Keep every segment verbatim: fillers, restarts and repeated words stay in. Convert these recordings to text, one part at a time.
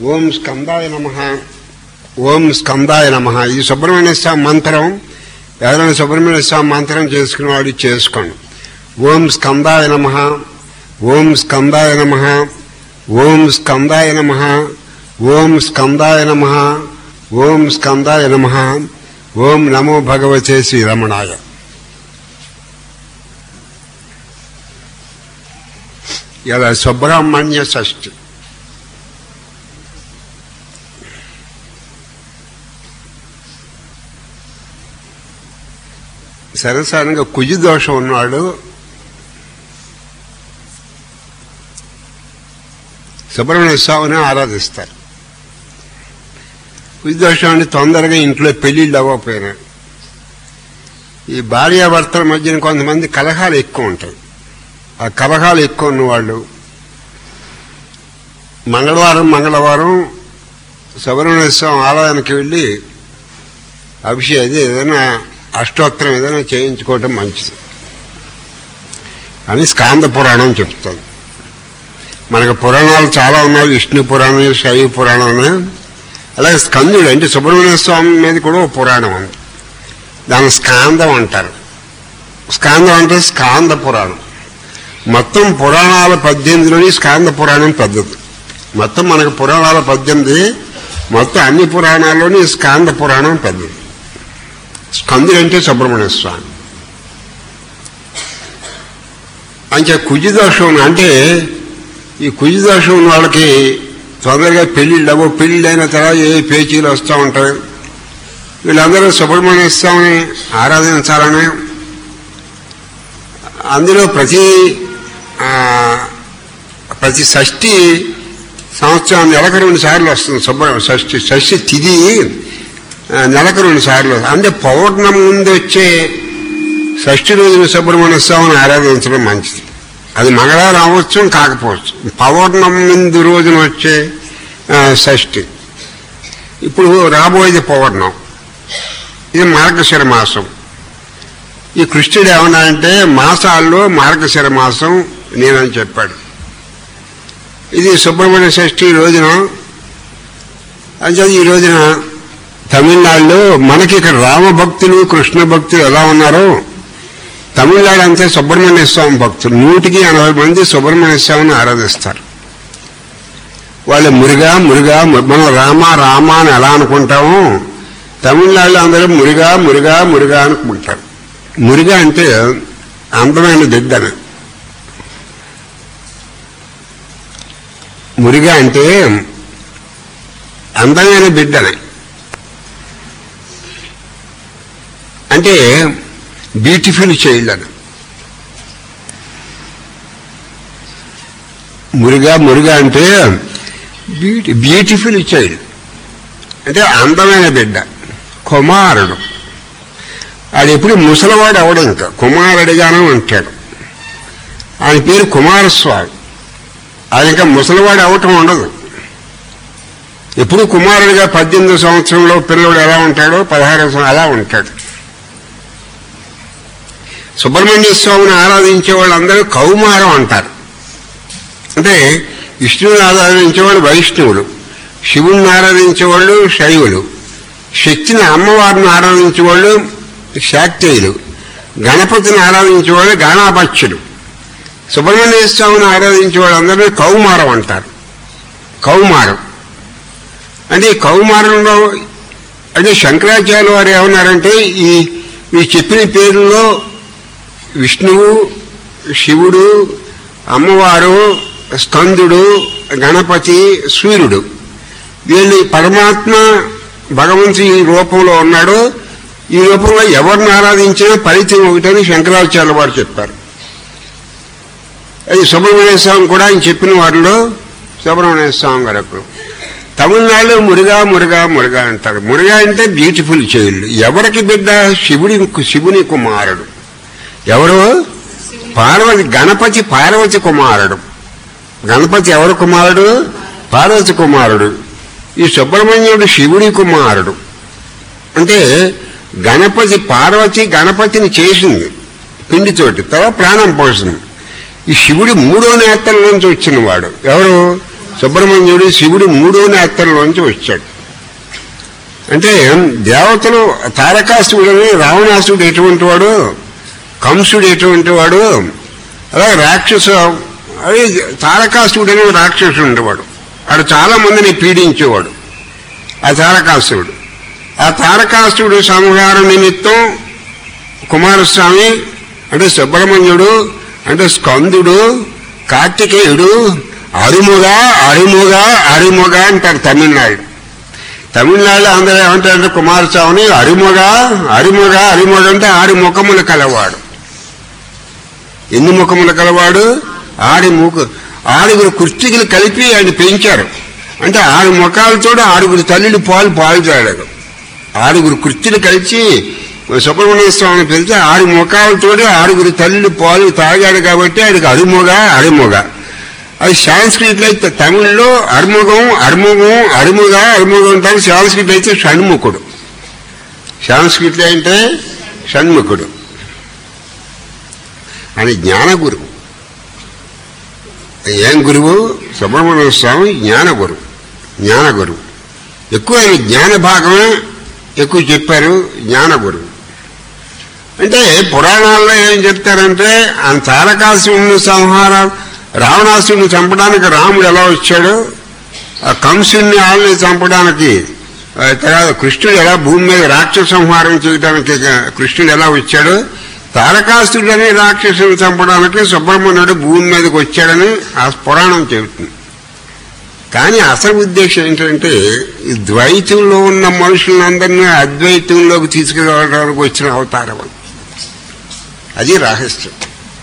ఓం స్కందాయ నమః ఓం స్కందాయ నమః. ఈ సుబ్రహ్మణ్య స్వామి మంత్రం ఎవరైనా సుబ్రహ్మణ్య స్వామి మంత్రం చేసుకునేవాడు చేసుకోండి. ఓం స్కందాయ నమః ఓం స్కందాయ నమః ఓం స్కందాయ నమః ఓం స్కందాయ నమః ఓం స్కందాయ నమః ఓం నమో భగవతే శ్రీరమణాయ. ఇలా సుబ్రహ్మణ్య షష్ఠి. సరసానంగా కుజి దోషం ఉన్నాడు సుబ్రహ్మణ్య స్వామిని ఆరాధిస్తారు. కుజి దోషం అంటే తొందరగా ఇంట్లో పెళ్లిళ్ళు అవ్వకపోయినా ఈ భార్యాభర్తల మధ్యన కొంతమంది కలహాలు ఎక్కువ ఉంటాయి. ఆ కలహాలు ఎక్కువ ఉన్నవాళ్ళు మంగళవారం మంగళవారం సుబ్రహ్మణ్య స్వామి ఆలయానికి వెళ్ళి అభిషేకం ఏదైనా అష్టోత్తరం ఏదైనా చేయించుకోవటం మంచిది అని స్కాంద పురాణం చెప్తుంది. మనకు పురాణాలు చాలా ఉన్నాయి, విష్ణు పురాణం, శైవ పురాణం ఉన్నాయి. అలాగే స్కందుడు అంటే సుబ్రహ్మణ్య స్వామి మీద కూడా ఒక పురాణం ఉంది, దాని స్కాందం అంటారు. స్కాందం అంటే స్కాంద పురాణం. మొత్తం పురాణాల పద్దెనిమిదిలోని స్కాంద పురాణం పెద్దది. మొత్తం మనకు పురాణాల పద్దెనిమిది, మొత్తం అన్ని పురాణాల్లోని స్కాంద పురాణం పెద్దది. స్కందుడు అంటే సుబ్రహ్మణ్య స్వామి. అంటే కుజిదోషం అంటే ఈ కుజిదోషం ఉన్న వాళ్ళకి తొందరగా పెళ్లిళ్ళు అవ్వ, పెళ్లిళ్ళు అయిన తర్వాత ఏ పేచీలు వస్తూ ఉంటాయి. వీళ్ళందరూ సుబ్రహ్మణ్య స్వామిని ఆరాధించాలని అందులో ప్రతి ప్రతి షష్ఠి సంవత్సరం నెలకు రెండు సార్లు వస్తుంది సుబ్రహ్మణ్య షష్ఠి. షష్ఠి తిథి నెలకు రెండు సార్లు. అంటే పౌర్ణమి ముందు వచ్చే షష్ఠి రోజున సుబ్రహ్మణ్య స్వామిని ఆరాధించడం మంచిది. అది మంగళవారం అవ్వచ్చు, కాకపోవచ్చు. పౌర్ణమి ముందు రోజున వచ్చే షష్ఠి. ఇప్పుడు రాబోయేది పౌర్ణం, ఇది మార్గశిర మాసం. ఈ కృష్ణుడు ఏమన్నా అంటే మాసాల్లో మార్గశిర మాసం నేనని చెప్పాడు. ఇది సుబ్రహ్మణ్య షష్ఠి రోజున. అంటే ఈ రోజున తమిళనాడులో మనకి ఇక్కడ రామభక్తులు కృష్ణ భక్తులు ఎలా ఉన్నారో తమిళనాడు అంతే సుబ్రహ్మణ్య స్వామి భక్తులు నూటికి ఎనభై మంది సుబ్రహ్మణ్య స్వామిని ఆరాధిస్తారు. వాళ్ళు మురుగా మురుగా మనం రామ రామ అని ఎలా అనుకుంటాము, తమిళనాడులో అందరూ మురుగా మురుగా మురుగా అనుకుంటారు. మురుగా అంటే అందమైన బిడ్డని. మురుగా అంటే అందమైన బిడ్డని, అంటే బ్యూటిఫుల్ చైల్డ్ అని. మురుగా మురుగా అంటే బ్యూటి బ్యూటిఫుల్ చైల్డ్ అంటే అందమైన బిడ్డ, కుమారుడు. అది ఎప్పుడు ముసలివాడు అవడం, ఇంకా కుమారుడిగానే ఉంటాడు. ఆయన పేరు కుమారస్వామి. ఆయన ఇంకా ముసలివాడు అవటం ఉండదు. ఎప్పుడు కుమారుడిగా పద్దెనిమిది సంవత్సరంలో పిల్లడు ఎలా ఉంటాడో పదహారు సంవత్సరం అలా ఉంటాడు. సుబ్రహ్మణ్య స్వామిని ఆరాధించే వాళ్ళందరూ కౌమారం అంటారు. అంటే విష్ణువుని ఆరాధించేవాళ్ళు వైష్ణవులు, శివుణ్ణి ఆరాధించేవాళ్ళు శైవులు, శక్తిని అమ్మవారిని ఆరాధించేవాళ్ళు శాక్తేయులు, గణపతిని ఆరాధించేవాళ్ళు గాణాపత్యులు. సుబ్రహ్మణ్య స్వామిని ఆరాధించే వాళ్ళందరూ కౌమారం అంటారు. కౌమారం అంటే కౌమారంలో అంటే శంకరాచార్య వారు ఏమన్నారంటే ఈ ఈ చెప్పిన పేర్లలో విష్ణువు, శివుడు, అమ్మవారు, స్కందుడు, గణపతి, సూర్యుడు, వీళ్ళు పరమాత్మ భగవంతుడు ఈ రూపంలో ఉన్నాడు. ఈ రూపంలో ఎవరిని ఆరాధించినా ఫలితం ఒకటని శంకరాచార్య వారు చెప్పారు. అది సుబ్రహ్మణ్య స్వామి కూడా ఆయన చెప్పిన వారిలో సుబ్రహ్మణ్య స్వామి గారు. తమిళనాడులో మురుగా మురుగా మురుగా అంటారు. మురుగా అంటే బ్యూటిఫుల్ చైల్డ్. ఎవరికి బిడ్డ? శివుడి శివుని కుమారుడు. ఎవరు? పార్వతి. గణపతి పార్వతి కుమారుడు. గణపతి ఎవరు కుమారుడు? పార్వతి కుమారుడు. ఈ సుబ్రహ్మణ్యుడు శివుడి కుమారుడు. అంటే గణపతి పార్వతి గణపతిని చేసింది పిండితోటి, తర్వాత ప్రాణం పోసింది. ఈ శివుడి మూడో నేత్రం నుంచి వచ్చిన వాడు ఎవరు? సుబ్రహ్మణ్యుడు శివుడు మూడో నేత్రంలోంచి వచ్చాడు. అంటే దేవతలు తారకాసురుడని రావణాసురుడు ఎటువంటి వాడు, కంసుడు ఎటువంటి వాడు, అలాగే రాక్షస అది తారకాసురుడు అనే రాక్షసుడు ఉండేవాడు. వాడు చాలా మందిని పీడించేవాడు ఆ తారకాసురుడు. ఆ తారకాసురుడు సంహారం నిమిత్తం కుమారస్వామి అంటే సుబ్రహ్మణ్యుడు అంటే స్కందుడు కార్తికేయుడు అరుముగ అరుముగ అరుముగ అంటారు తమిళనాడు. తమిళనాడులో అందరూ ఏమంటారంటే కుమారస్వామిని అరుముగ అరుముగ అరుముగ అంటే ఆరు ముఖములు కలవాడు. ఎన్ని ముఖములు కలవాడు? ఆరు ముఖ ఆరుగురు కుర్చీలు కలిపి ఆయన పెంచారు. అంటే ఆరు ముఖాలతో ఆరుగురు తల్లిని పాలు పాలుతాడు. ఆరుగురు కుర్చీలు కలిసి సుబ్రహ్మణ్య స్వామిని పిలిచి ఆరు ముఖాలతో ఆరుగురు తల్లిని పాలు తాగాడు కాబట్టి ఆయనకు అరుముగ అరుముగ. అది సాంస్క్రిట్లో అయితే తమిళ్లో అర్ముగం అర్ముగం అరుముగ అరుముగం అంటారు. సాంస్క్రిట్ అయితే షణ్ముఖుడు. సాంస్క్రిట్లో అంటే షణ్ముఖుడు అని జ్ఞానగురువు. ఏం గురువు? సుబ్రహ్మణ్య స్వామి జ్ఞానగురువు. జ్ఞానగురువు ఎక్కువ ఆయన జ్ఞాన భాగమే ఎక్కువ చెప్పారు. జ్ఞానగురువు అంటే పురాణాల్లో ఏం చెప్తారంటే ఆ తారకాసురుని సంహారం రావణాసురుని చంపడానికి రాముడు ఎలా వచ్చాడు, ఆ కంసుని వాళ్ళని చంపడానికి తర్వాత కృష్ణుడు ఎలా భూమి మీద రాక్షస సంహారం చేయడానికి కృష్ణుడు ఎలా వచ్చాడు, తారకాసురుడు అనే రాక్షసుని చంపడానికి సుబ్రహ్మణ్యుడు భూమి మీదకి వచ్చాడని ఆ పురాణం చెబుతుంది. కానీ అసలు ఉద్దేశం ఏంటంటే ఈ ద్వైతంలో ఉన్న మనుషులందరినీ అద్వైతంలోకి తీసుకురావడానికి వచ్చిన అవతారం. అది రహస్యం.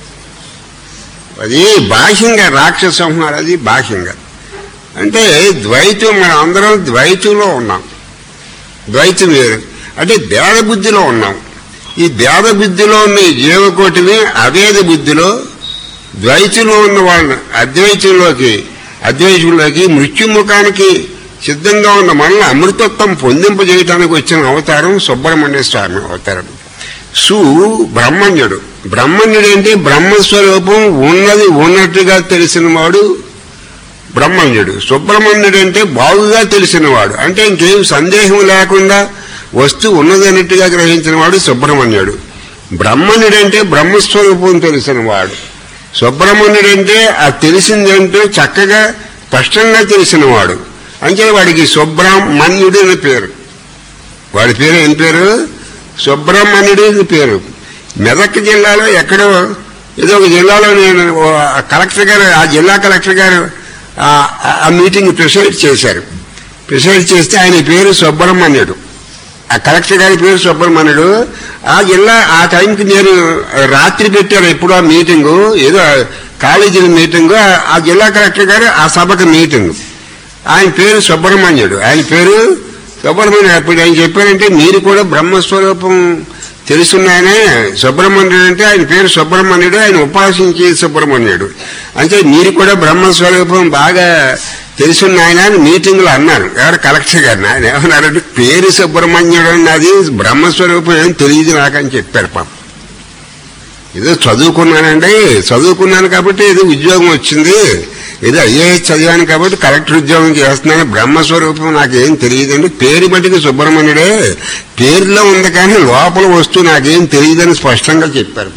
అది బాహ్యంగా రాక్షస సంహారం, అది బాహ్యంగా. అంటే ద్వైతం మనం అందరం ద్వైతంలో ఉన్నాం. ద్వైతం వేరు అంటే భేద బుద్ధిలో ఉన్నాం. ఈ భేద బుద్ధిలో ఉన్న జీవకోటిని అభేద బుద్ధిలో ద్వైతంలో ఉన్న వాళ్ళని అద్వైతంలోకి అద్వైతంలోకి మృత్యుముఖానికి సిద్ధంగా ఉన్న మనల్ని అమృతత్వం పొందింపజేయడానికి వచ్చిన అవతారం సుబ్రహ్మణ్య స్వామి అవతారం. సు బ్రహ్మణ్యుడు. బ్రహ్మణ్యుడు అంటే బ్రహ్మస్వరూపం ఉన్నది ఉన్నట్టుగా తెలిసిన వాడు బ్రహ్మణ్యుడు. సుబ్రహ్మణ్యుడు అంటే బాగుగా తెలిసినవాడు, అంటే ఇంకేం సందేహం లేకుండా వస్తువు ఉన్నదన్నట్టుగా గ్రహించిన వాడు సుబ్రహ్మణ్యుడు. బ్రహ్మణ్యుడు అంటే బ్రహ్మస్వరూపం తెలిసినవాడు. సుబ్రహ్మణ్యుడు అంటే ఆ తెలిసిందంటే చక్కగా స్పష్టంగా తెలిసినవాడు. అంటే వాడికి సుబ్రహ్మణ్యుడు అని పేరు. వాడి పేరు ఏం పేరు? సుబ్రహ్మణ్యుడు అని పేరు. మెదక్ జిల్లాలో ఎక్కడో ఏదో ఒక జిల్లాలో నేను కలెక్టర్ గారు ఆ జిల్లా కలెక్టర్ గారు ఆ మీటింగ్ ప్రిసైడ్ చేశారు. ప్రిసైడ్ చేస్తే ఆయన పేరు సుబ్రహ్మణ్యుడు. ఆ కలెక్టర్ గారి పేరు సుబ్రహ్మణ్యుడు. ఆ జిల్లా ఆ టైంకి నేను రాత్రి పెట్టాను ఎప్పుడు ఆ మీటింగు, ఏదో కాలేజీ మీటింగు. ఆ జిల్లా కలెక్టర్ గారు ఆ సభకు మీటింగు. ఆయన పేరు సుబ్రహ్మణ్యుడు. ఆయన పేరు సుబ్రహ్మణ్యుడు. అప్పుడు ఆయన చెప్పారంటే మీరు కూడా బ్రహ్మస్వరూపం తెలుసున్నాయనే సుబ్రహ్మణ్యుడు అంటే ఆయన పేరు సుబ్రహ్మణ్యుడు, ఆయన ఉపాసించే సుబ్రహ్మణ్యుడు. అంటే మీరు కూడా బ్రహ్మస్వరూపం బాగా తెలుసున్నాయన అని మీటింగ్లో అన్నారు. ఎవరు? కలెక్టర్ గారు. ఆయన ఏమన్నారంటే పేరు సుబ్రహ్మణ్యుడు అన్నది బ్రహ్మస్వరూపం ఏం తెలియదు నాకని చెప్పారు. పాపం ఏదో చదువుకున్నానండి, చదువుకున్నాను కాబట్టి ఏదో ఉద్యోగం వచ్చింది, ఏదో ఐఏఎస్ చదివాను కాబట్టి కలెక్టర్ ఉద్యోగం చేస్తున్నాను, బ్రహ్మస్వరూపం నాకేం తెలియదండి, పేరు బట్టికి సుబ్రహ్మణ్యుడే పేరులో ఉంది కానీ లోపల వస్తువు నాకేం తెలియదని స్పష్టంగా చెప్పారు.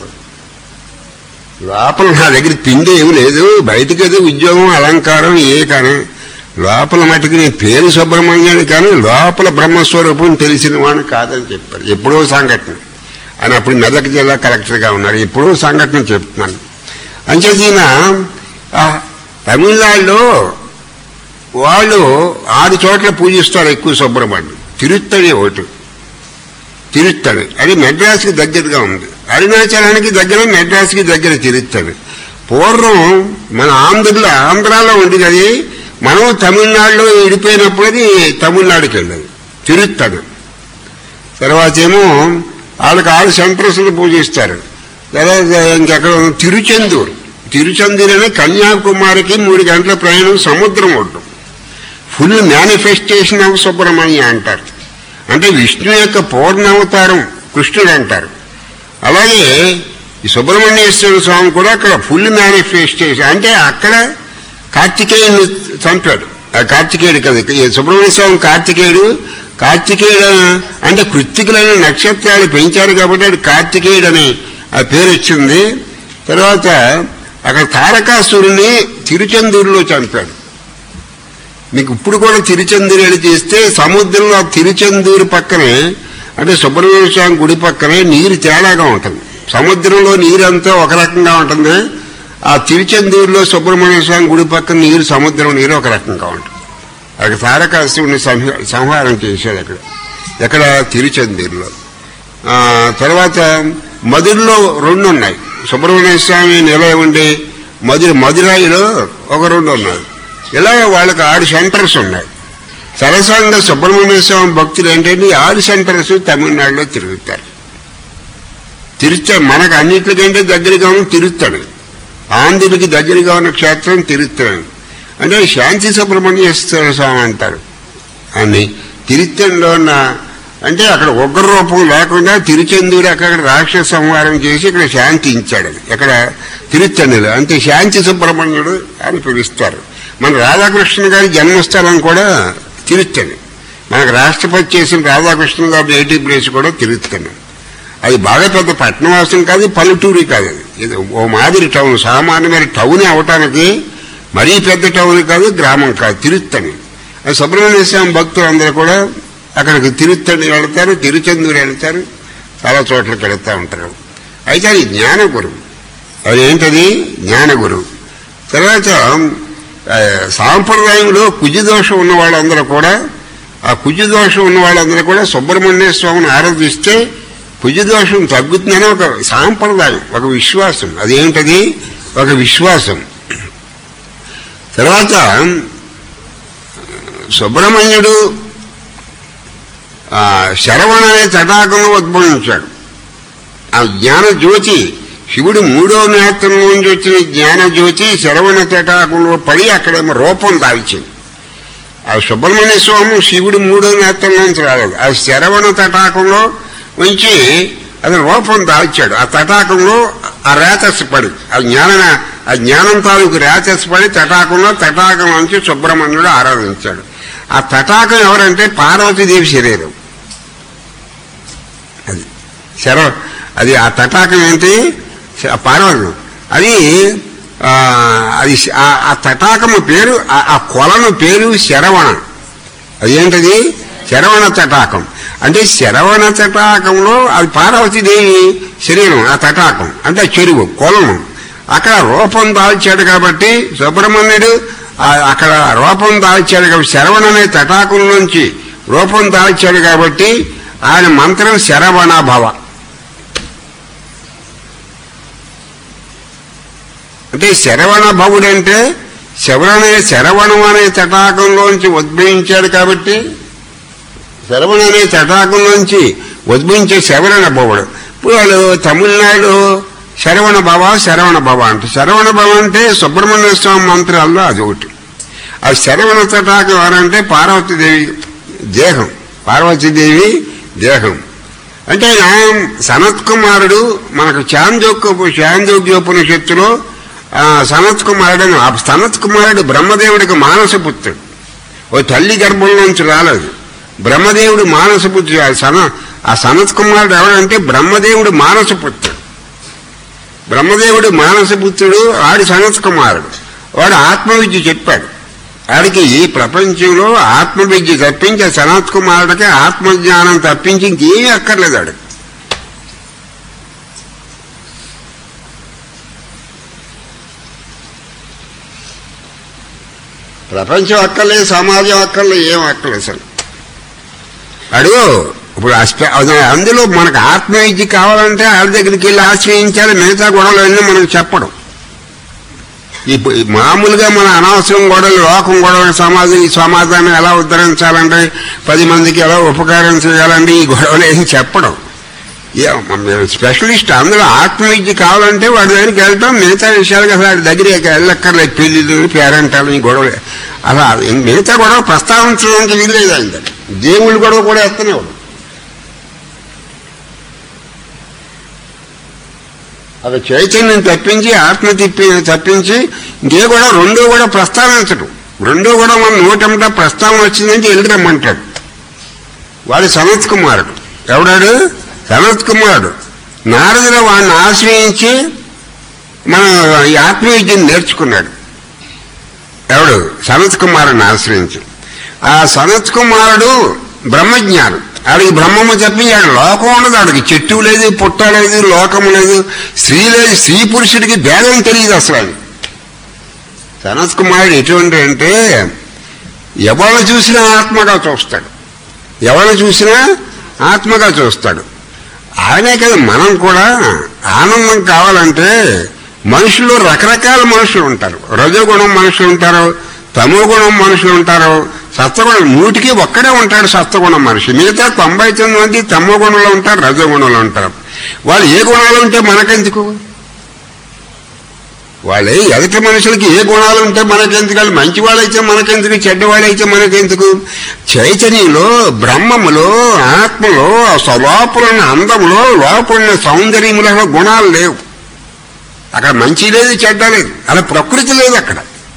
లోపల నా దగ్గర పిండి ఏమి లేదు, బయటకు ఏదో ఉద్యోగం అలంకారం ఏ కానీ లోపల మటుకు నేను పేరు సుబ్రహ్మణ్యాన్ని కానీ లోపల బ్రహ్మస్వరూపం తెలిసిన వాడిని కాదని చెప్పారు. ఎప్పుడో సంఘటన. ఆయన అప్పుడు మెదక్ జిల్లా కలెక్టర్గా ఉన్నారు. ఎప్పుడో సంఘటన చెప్తున్నాను. అంచేత ఈయన తమిళనాడులో వాళ్ళు ఆరు చోట్ల పూజిస్తారు ఎక్కువ సుబ్రహ్మణ్యం. తిరుత్తడి ఒకటి, తిరుత్తడి అది మెడ్రాస్కి దగ్గరగా ఉంది. అరుణాచలానికి దగ్గర, మెడ్రాస్కి దగ్గర తిరుత్తడి. పూర్వం మన ఆంధ్రలో ఆంధ్రాలో ఉండేది అది. మనం తమిళనాడులో విడిపోయినప్పుడు అది తమిళనాడుకి వెళ్ళదు తిరుత్తడి. తర్వాత ఏమో వాళ్ళకి ఆరు సెంటర్స్లు పూజిస్తారు. తర్వాత ఇంకెక్కడ తిరుచెందూరు. తిరుచెందూరు అనే కన్యాకుమారికి మూడు గంటల ప్రయాణం సముద్రం ఒడ్డు. ఫుల్ మేనిఫెస్టేషన్ ఆఫ్ సుబ్రహ్మణ్య అంటారు. అంటే విష్ణు యొక్క పూర్ణావతారం కృష్ణుడు అంటారు. అలాగే ఈ సుబ్రహ్మణ్యేశ్వర స్వామి కూడా అక్కడ ఫుల్ మేనిఫెస్టేషన్. అంటే అక్కడ కార్తికేయుని చంపాడు. ఆ కార్తికేయుడు కదా, సుబ్రహ్మణ్య స్వామి కార్తికేయుడు. కార్తికేయుడు అంటే కృత్తికులైన నక్షత్రాలు పెంచారు కాబట్టి అది కార్తికేయుడు అని ఆ పేరు వచ్చింది. తర్వాత అక్కడ తారకాసురుని తిరుచెందూరులో చంపాడు. మీకు ఇప్పుడు కూడా తిరుచెందూరు వెళ్ళి చేస్తే సముద్రంలో తిరుచెందూరు పక్కనే అంటే సుబ్రహ్మణ్య స్వామి గుడి పక్కనే నీరు తేడాగా ఉంటుంది. సముద్రంలో నీరు అంతా ఒక రకంగా ఉంటుంది. ఆ తిరుచెందూరులో సుబ్రహ్మణ్య స్వామి గుడి పక్కన నీరు సముద్రం నీరు ఒక రకంగా ఉంటుంది. అక్కడ తారకాసురుని సంహారం చేశాడు అక్కడ ఎక్కడ తిరుచెందూరులో. తర్వాత మధురలో రెండు ఉన్నాయి. సుబ్రహ్మణ్య స్వామి నిలయ ఉండి మధుర మధురాయిలో ఒక రెండు ఉన్నాయి. ఇలా వాళ్ళకి ఆరు సెంటర్స్ ఉన్నాయి. సరసంగా సుబ్రహ్మణ్య స్వామి భక్తులు ఏంటంటే ఆరు సెంటర్స్ తమిళనాడులో తిరుగుతారు. తిరుచాడు మనకు అన్నింటికంటే దగ్గరగా ఉన్న తిరుస్తాడు. ఆంధ్రుడికి దగ్గరగా ఉన్న క్షేత్రం తిరుస్తాడు. అంటే శాంతి సుబ్రహ్మణ్యేశ్వర స్వామి అంటారు అని. తిరుత్తడిలో ఉన్న అంటే అక్కడ ఉగ్ర రూపం లేకుండా తిరుచెందూరు అక్కడ రాక్షస సంహారం చేసి ఇక్కడ శాంతి ఇచ్చాడు. ఎక్కడ తిరుత్తడిలో అంటే శాంతి సుబ్రహ్మణ్యుడు అని పిలుస్తారు. మన రాధాకృష్ణ గారి జన్మస్థలం కూడా తిరుత్తడి. మనకు రాష్ట్రపతి చేసిన రాధాకృష్ణ గారి నేటివ్ ప్లేస్ కూడా తిరుత్తడి. అది బాగా పెద్ద పట్టణవాసం కాదు, పల్లెటూరి కాదు. ఇది ఓ మాదిరి టౌన్, సామాన్యమైన టౌన్ అవటానికి మరీ పెద్ద టౌన్ కాదు, గ్రామం కాదు, తిరుత్తడి. అది సుబ్రహ్మణ్య స్వామి భక్తులు అందరూ కూడా అక్కడికి తిరుత్తడి వెళ్తారు, తిరుచెందూరు వెళ్తారు, చాలా చోట్లకి వెళ్తూ ఉంటారు. అయితే అది జ్ఞానగురు. అది ఏంటది జ్ఞానగురు. తర్వాత సాంప్రదాయంలో కుజదోషం ఉన్న వాళ్ళందరూ కూడా ఆ కుజదోషం ఉన్న వాళ్ళందరూ కూడా సుబ్రహ్మణ్య స్వామిని ఆరాధిస్తే కుజదోషం తగ్గుతుందని ఒక సాంప్రదాయం, ఒక విశ్వాసం. అదేంటది ఒక విశ్వాసం. తర్వాత సుబ్రహ్మణ్యుడు శరవణ అనే తటాకంలో ఉద్భవించాడు. ఆ జ్ఞాన జ్యోతి శివుడు మూడో నేత్రం నుంచి వచ్చిన జ్ఞాన జ్యోతి శరవణ తటాకంలో పడి అక్కడేమో రూపం దాల్చింది. ఆ సుబ్రహ్మణ్య స్వామి శివుడు మూడో నేత్రం నుంచి రాలేదు. ఆ శరవణ తటాకంలో నుంచి అది రూపం దాల్చాడు. ఆ తటాకంలో ఆ రేతస్సు పడి ఆ జ్ఞాన ఆ జ్ఞానం తాలూకు రేతస్సు పడి తటాకంలో తటాకం నుంచి సుబ్రహ్మణ్యుడు ఆరాధించాడు. ఆ తటాకం ఎవరంటే పార్వతీదేవి శరీరం. అది శర అది ఆ తటాకం ఏంటి పార్వతి. అది అది ఆ తటాకము పేరు ఆ కొలను పేరు శరవణ. అదేంటది శరవణ తటాకం. అంటే శరవణ తటాకంలో అది పార్వతీదేవి శరీరం. ఆ తటాకం అంటే చెరువు కొలను. అక్కడ రూపం దాల్చాడు కాబట్టి సుబ్రహ్మణ్యుడు అక్కడ రూపం దాల్చాడు కాబట్టి శరవణ అనే తటాకం నుంచి రూపం దాల్చాడు కాబట్టి ఆయన మంత్రం శరవణ భవ. అంటే శరవణ భవుడంటే శరవణ శరవణం అనే తటాకంలోంచి ఉద్భవించాడు కాబట్టి శరవణ అనే తటాకంలోంచి ఉద్భవించే శరవణ భవుడు. ఇప్పుడు వాళ్ళు తమిళనాడు శరవణ భవ శరవణ భవ అంటే శరవణ భవ అంటే సుబ్రహ్మణ్య స్వామి మంత్రాల్లో అది ఒకటి. ఆ శరవణ తటాకం ఎవరంటే పార్వతీదేవి దేహం. పార్వతీదేవి దేహం అంటే సనత్ కుమారుడు మనకు చాందోగ్య చాందోగ్యోపనిషత్తులో సనత్ కుమారుడు అని. ఆ సనత్ కుమారుడు బ్రహ్మదేవుడికి మానసపుత్రుడు. ఓ తల్లి గర్భంలోంచి రాలేదు. బ్రహ్మదేవుడు మానసపుత్రుడు. సన ఆ సనత్ కుమారుడు ఎవరంటే బ్రహ్మదేవుడు మానసపుత్రుడు. బ్రహ్మదేవుడు మానసపుత్రుడు ఆడి సనత్ కుమారుడు. వాడు ఆత్మవిద్య చెప్పాడు. ఆడికి ఈ ప్రపంచంలో ఆత్మవిద్య తప్పించి సనత్ కుమారుడికి ఆత్మజ్ఞానం తప్పించి ఇంకేమీ అక్కర్లేదు. ఆడు ప్రపంచం అక్కర్లేదు, సమాజం అక్కర్లేదు, ఏం అక్కర్లేదు అసలు. అడుగు ఇప్పుడు అందులో మనకు ఆత్మవిద్య కావాలంటే వాళ్ళ దగ్గరికి వెళ్ళి ఆశ్రయించాలి. మిగతా గొడవలు అన్నీ మనకు చెప్పడం. ఇప్పుడు మామూలుగా మన అనవసరం గొడవలు, లోకం గొడవలు, సమాజం ఈ సమాజాన్ని ఎలా ఉద్ధరించాలంటే పది మందికి ఎలా ఉపకారం చేయాలంటే ఈ గొడవలు ఏం చెప్పడం. స్పెషలిస్ట్ అందులో ఆత్మవిద్య కావాలంటే వాడి దగ్గరికి వెళ్ళటం. మిగతా విషయాలుగా అసలు వాడి దగ్గరికి వెళ్ళక్కర్లేదు. పెళ్లిళ్ళు, పేరెంటాలు, ఈ గొడవలు అలా మిగతా గొడవ ప్రస్తావించడానికి వీల్లేదు. ఆయన దేవుళ్ళు గొడవ కూడా వేస్తూనే వాడు. అది చైతన్యం తప్పించి ఆత్మ తిప్పి తప్పించి ఇంకే కూడా రెండో కూడా ప్రస్తావించడు. రెండో కూడా మన నూటంట ప్రస్తావన వచ్చిందంటే వెళ్ళిరమ్మంటాడు. వాడు సనత్ కుమారుడు. ఎవడాడు? సనత్ కుమారుడు. నారదుడు వాడిని ఆశ్రయించి మన ఈ ఆత్మవిద్యను నేర్చుకున్నాడు. ఎవడు? సనత్ కుమారుడిని ఆశ్రయించి. ఆ సనత్ కుమారుడు బ్రహ్మజ్ఞానం. ఆడికి బ్రహ్మము చెప్పించాడు. లోకం ఉండదు ఆడికి. చెట్టు లేదు, పుట్ట లేదు, లోకము లేదు, స్త్రీ లేదు. స్త్రీ పురుషుడికి భేదం తెలియదు అసలు. అది సనత్ కుమారుడు ఎటువంటి అంటే ఎవరిని చూసినా ఆత్మగా చూస్తాడు. ఎవరిని చూసినా ఆత్మగా చూస్తాడు. ఆయనే కదా మనం కూడా ఆనందం కావాలంటే మనుషులు రకరకాల మనుషులు ఉంటారు. రజోగుణం మనుషులు ఉంటారు, తమో గుణం మనుషులు ఉంటారు, సత్వగుణం నూటికి ఒక్కడే ఉంటాడు సత్వగుణం మనిషి. మిగతా తొంభై తొమ్మిది మంది తమో గుణంలో ఉంటారు, రజోగుణంలో ఉంటారు. వాళ్ళు ఏ గుణాలు ఉంటే మనకెందుకు? వాళ్ళే ఎదుటి మనుషులకి ఏ గుణాలు ఉంటే మనకెందుకు? వాళ్ళు మంచివాళ్ళైతే మనకెందుకు, చెడ్డవాళ్ళైతే మనకెందుకు? చైతన్యంలో, బ్రహ్మములో, ఆత్మలో, స్వలోపలున్న అందములో, లోపలున్న సౌందర్యములో గుణాలు లేవు. అక్కడ మంచి లేదు, చెడ్డ లేదు. అలా ప్రకృతి లేదు అక్కడ.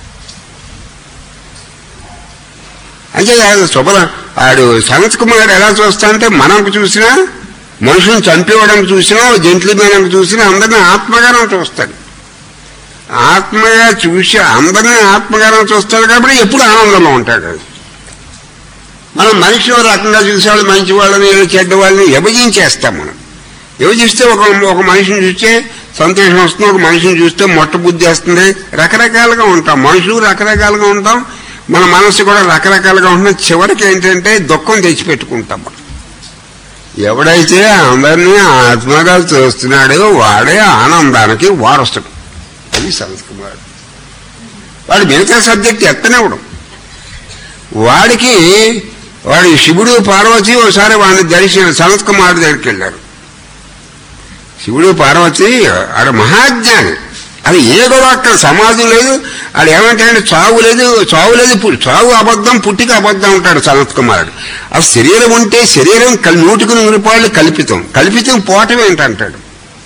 అంటే శుభ్ర ఆడు సనత్ కుమారుడు ఎలా చూస్తా అంటే మనకు చూసినా, మనుషులను చంపేవాడానికి చూసినా, జంట్లమేనకు చూసినా అందరినీ ఆత్మగానం చూస్తాడు. ఆత్మగా చూసి అందరినీ ఆత్మగానం చూస్తాడు కాబట్టి ఎప్పుడు ఆనందంలో ఉంటాడు. మనం మనిషి రకంగా చూసేవాళ్ళు మంచి వాళ్ళని చెడ్డ వాళ్ళని విభజించేస్తాం. మనం విభజిస్తే ఒక ఒక మనిషిని చూస్తే సంతోషం వస్తుంది, ఒక మనిషిని చూస్తే మొట్ట బుద్ధి వస్తుంది. రకరకాలుగా ఉంటాం. మనుషులు రకరకాలుగా ఉంటాం, మన మనసు కూడా రకరకాలుగా ఉంటుంది. చివరికి ఏంటంటే దుఃఖం తెచ్చిపెట్టుకుంటాం. ఎవడైతే అందరినీ ఆత్మగా చూస్తున్నాడో వాడే ఆనందానికి వారసుడు. అది సనత్ కుమారుడు. వాడు మిగతా సబ్జెక్ట్ ఎత్తనివ్వడం. వాడికి వాడి శివుడు పార్వతి ఒకసారి వాడిని దర్శనం సనత్ కుమారుడు దగ్గరికి వెళ్ళారు. శివుడు పార్వతి ఆడ మహాజ్ఞాని. అది ఏ కూడా అక్కడ సమాజం లేదు. ఆడు ఏమంటాడు? చావు లేదు, చావు లేదు, చావు అబద్ధం, పుట్టిక అబద్ధం ఉంటాడు సనత్ కుమారుడు. ఆ శరీరం ఉంటే శరీరం నూటికి నూరు పాళ్ళు కల్పితం, కల్పితం పోవటం ఏంటంటాడు.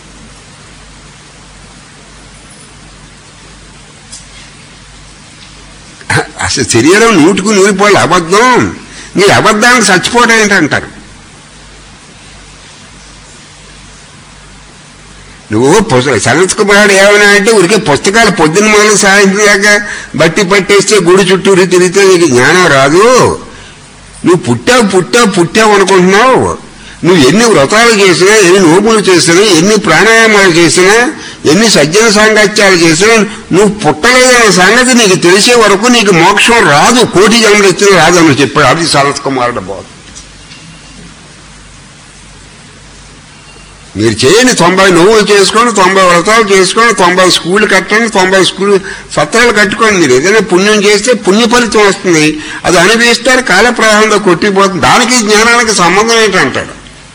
అసలు శరీరం నూటికి నూరు పాళ్ళు అబద్ధం, మీరు అబద్ధానికి చచ్చిపోవటం ఏంటంటారు. నువ్వు సనత్ కుమారుడు ఏమైనా అంటే ఊరికే పుస్తకాలు పొద్దున్న మొదలు సాయంత్రం దాకా బట్టి పట్టేస్తే గుడి చుట్టూరు తిరిగితే నీకు జ్ఞానం రాదు. నువ్వు పుట్టావు పుట్టావు పుట్టావు అనుకుంటున్నావు. నువ్వు ఎన్ని వ్రతాలు చేసినా, ఎన్ని నోములు చేసినా, ఎన్ని ప్రాణాయామాలు చేసినా, ఎన్ని సజ్జన సాంగత్యాలు చేసినా నువ్వు పుట్టలేదనే సంగతి నీకు తెలిసే వరకు నీకు మోక్షం రాదు. కోటి జన్మలు ఎత్తున రాదని చెప్పాడు. అది సనత్ కుమారుడు బోధ. మీరు చేయండి, తొంభై నోవులు చేసుకోండి, తొంభై వ్రతాలు చేసుకోండి, తొంభై స్కూళ్ళు కట్టండి, తొంభై స్కూల్ సత్రాలు కట్టుకోండి. మీరు ఏదైనా పుణ్యం చేస్తే పుణ్య ఫలితం వస్తుంది. అది అనుభవిస్తారు, కాలప్రవాహంలో కొట్టిపోతుంది. దానికి జ్ఞానానికి సంబంధం ఏంటంటాడు.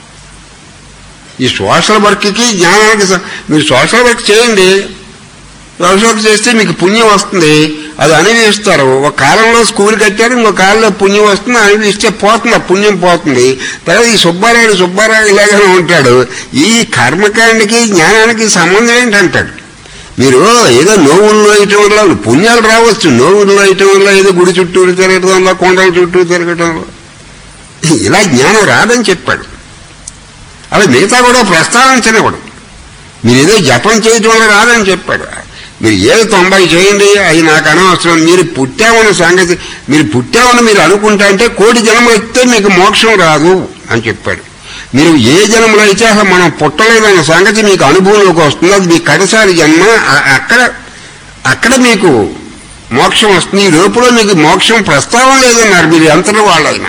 ఈ సోషల్ వర్క్కి జ్ఞానానికి మీరు సోషల్ వర్క్ చేయండి, సోషల్ వర్క్ చేస్తే మీకు పుణ్యం వస్తుంది, అది అనుభవిస్తారు. ఒక కాలంలో స్కూల్ కట్టారు, ఇంకో కాలంలో పుణ్యం వస్తుంది, అనుభవిస్తే పోతుంది, పుణ్యం పోతుంది. తర్వాత ఈ సుబ్బారాయుడు సుబ్బారాయుడు ఇలాగనే ఉంటాడు. ఈ కర్మకాండకి జ్ఞానానికి సంబంధం ఏంటంటాడు. మీరు ఏదో నోవుల్లో ఇయటం వల్ల పుణ్యాలు రావచ్చు, నోవుల్లో ఇయటం వల్ల ఏదో గుడి చుట్టూరు తిరగటం వల్ల, కొండల చుట్టూ తిరగటం వల్ల ఇలా జ్ఞానం రాదని చెప్పాడు. అలా మిగతా కూడా ప్రస్తావించనివ్వడు. మీరు ఏదో జపం చేయటం వల్ల రాదని చెప్పాడు. మీరు ఏదో తొంభై చేయండి, అవి నాకు అనవసరం. మీరు పుట్టామన్న సంగతి, మీరు పుట్టామని మీరు అనుకుంటా అంటే కోటి జన్మలు ఎత్తే మీకు మోక్షం రాదు అని చెప్పాడు. మీరు ఏ జన్మలో అయితే అసలు మనం పుట్టలేదన్న సంగతి మీకు అనుభవంలోకి వస్తుంది. అది మీ కడసారి జన్మ. అక్కడ అక్కడ మీకు మోక్షం వస్తుంది. ఈ లోపల మీకు మోక్షం ప్రస్తావన లేదన్నారు మీరు ఎంతలో వాళ్ళైనా.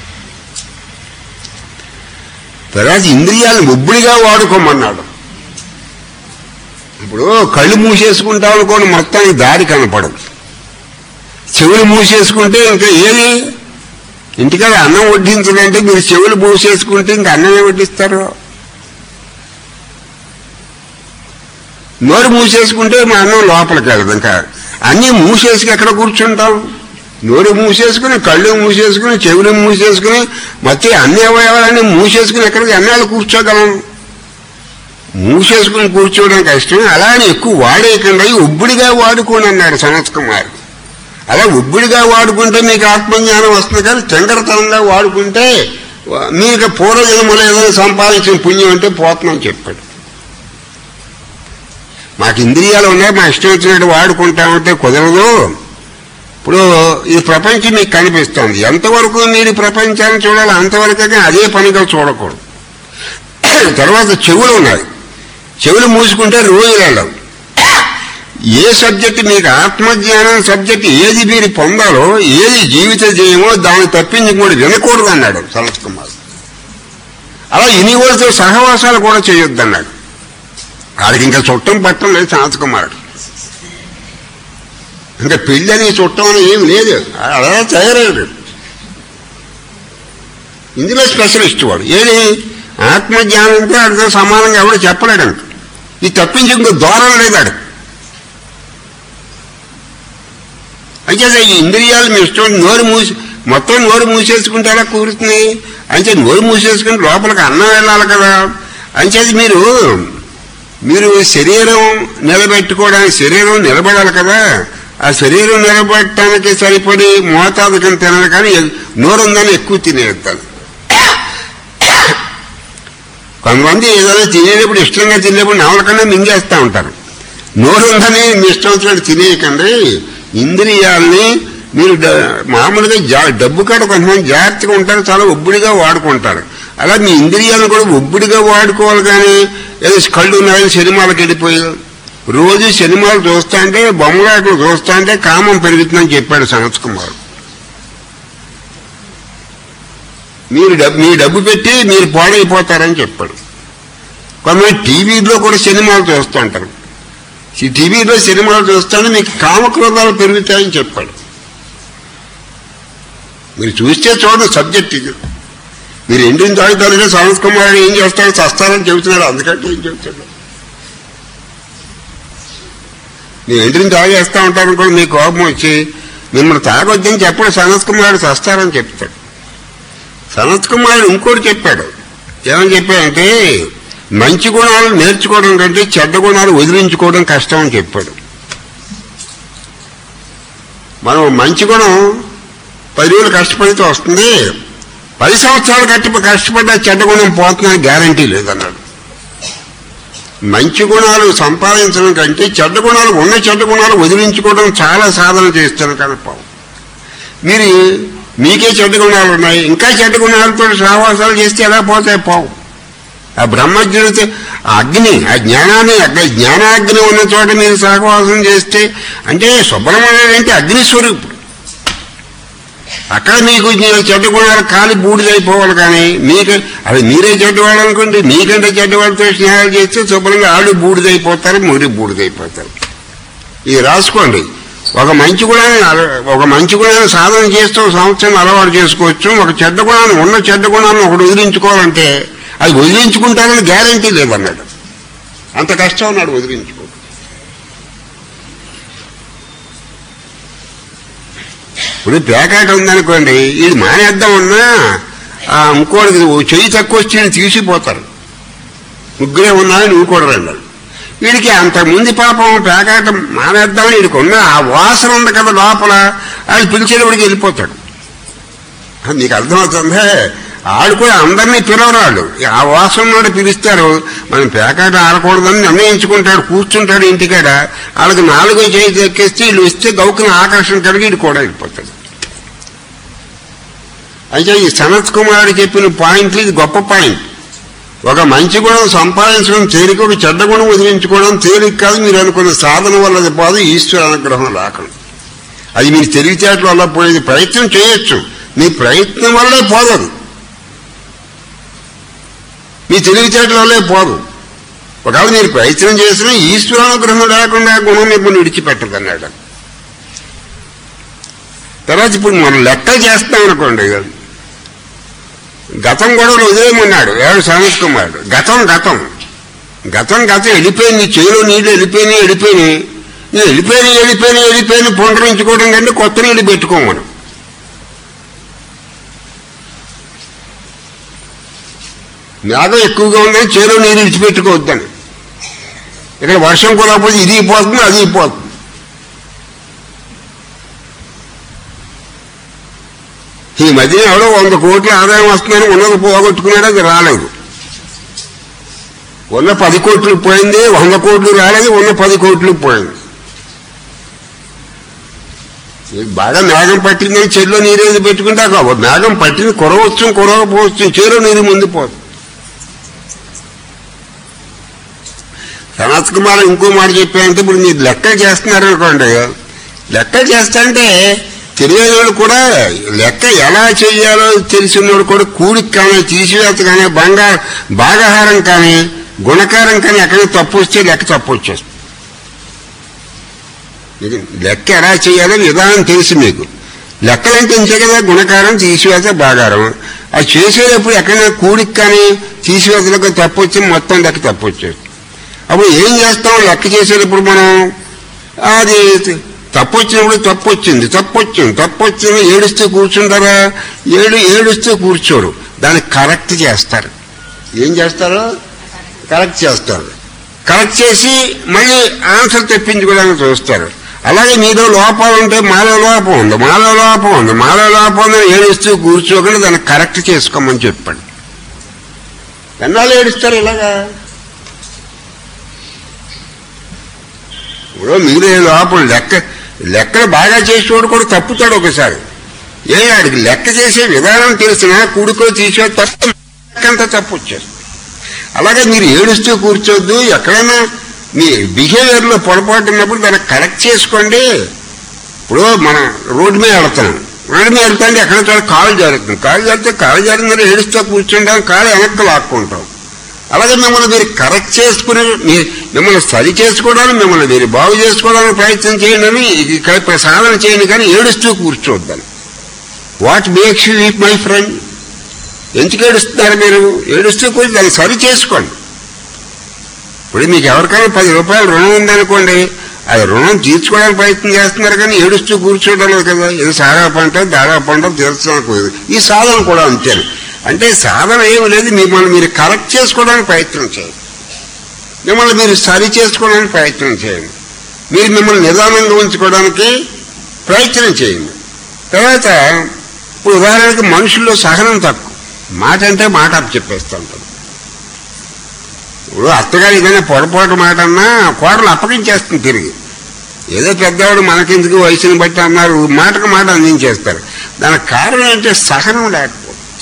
తర్వాత ఇంద్రియాలను ముబ్బుడిగా వాడుకోమన్నాడు. ఇప్పుడు కళ్ళు మూసేసుకుంటాం అనుకోండి, మొత్తానికి దారి కనపడదు. చెవులు మూసేసుకుంటే ఇంకా ఏది ఇంటికాడ అన్నం వడ్డించదంటే మీరు చెవులు మూసేసుకుంటే ఇంకా అన్నమే వడ్డిస్తారు. నోరు మూసేసుకుంటే మా అన్నం లోపలికి వెళ్ళదు. ఇంకా అన్నీ మూసేసుకు ఎక్కడ కూర్చుంటాం. నోరు మూసేసుకుని, కళ్ళు మూసేసుకుని, చెవులు మూసేసుకుని, మొత్తం అన్ని అవయవాలన్నీ మూసేసుకుని ఎక్కడికి అన్నాళ్ళు కూర్చోగలం. మూసేసుకుని కూర్చోవడం కష్టం, అలానే ఎక్కువ వాడేయకుండా ఉబ్బుడిగా వాడుకోండి అన్నాడు సనత్ కుమార్. అలా ఉబ్బుడిగా వాడుకుంటే మీకు ఆత్మజ్ఞానం వస్తుంది, కానీ తెంగరతనంగా వాడుకుంటే మీకు పూర్వజన్మలో ఏదైనా సంపాదించిన పుణ్యం అంటే పోతుందని చెప్పాడు. మాకు ఇంద్రియాలు ఉన్నాయి, మా ఇష్టం వచ్చినట్టు వాడుకుంటామంటే కుదరదు. ఇప్పుడు ఈ ప్రపంచం మీకు కనిపిస్తుంది, ఎంతవరకు మీరు ప్రపంచాన్ని చూడాలి అంతవరకే అదే పనిగా చూడకూడదు. తర్వాత చెవులు ఉన్నాయి, చెవులు మూసుకుంటే రోజులు వెళ్ళవు. ఏ సబ్జెక్ట్ మీకు ఆత్మజ్ఞానం సబ్జెక్ట్ ఏది మీరు పొందాలో, ఏది జీవిత జయమో దాన్ని తప్పించి కూడా వినకూడదు అన్నాడు సనత్ కుమార్. అలా ఇనివలతో సహవాసాలు కూడా చేయొద్దన్నాడు. వాడికి ఇంకా చుట్టం పట్టం లేదు సనత్ కుమార్, ఇంకా పెళ్ళని చుట్టం అని ఏమి లేదు, అలా తయారయ్యాడు. ఇందులో స్పెషలిస్ట్ వాడు. ఏది ఆత్మజ్ఞానంతో అడితో సమానంగా ఎవడో చెప్పలేడంట. ఇది తప్పించి ఇంకో దూరం లేదాడు. అంటే ఈ ఇంద్రియాలు మీ ఇష్టం నోరు మూసి మొత్తం నోరు మూసేసుకుంటే ఎలా కూరుతుంది? అంటే నోరు మూసేసుకుంటే లోపలికి అన్నం వెళ్ళాలి కదా. అంచేది మీరు మీరు శరీరం నిలబెట్టుకోవడానికి శరీరం నిలబడాలి కదా. ఆ శరీరం నిలబెట్టడానికి సరిపడి మోతాదు కింద తినాలి, కానీ నోరు ఉందని ఎక్కువ తినేస్తాను. కొంతమంది ఏదైనా తినేటప్పుడు ఇష్టంగా తినేటప్పుడు నవలకన్నా మింగేస్తూ ఉంటారు. నోరు ఉందని మీ ఇష్టం వచ్చినట్టు తినేయకండి. ఇంద్రియాలని మీరు మామూలుగా జా డబ్బు కాడ కొంతమంది జాగ్రత్తగా ఉంటారు, చాలా ఒబ్బుడిగా వాడుకుంటారు. అలా మీ ఇంద్రియాలను కూడా ఒబ్బుడిగా వాడుకోవాలి, కానీ ఏదో కళ్ళు ఉన్నాయని సినిమాలకు వెళ్ళిపోయి రోజు సినిమాలు చూస్తా అంటే బొమ్మలాటలు చూస్తా అంటే కామం పెరుగుతుందని చెప్పాడు సనత్ కుమార్. మీరు డబ్బు మీ డబ్బు పెట్టి మీరు పాడైపోతారని చెప్పాడు. కొంతమంది టీవీలో కూడా సినిమాలు చూస్తూ ఉంటారు, టీవీలో సినిమాలు చూస్తానే మీకు కామక్రోధాలు పెరుగుతాయని చెప్పాడు. మీరు చూస్తే చూడండి సబ్జెక్ట్ ఇది. మీరు ఎండిని తాగుతారంటే సనత్ కుమార్ ఏం చేస్తాడు, చస్తారని చెబుతున్నాడు, అందుకంటే ఏం చెబుతాడు. మీరు ఎండిని తాగేస్తా ఉంటారనుకోండి, మీ కోపం వచ్చి మిమ్మల్ని తాగొద్దని చెప్పడు సనత్ కుమార్, చస్తారని చెప్తాడు. సనత్ కుమార్ ఇంకోటి చెప్పాడు. ఏమని చెప్పాడంటే మంచి గుణాలు నేర్చుకోవడం కంటే చెడ్డ గుణాలు వదిలించుకోవడం కష్టం అని చెప్పాడు. మనం మంచి గుణం పది రోజులు కష్టపడితే వస్తుంది, పది సంవత్సరాలు కట్టి కష్టపడ్డా చెడ్డ గుణం పోతుందని గ్యారంటీ లేదన్నాడు. మంచి గుణాలు సంపాదించడం కంటే చెడ్డ గుణాలు ఉన్న చెడ్డ గుణాలు వదిలించుకోవడం చాలా సాధన చేస్తాను కనుక మీరు మీకే చెడ్డ గుణాలు ఉన్నాయి, ఇంకా చెడ్డ గుణాలతో సహవాసాలు చేస్తే ఎలా పోతాయి? పోవు. ఆ బ్రహ్మజ్ఞుడితో ఆ అగ్ని, ఆ జ్ఞానాన్ని జ్ఞానాగ్ని ఉన్న చోట మీరు సహవాసం చేస్తే, అంటే సుబ్రహ్మణ్యుడు అంటే అగ్నిస్వరూపుడు, అక్కడ మీకు చెడ్డ గుణాలు కాలి బూడిదైపోవాలి. కానీ మీకు అది మీరే చెడ్డవాళ్ళు అనుకోండి, మీకంటే చెడ్డవాళ్ళతో స్నేహాలు చేస్తే శుభ్రంగా ఆడు బూడిదైపోతారు, మీరు బూడిదైపోతారు. ఇది రాసుకోండి. ఒక మంచి గుణాన్ని ఒక మంచి గుణాన్ని సాధన చేస్తూ సంవత్సరం అలవాటు చేసుకోవచ్చు. ఒక చెడ్డ గుణాన్ని ఉన్న చెడ్డ గుణాన్ని ఒకటి వదిలించుకోవాలంటే అది వదిలించుకుంటారని గ్యారంటీ లేదన్నాడు. అంత కష్టం అన్నాడు వదిలించుకో. ఇప్పుడు పేకాట ఉందనుకోండి, ఇది మానేద్దామన్నా ఇంకోటికి చెయ్యి తక్కువ వచ్చి తీసిపోతారు. ముగ్గురే ఉన్నాయని నువ్వు కూడా రండి. వీడికి అంతకుముందు పాపం పేకాట మానేద్దామని వీడికి ఉన్న ఆ వాసన ఉంది కదా లోపల, అది పిలిచేటప్పటికి వెళ్ళిపోతాడు. నీకు అర్థమవుతుందే? ఆడు కూడా అందరినీ పిలవరాడు, ఆ వాసన నాడు పిలుస్తారు. మనం పేకాట ఆడకూడదని నిర్ణయించుకుంటాడు, కూర్చుంటాడు ఇంటికాడ. వాళ్ళకి నాలుగో చేయి ఎక్కేస్తే వీళ్ళు వస్తే గౌకుని ఆకర్షణ కలిగి వీడు కూడా వెళ్ళిపోతాడు. అయితే ఈ సనత్ కుమార్ చెప్పిన పాయింట్లు ఇది గొప్ప పాయింట్. ఒక మంచి గుణం సంపాదించడం తేలిక, ఒక చెడ్డ గుణం వదిలించుకోవడం తేలిక కాదు. మీరు అనుకున్న సాధన వల్లది పోదు, ఈశ్వర అనుగ్రహం లేకుండా. అది మీరు తెలివితేటల వల్ల పోయేది. ప్రయత్నం చేయొచ్చు, మీ ప్రయత్నం వల్లే పోదు, మీ తెలివితేటల వల్లే పోదు. ఒకవేళ మీరు ప్రయత్నం చేసినా ఈశ్వరానుగ్రహం లేకుండా గుణం మిమ్మల్ని విడిచిపెట్టదు అన్నాడు. తర్వాత ఇప్పుడు మనం లెక్క చేస్తాం అనుకోండి, గతం గొడవలు వదిలేయమన్నాడు ఎవరు సనత్ కుమారుడు. గతం గతం గతం గతం వెళ్ళిపోయింది, చేలో నీళ్ళు వెళ్ళిపోయినాయి వెళ్ళిపోయినాయి నేను వెళ్ళిపోయినాయి వెళ్ళిపోయినాయి వెళ్ళిపోయినాయి పునరుద్ధరించుకోవడం కంటే కొత్త నీళ్ళు పెట్టుకోమను. మేఘం ఎక్కువగా ఉందని చేలో నీళ్ళు విడిచిపెట్టుకోవద్దని. ఇక్కడ వర్షం కురవకపోతే ఇది పోతుంది, అది పోతుంది. ఈ మధ్యన ఎవడో వంద కోట్ల ఆదాయం వస్తుందని ఉన్నది పోగొట్టుకున్నాడు, అది రాలేదు. ఉన్న పది కోట్లు పోయింది, వంద కోట్లు రాలేదు, ఉన్న పది కోట్లు పోయింది. బాగా మేఘం పట్టిందని చెరులో నీరేది పెట్టుకుంటే మేఘం పట్టింది కురవచ్చు కురవకపోవచ్చు, చెరులో నీరు ముందు పోతుంది. సనత్ కుమార్ ఇంకో మాట చెప్పారంటే, ఇప్పుడు మీరు లెక్కలు చేస్తున్నారనుకోండి, లెక్కలు చేస్తాంటే తెలియని వాడు కూడా లెక్క ఎలా చేయాలో తెలిసినోడు కూడా కూడికి కానీ తీసివేత కానీ బంగా భాగాహారం కానీ గుణకారం కానీ ఎక్కడైనా తప్పు వస్తే లెక్క తప్పు వచ్చేస్తుంది. లెక్క ఎలా చేయాలో విధానం తెలిసి మీకు లెక్కలంటే ఇంతే కదా, గుణకారం తీసివేత భాగారం. అది చేసేటప్పుడు ఎక్కడైనా కూడికి కానీ తీసివేతలకు తప్పు వచ్చి మొత్తం లెక్క తప్పు వచ్చేస్తుంది. అప్పుడు ఏం చేస్తాం, లెక్క చేసేటప్పుడు మనం అది తప్పు వచ్చినప్పుడు తప్పు వచ్చింది తప్పు వచ్చింది తప్పు వచ్చింది ఏడుస్తూ కూర్చుంటారా, ఏడు ఏడుస్తూ కూర్చోరు, దాన్ని కరెక్ట్ చేస్తారు. ఏం చేస్తారు, కరెక్ట్ చేస్తారు. కరెక్ట్ చేసి మళ్ళీ ఆన్సర్ తెప్పించుకోవడానికి చూస్తారు. అలాగే మీలో లోపాలు ఉంటే మాలో లోపం ఉంది మాలో లోపం ఉంది మాలో లోపం ఉందని ఏడుస్తూ కూర్చోకుండా దాన్ని కరెక్ట్ చేసుకోమని చెప్పండి. ఎన్నాళ్ళు ఏడుస్తారు ఇలాగా? ఇప్పుడు మీరు లోపం లెక్క లెక్కలు బాగా చేసేవాడు కూడా తప్పుతాడు ఒకసారి. ఏ ఆడికి లెక్క చేసే విధానం తెలిసినా కూడుకో తీసే తప్పు లెక్కంతా తప్పు వచ్చేస్తుంది. అలాగే మీరు ఏడుస్తూ కూర్చోద్దు, ఎక్కడైనా మీ బిహేవియర్లో పొరపాటు ఉన్నప్పుడు దాన్ని కరెక్ట్ చేసుకోండి. ఇప్పుడు మనం రోడ్డు మీద వెళ్తాం, రోడ్డు మీద వెళ్తాంటే ఎక్కడ చాలా కాలు జారుతుంది, కాలు జారితే కాలు జారిందని ఏడుస్తూ కూర్చుంటాం, కాలు వెనక్కి లాక్కుంటాం. అలాగే మిమ్మల్ని మీరు కరెక్ట్ చేసుకుని మిమ్మల్ని సరి చేసుకోవడానికి మిమ్మల్ని మీరు బాగు చేసుకోవడానికి ప్రయత్నం చేయండి అని ఇక్కడ సాధన చేయండి, కానీ ఏడుస్తూ కూర్చోద్దని. What makes you weak my friend? ఎందుకు ఏడుస్తున్నారు మీరు? ఏడుస్తూ కూర్చొని దాన్ని సరి చేసుకోండి. ఇప్పుడు మీకు ఎవరికైనా పది రూపాయలు రుణం ఉందనుకోండి, అది రుణం తీర్చుకోవడానికి ప్రయత్నం చేస్తున్నారు, కానీ ఏడుస్తూ కూర్చోవడం లేదు కదా. ఇది సారా పంట దాడా పంట తీర్చడానికి. ఈ సాధన కూడా అంతే. అంటే సాధన ఏమి లేదు, మిమ్మల్ని మీరు కరెక్ట్ చేసుకోవడానికి ప్రయత్నం చేయండి, మిమ్మల్ని మీరు సరి చేసుకోవడానికి ప్రయత్నం చేయండి, మీరు మిమ్మల్ని నిదానంగా ఉంచుకోవడానికి ప్రయత్నం చేయండి. తర్వాత ఇప్పుడు ఉదాహరణకి మనుషుల్లో సహనం తక్కువ, మాట అంటే మాట అప్పు చెప్పేస్తూ ఉంటారు. ఇప్పుడు అత్తగారు ఏదైనా పొరపాటు మాట అన్నా కోడలు అప్పగించేస్తుంది తిరిగి. ఏదో పెద్దవాడు మనకెందుకు వయసుని బట్టి అన్నారు, మాటకు మాట అందించేస్తారు. దానికి కారణం అంటే సహనం లేకపోతే.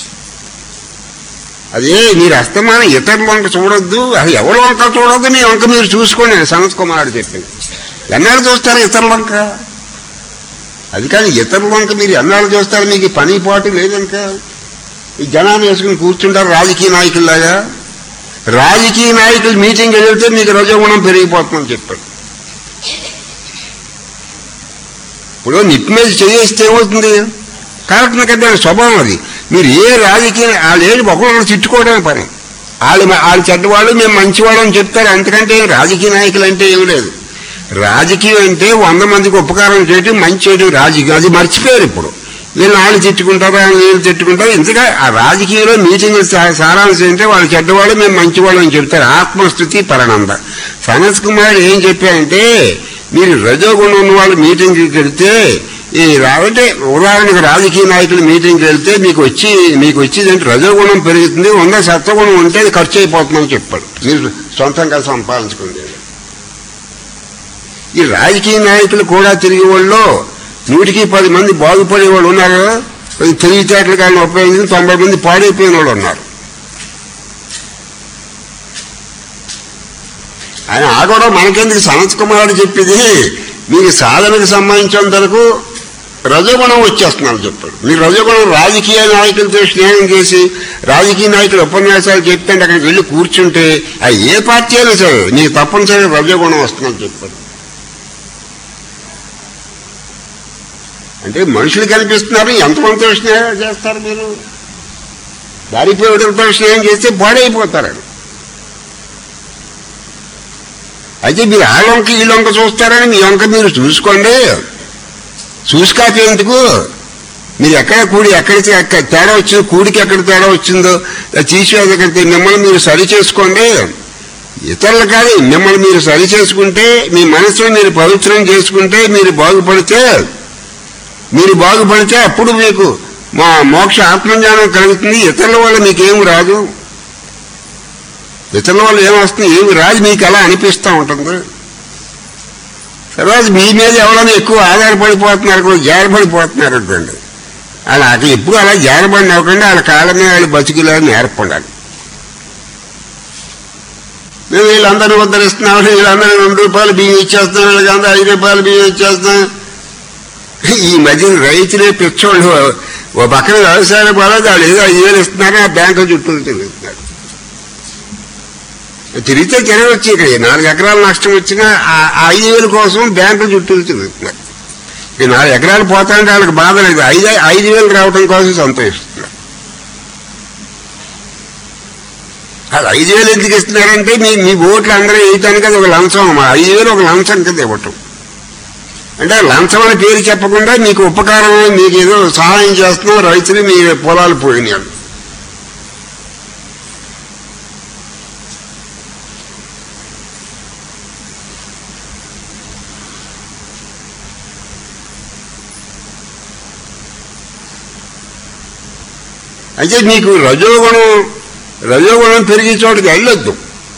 అదే మీరు అస్తమానం ఇతరుల వంక చూడొద్దు, అది ఎవరి వంక చూడొద్దు, మీ వంక మీరు చూసుకోండి. సనత్ కుమారుడు చెప్పింది. ఎన్నాళ్ళు చూస్తారు ఇతరుల వంక? అది కానీ ఇతరుల వంక మీరు ఎన్నాళ్ళు చూస్తారు? మీకు పని పాటు లేదనుక ఈ జనాన్ని వేసుకుని కూర్చుంటారు రాజకీయ నాయకుల్లాగా. రాజకీయ నాయకులు మీటింగ్ వెళ్తే మీకు రజోగుణం పెరిగిపోతుందని చెప్పారు. ఇప్పుడు నిప్పు మీద చేస్తే ఏమవుతుంది? కరెక్ట్ కదా, స్వభావం అది. మీరు ఏ రాజకీయ వాళ్ళు ఏది ఒకళ్ళు తిట్టుకోవడమే పని. వాళ్ళు వాళ్ళు చెడ్డవాళ్ళు, మేము మంచివాళ్ళు అని చెప్తారు. అంతకంటే రాజకీయ నాయకులు అంటే ఏమి లేదు. రాజకీయం అంటే వంద మందికి ఉపకారం చేయడం, మంచి చేయడం రాజకీయం. అది మర్చిపోయారు ఇప్పుడు. వీళ్ళు వాళ్ళు తిట్టుకుంటారు, వీళ్ళు తిట్టుకుంటారు. ఇంతగా ఆ రాజకీయంలో మీటింగ్ సారాంశం ఏంటంటే వాళ్ళు చెడ్డవాళ్ళు, మేము మంచివాళ్ళు అని చెప్తారు. ఆత్మస్థుతి పరనంద. సనత్ కుమార్ ఏం చెప్పారంటే, మీరు రజోగుణం ఉన్న వాళ్ళు మీటింగ్కి వెళ్తే ఈ అంటే ఉదాహరణకు రాజకీయ నాయకులు మీటింగ్కి వెళ్తే మీకు వచ్చి మీకు వచ్చేదంటే రజోగుణం పెరుగుతుంది, వంద సత్వగుణం ఉంటే అది ఖర్చు అయిపోతుందని చెప్పాడు. మీరు సొంతంగా సంపాదించుకుంది. ఈ రాజకీయ నాయకులు కూడా తిరిగే వాళ్ళు నూటికి పది మంది బాగుపడే వాళ్ళు ఉన్నారు. తెలివితేటలు కానీ ఉపయోగించి తొంభై మంది పాడైపోయిన వాళ్ళు ఉన్నారు. ఆయన ఆ కూడా మనకెందుకు సనత్ కుమారుడు చెప్పేది, మీకు సాధనకు సంబంధించినంత వరకు రజోగుణం వచ్చేస్తున్నాను చెప్పాడు. మీరు రజోగుణం రాజకీయ నాయకులతో స్నేహం చేసి రాజకీయ నాయకులు ఉపన్యాసాలు చెప్తే అక్కడికి వెళ్ళి కూర్చుంటే అది ఏ పార్టీ అయినా సరే మీకు తప్పనిసరిగా రజోగుణం వస్తుందని చెప్పాడు. అంటే మనుషులు కనిపిస్తున్నారు, ఎంతమందితో స్నేహం చేస్తారు మీరు? దారిపోయేటతో స్నేహం చేస్తే పాడైపోతారని. అయితే మీరు ఆ వంక ఈ వంక చూస్తారని మీ వంక మీరు చూసుకోండి. చూసుకాకేందుకు మీరు ఎక్కడ కూడి ఎక్కడ తేడా వచ్చిందో, కూడికి ఎక్కడ తేడా వచ్చిందో తీసివేదకైతే మిమ్మల్ని మీరు సరి చేసుకోండి. ఇతరులు కాదు, మిమ్మల్ని మీరు సరి చేసుకుంటే, మీ మనసును మీరు పవిత్రం చేసుకుంటే, మీరు బాగుపడితే మీరు బాగుపడితే అప్పుడు మీకు మా మోక్ష ఆత్మజ్ఞానం కలుగుతుంది. ఇతరుల వల్ల మీకేం రాదు, ఇతరుల వల్ల ఏమొస్తుంది, ఏమి రాదు, మీకు అలా అనిపిస్తూ ఉంటుంది. తర్వాత మీ మీద ఎవరైనా ఎక్కువ ఆధారపడిపోతున్నారు కూడా జారపడిపోతున్నారు అనుకోండి, అలా అక్కడ ఎప్పుడు అలా జారబడి అవ్వకుండా వాళ్ళ కాళ్ళ మీద వాళ్ళు బతికిలేని నేర్పడాలి. మేము వీళ్ళందరినీ ఉద్ధరిస్తున్నాం, వీళ్ళందరూ రెండు రూపాయలు బియ్యం ఇచ్చేస్తాం, వీళ్ళకంతా ఐదు రూపాయలు బియ్యం ఇచ్చేస్తాం. ఈ మధ్యన రైతులే పిచ్చోళ్ళు, ఓ పక్కన వ్యవసాయ పోలేదు, వాళ్ళు ఏదో ఐదు వేలు ఇస్తున్నారు, ఆ బ్యాంకు చుట్టూ తిరుగుతున్నారు. తిరిగితే తిరగవచ్చు, ఇక్కడ నాలుగు ఎకరాల నష్టం వచ్చినా ఆ ఐదు వేల కోసం బ్యాంకు చుట్టూ తిరుగుతున్నారు. ఈ నాలుగు ఎకరాలు పోతాంటే వాళ్ళకి బాధ లేదు, ఐదు ఐదు వేలు రావడం కోసం సంతోషిస్తున్నారు. అది ఐదు వేలు ఎందుకు ఇస్తున్నారంటే మీ మీ ఓట్లు అందరూ వేయటానికి అది ఒక లంచం, ఐదు వేలు ఒక లంచం కింద ఇవ్వటం. అంటే లంచం అని పేరు చెప్పకుండా మీకు ఉపకారం, మీకు ఏదో సహాయం చేస్తున్నాం, రైతులు మీ పొలాలు పోయినాడు. అయితే మీకు రజోగుణం రజోగుణం పెరిగే చోటుకి వెళ్ళొద్దు.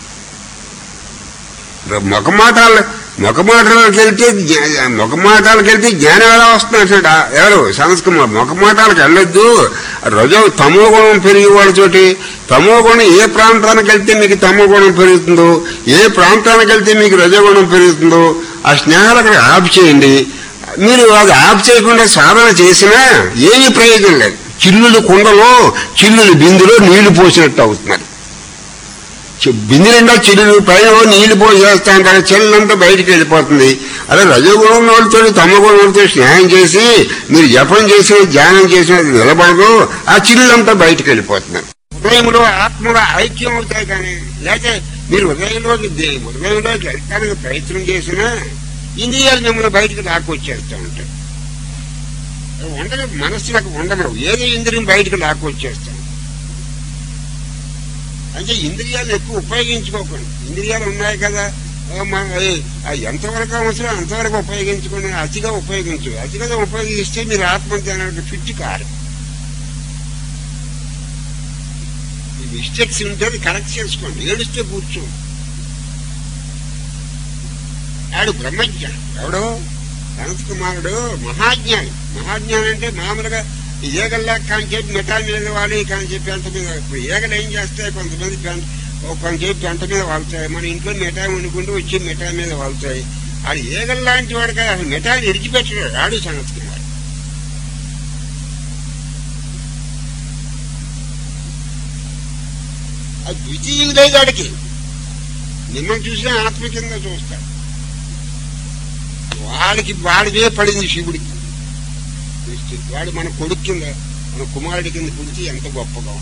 మొఖమాటాలు మొఖమాటాలకు వెళ్తే మొఖమాటాలకు వెళ్తే జ్ఞానం ఎలా వస్తున్నట్టు ఎవరు సంస్కృతి మొఖమాటాలకు వెళ్ళొద్దు. రజో తమో గుణం పెరిగే వాళ్ళతోటి, తమో గుణం ఏ ప్రాంతానికి వెళ్తే మీకు తమో గుణం పెరుగుతుందో, ఏ ప్రాంతానికి వెళ్తే మీకు రజోగుణం పెరుగుతుందో ఆ స్నేహాలు అక్కడ ఆఫ్ చేయండి. మీరు అది ఆఫ్ చేయకుండా సాధన చేసినా ఏమీ ప్రయోజనం లేదు. చిల్లులు కుండలో చిల్లులు బిందులో నీళ్లు పోసినట్టు అవుతున్నారు. బిందు నిండా చిల్లులు పైన నీళ్లు పోసేస్తా అంటారు, చెల్లంతా బయటికి వెళ్ళిపోతుంది. అదే రజోగుణం వాళ్ళతో తమ గుణంతో స్నేహం చేసి మీరు జపం చేసి ధ్యానం చేసినది నిలబడదు, ఆ చిల్లులంతా బయటికి వెళ్ళిపోతున్నారు. హృదయంలో ఆత్మలో ఐక్యం అవుతాయి. కానీ లేకపోతే మీరు హృదయంలోకి హృదయంలోకి వెళ్ళడానికి ప్రయత్నం చేసినా ఇంద్రియాలు మిమ్మల్ని బయటకు లాక్కొచ్చేస్తూ ఉంటాయి. ఉండదు, మనస్సులకు ఉండదు, ఏదో ఇంద్రియం బయటకు లాక్కొచ్చేస్తాం. అంటే ఇంద్రియాలను ఎక్కువ ఉపయోగించుకోకండి. ఇంద్రియాలు ఉన్నాయి కదా, ఎంతవరకు అవసరం అంతవరకు ఉపయోగించుకుని అతిగా ఉపయోగించు. అతిగా ఉపయోగిస్తే మీరు ఆత్మజ్ఞానానికి ఫిట్ కాదు. ఈ మిస్టేక్స్ ఉంటే కరెక్ట్ చేసుకోండి, ఏడుస్తే కూర్చోండి. ఆడు బ్రహ్మజ్ఞాని, ఎవడో అనంత కుమారుడు మహాజ్ఞాని. మహాజ్ఞాని అంటే మామూలుగా ఈగల్లా కాంచేపు మెటాల్ మీద వాలి కాంచేపు పెంట మీద. ఇప్పుడు ఈగలు ఏం చేస్తాయి, కొంతమంది కొంతసేపు పెంట మీద వాళ్తాయి. మన ఇంట్లో మిఠాయి వండుకుంటూ వచ్చి మిఠాయి మీద వాళ్తాయి. ఆడు ఈగల్ లాంటి వాడు కదా, అసలు మిఠాయిని ఇడిచిపెట్టాడు ఆడు సనత్ కుమార్. అది ద్వితీయం లేదు ఆడికి. మిమ్మల్ని చూసినా ఆత్మ కింద చూస్తాడు. వాడికి వాడిదే పడింది శివుడికి. వాడు మన కొడుకు కింద, మన కుమారుడి కింద పుడిచి ఎంత గొప్పగా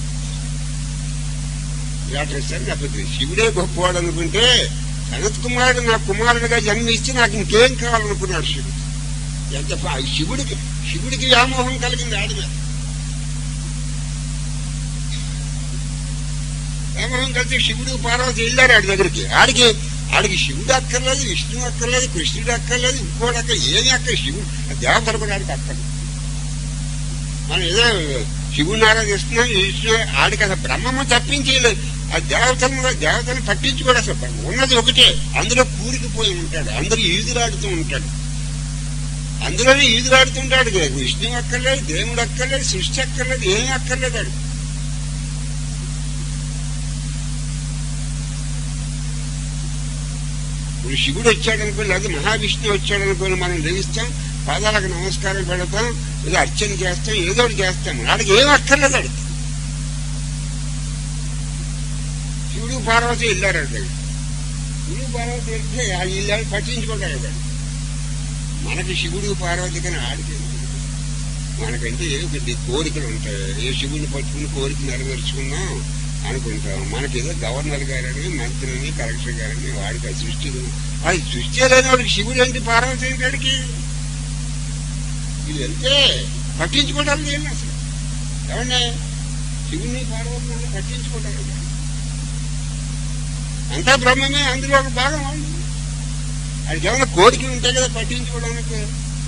ఇలా సార్. లేకపోతే శివుడే గొప్పవాడు అనుకుంటే సనత్ కుమారుడు నా కుమారుడిగా జన్మిస్తే నాకు ఇంకేం కావాలనుకున్నాడు శివుడు. ఎంత శివుడికి శివుడికి వ్యామోహం కలిగింది ఆడి మీద. వ్యామోహం కలిసి శివుడు పార్వతి వెళ్ళారు ఆడి దగ్గరికి. ఆడికి ఆడికి శివుడు అక్కర్లేదు, విష్ణువు అక్కర్లేదు, కృష్ణుడు అక్కర్లేదు, ఇంకోటి అక్కడ ఏమి అక్కడ శివుడు దేవతలు కూడా ఆడికి అక్కర్లేదు. మనం ఏదో శివుడిని ఆరాధిస్తున్నాం, విష్ణు ఆడికి అసలు బ్రహ్మము తప్పించేయలేదు. ఆ దేవతలను దేవతలను పట్టించుకోడు. అసలు ఉన్నది ఒకటే, అందులో కూరికిపోయి ఉంటాడు, అందరూ ఈదులాడుతూ ఉంటాడు, అందులోనే ఈదులాడుతుంటాడు. విష్ణువు అక్కర్లేదు, దేవుడు అక్కర్లేదు, సృష్టి అక్కర్లేదు, ఏమీ అక్కర్లేదు. ఆడు ఇప్పుడు శివుడు వచ్చాడనుకో, లేదా మహావిష్ణువు వచ్చాడనుకోని మనం లేస్తాం, పాదాలకు నమస్కారం పెడతాం, ఏదో అర్చన చేస్తాం, ఏదో ఒకటి చేస్తాం. వాడికి ఏం అక్కర్లేదు. ఆడికి శివుడు పార్వతి వెళ్ళారంటే, శివుడు పార్వతి వెళ్తే ఆ ఇల్లు పట్టించుకుంటాడు. మనకి శివుడు పార్వతి కానీ ఆడికి మనకంటే ఏ పెద్ద కోరికలు ఉంటాయి. ఏ శివుడిని పట్టుకుని కోరిక నెరవేర్చుకున్నాం అనుకుంటాం. మనకేదో గవర్నర్ గారని, మంత్రిని, కలెక్టర్ గారని, వాడికి సృష్టి అది సృష్టి లేని వాడికి శివుడు ఏంటి, పార్వతి ఏంటి? వాడికి ఇది వెళ్తే పట్టించుకోవడానికి ఏమి అసలు ఎవరినే శివుడిని పార్వతిని పట్టించుకోవడానికి. అంతా బ్రహ్మమే, అందులో ఒక భాగం వాళ్ళు. అది ఏమైనా కోరికలు ఉంటాయి కదా పట్టించుకోవడానికి.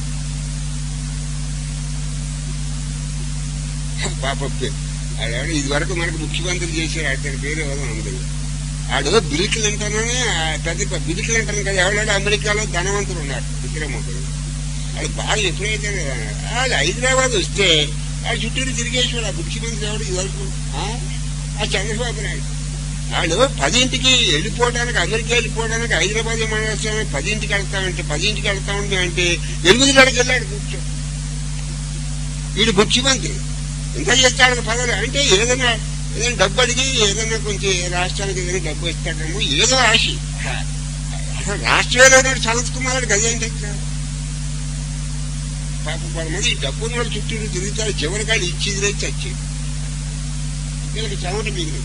పాప ఆడెవడో ఇది వరకు మనకు ముఖ్యమంత్రి చేశారు, అతని పేరు ఎవరో ఉంది. ఆడు బిల్ క్లింటన్ అని పెద్ద బిల్ క్లింటన్ కదా, ఎవడాడు అమెరికాలో ధనవంతులు ఉన్నారు విక్రమంతులు. వాళ్ళు బాగా ఎప్పుడైతే వాళ్ళు హైదరాబాద్ వస్తే ఆ చుట్టూరు తిరిగేసేవాడు ఆ ముఖ్యమంత్రి ఎవడు ఇది వరకు ఆ చంద్రబాబు నాయుడు. వాళ్ళు పదింటికి వెళ్ళిపోవడానికి, అమెరికా వెళ్ళిపోవడానికి హైదరాబాద్ విమానాశ్రయానికి పదింటికి వెళ్తామంటే పదింటికి వెళ్తామంటే అంటే ఎనిమిది గడికి వెళ్ళాడు కూర్చో. వీడు ముఖ్యమంత్రి ఇంత చేస్తాడు పదవి అంటే ఏదైనా ఏదైనా డబ్బు అడిగి ఏదైనా కొంచెం రాష్ట్రానికి ఏదైనా డబ్బు ఇస్తాడేమో ఏదో ఆశ. అసలు రాష్ట్రంలో ఉన్నాడు సనత్ కుమార్ గదేంటి పాప కొంతమంది ఈ డబ్బున్న వాళ్ళు చుట్టూ తిరుగుతారు, చివరికాయలు ఇచ్చేది లేదు చచ్చి వీళ్ళకి చెమట మిగిలింది.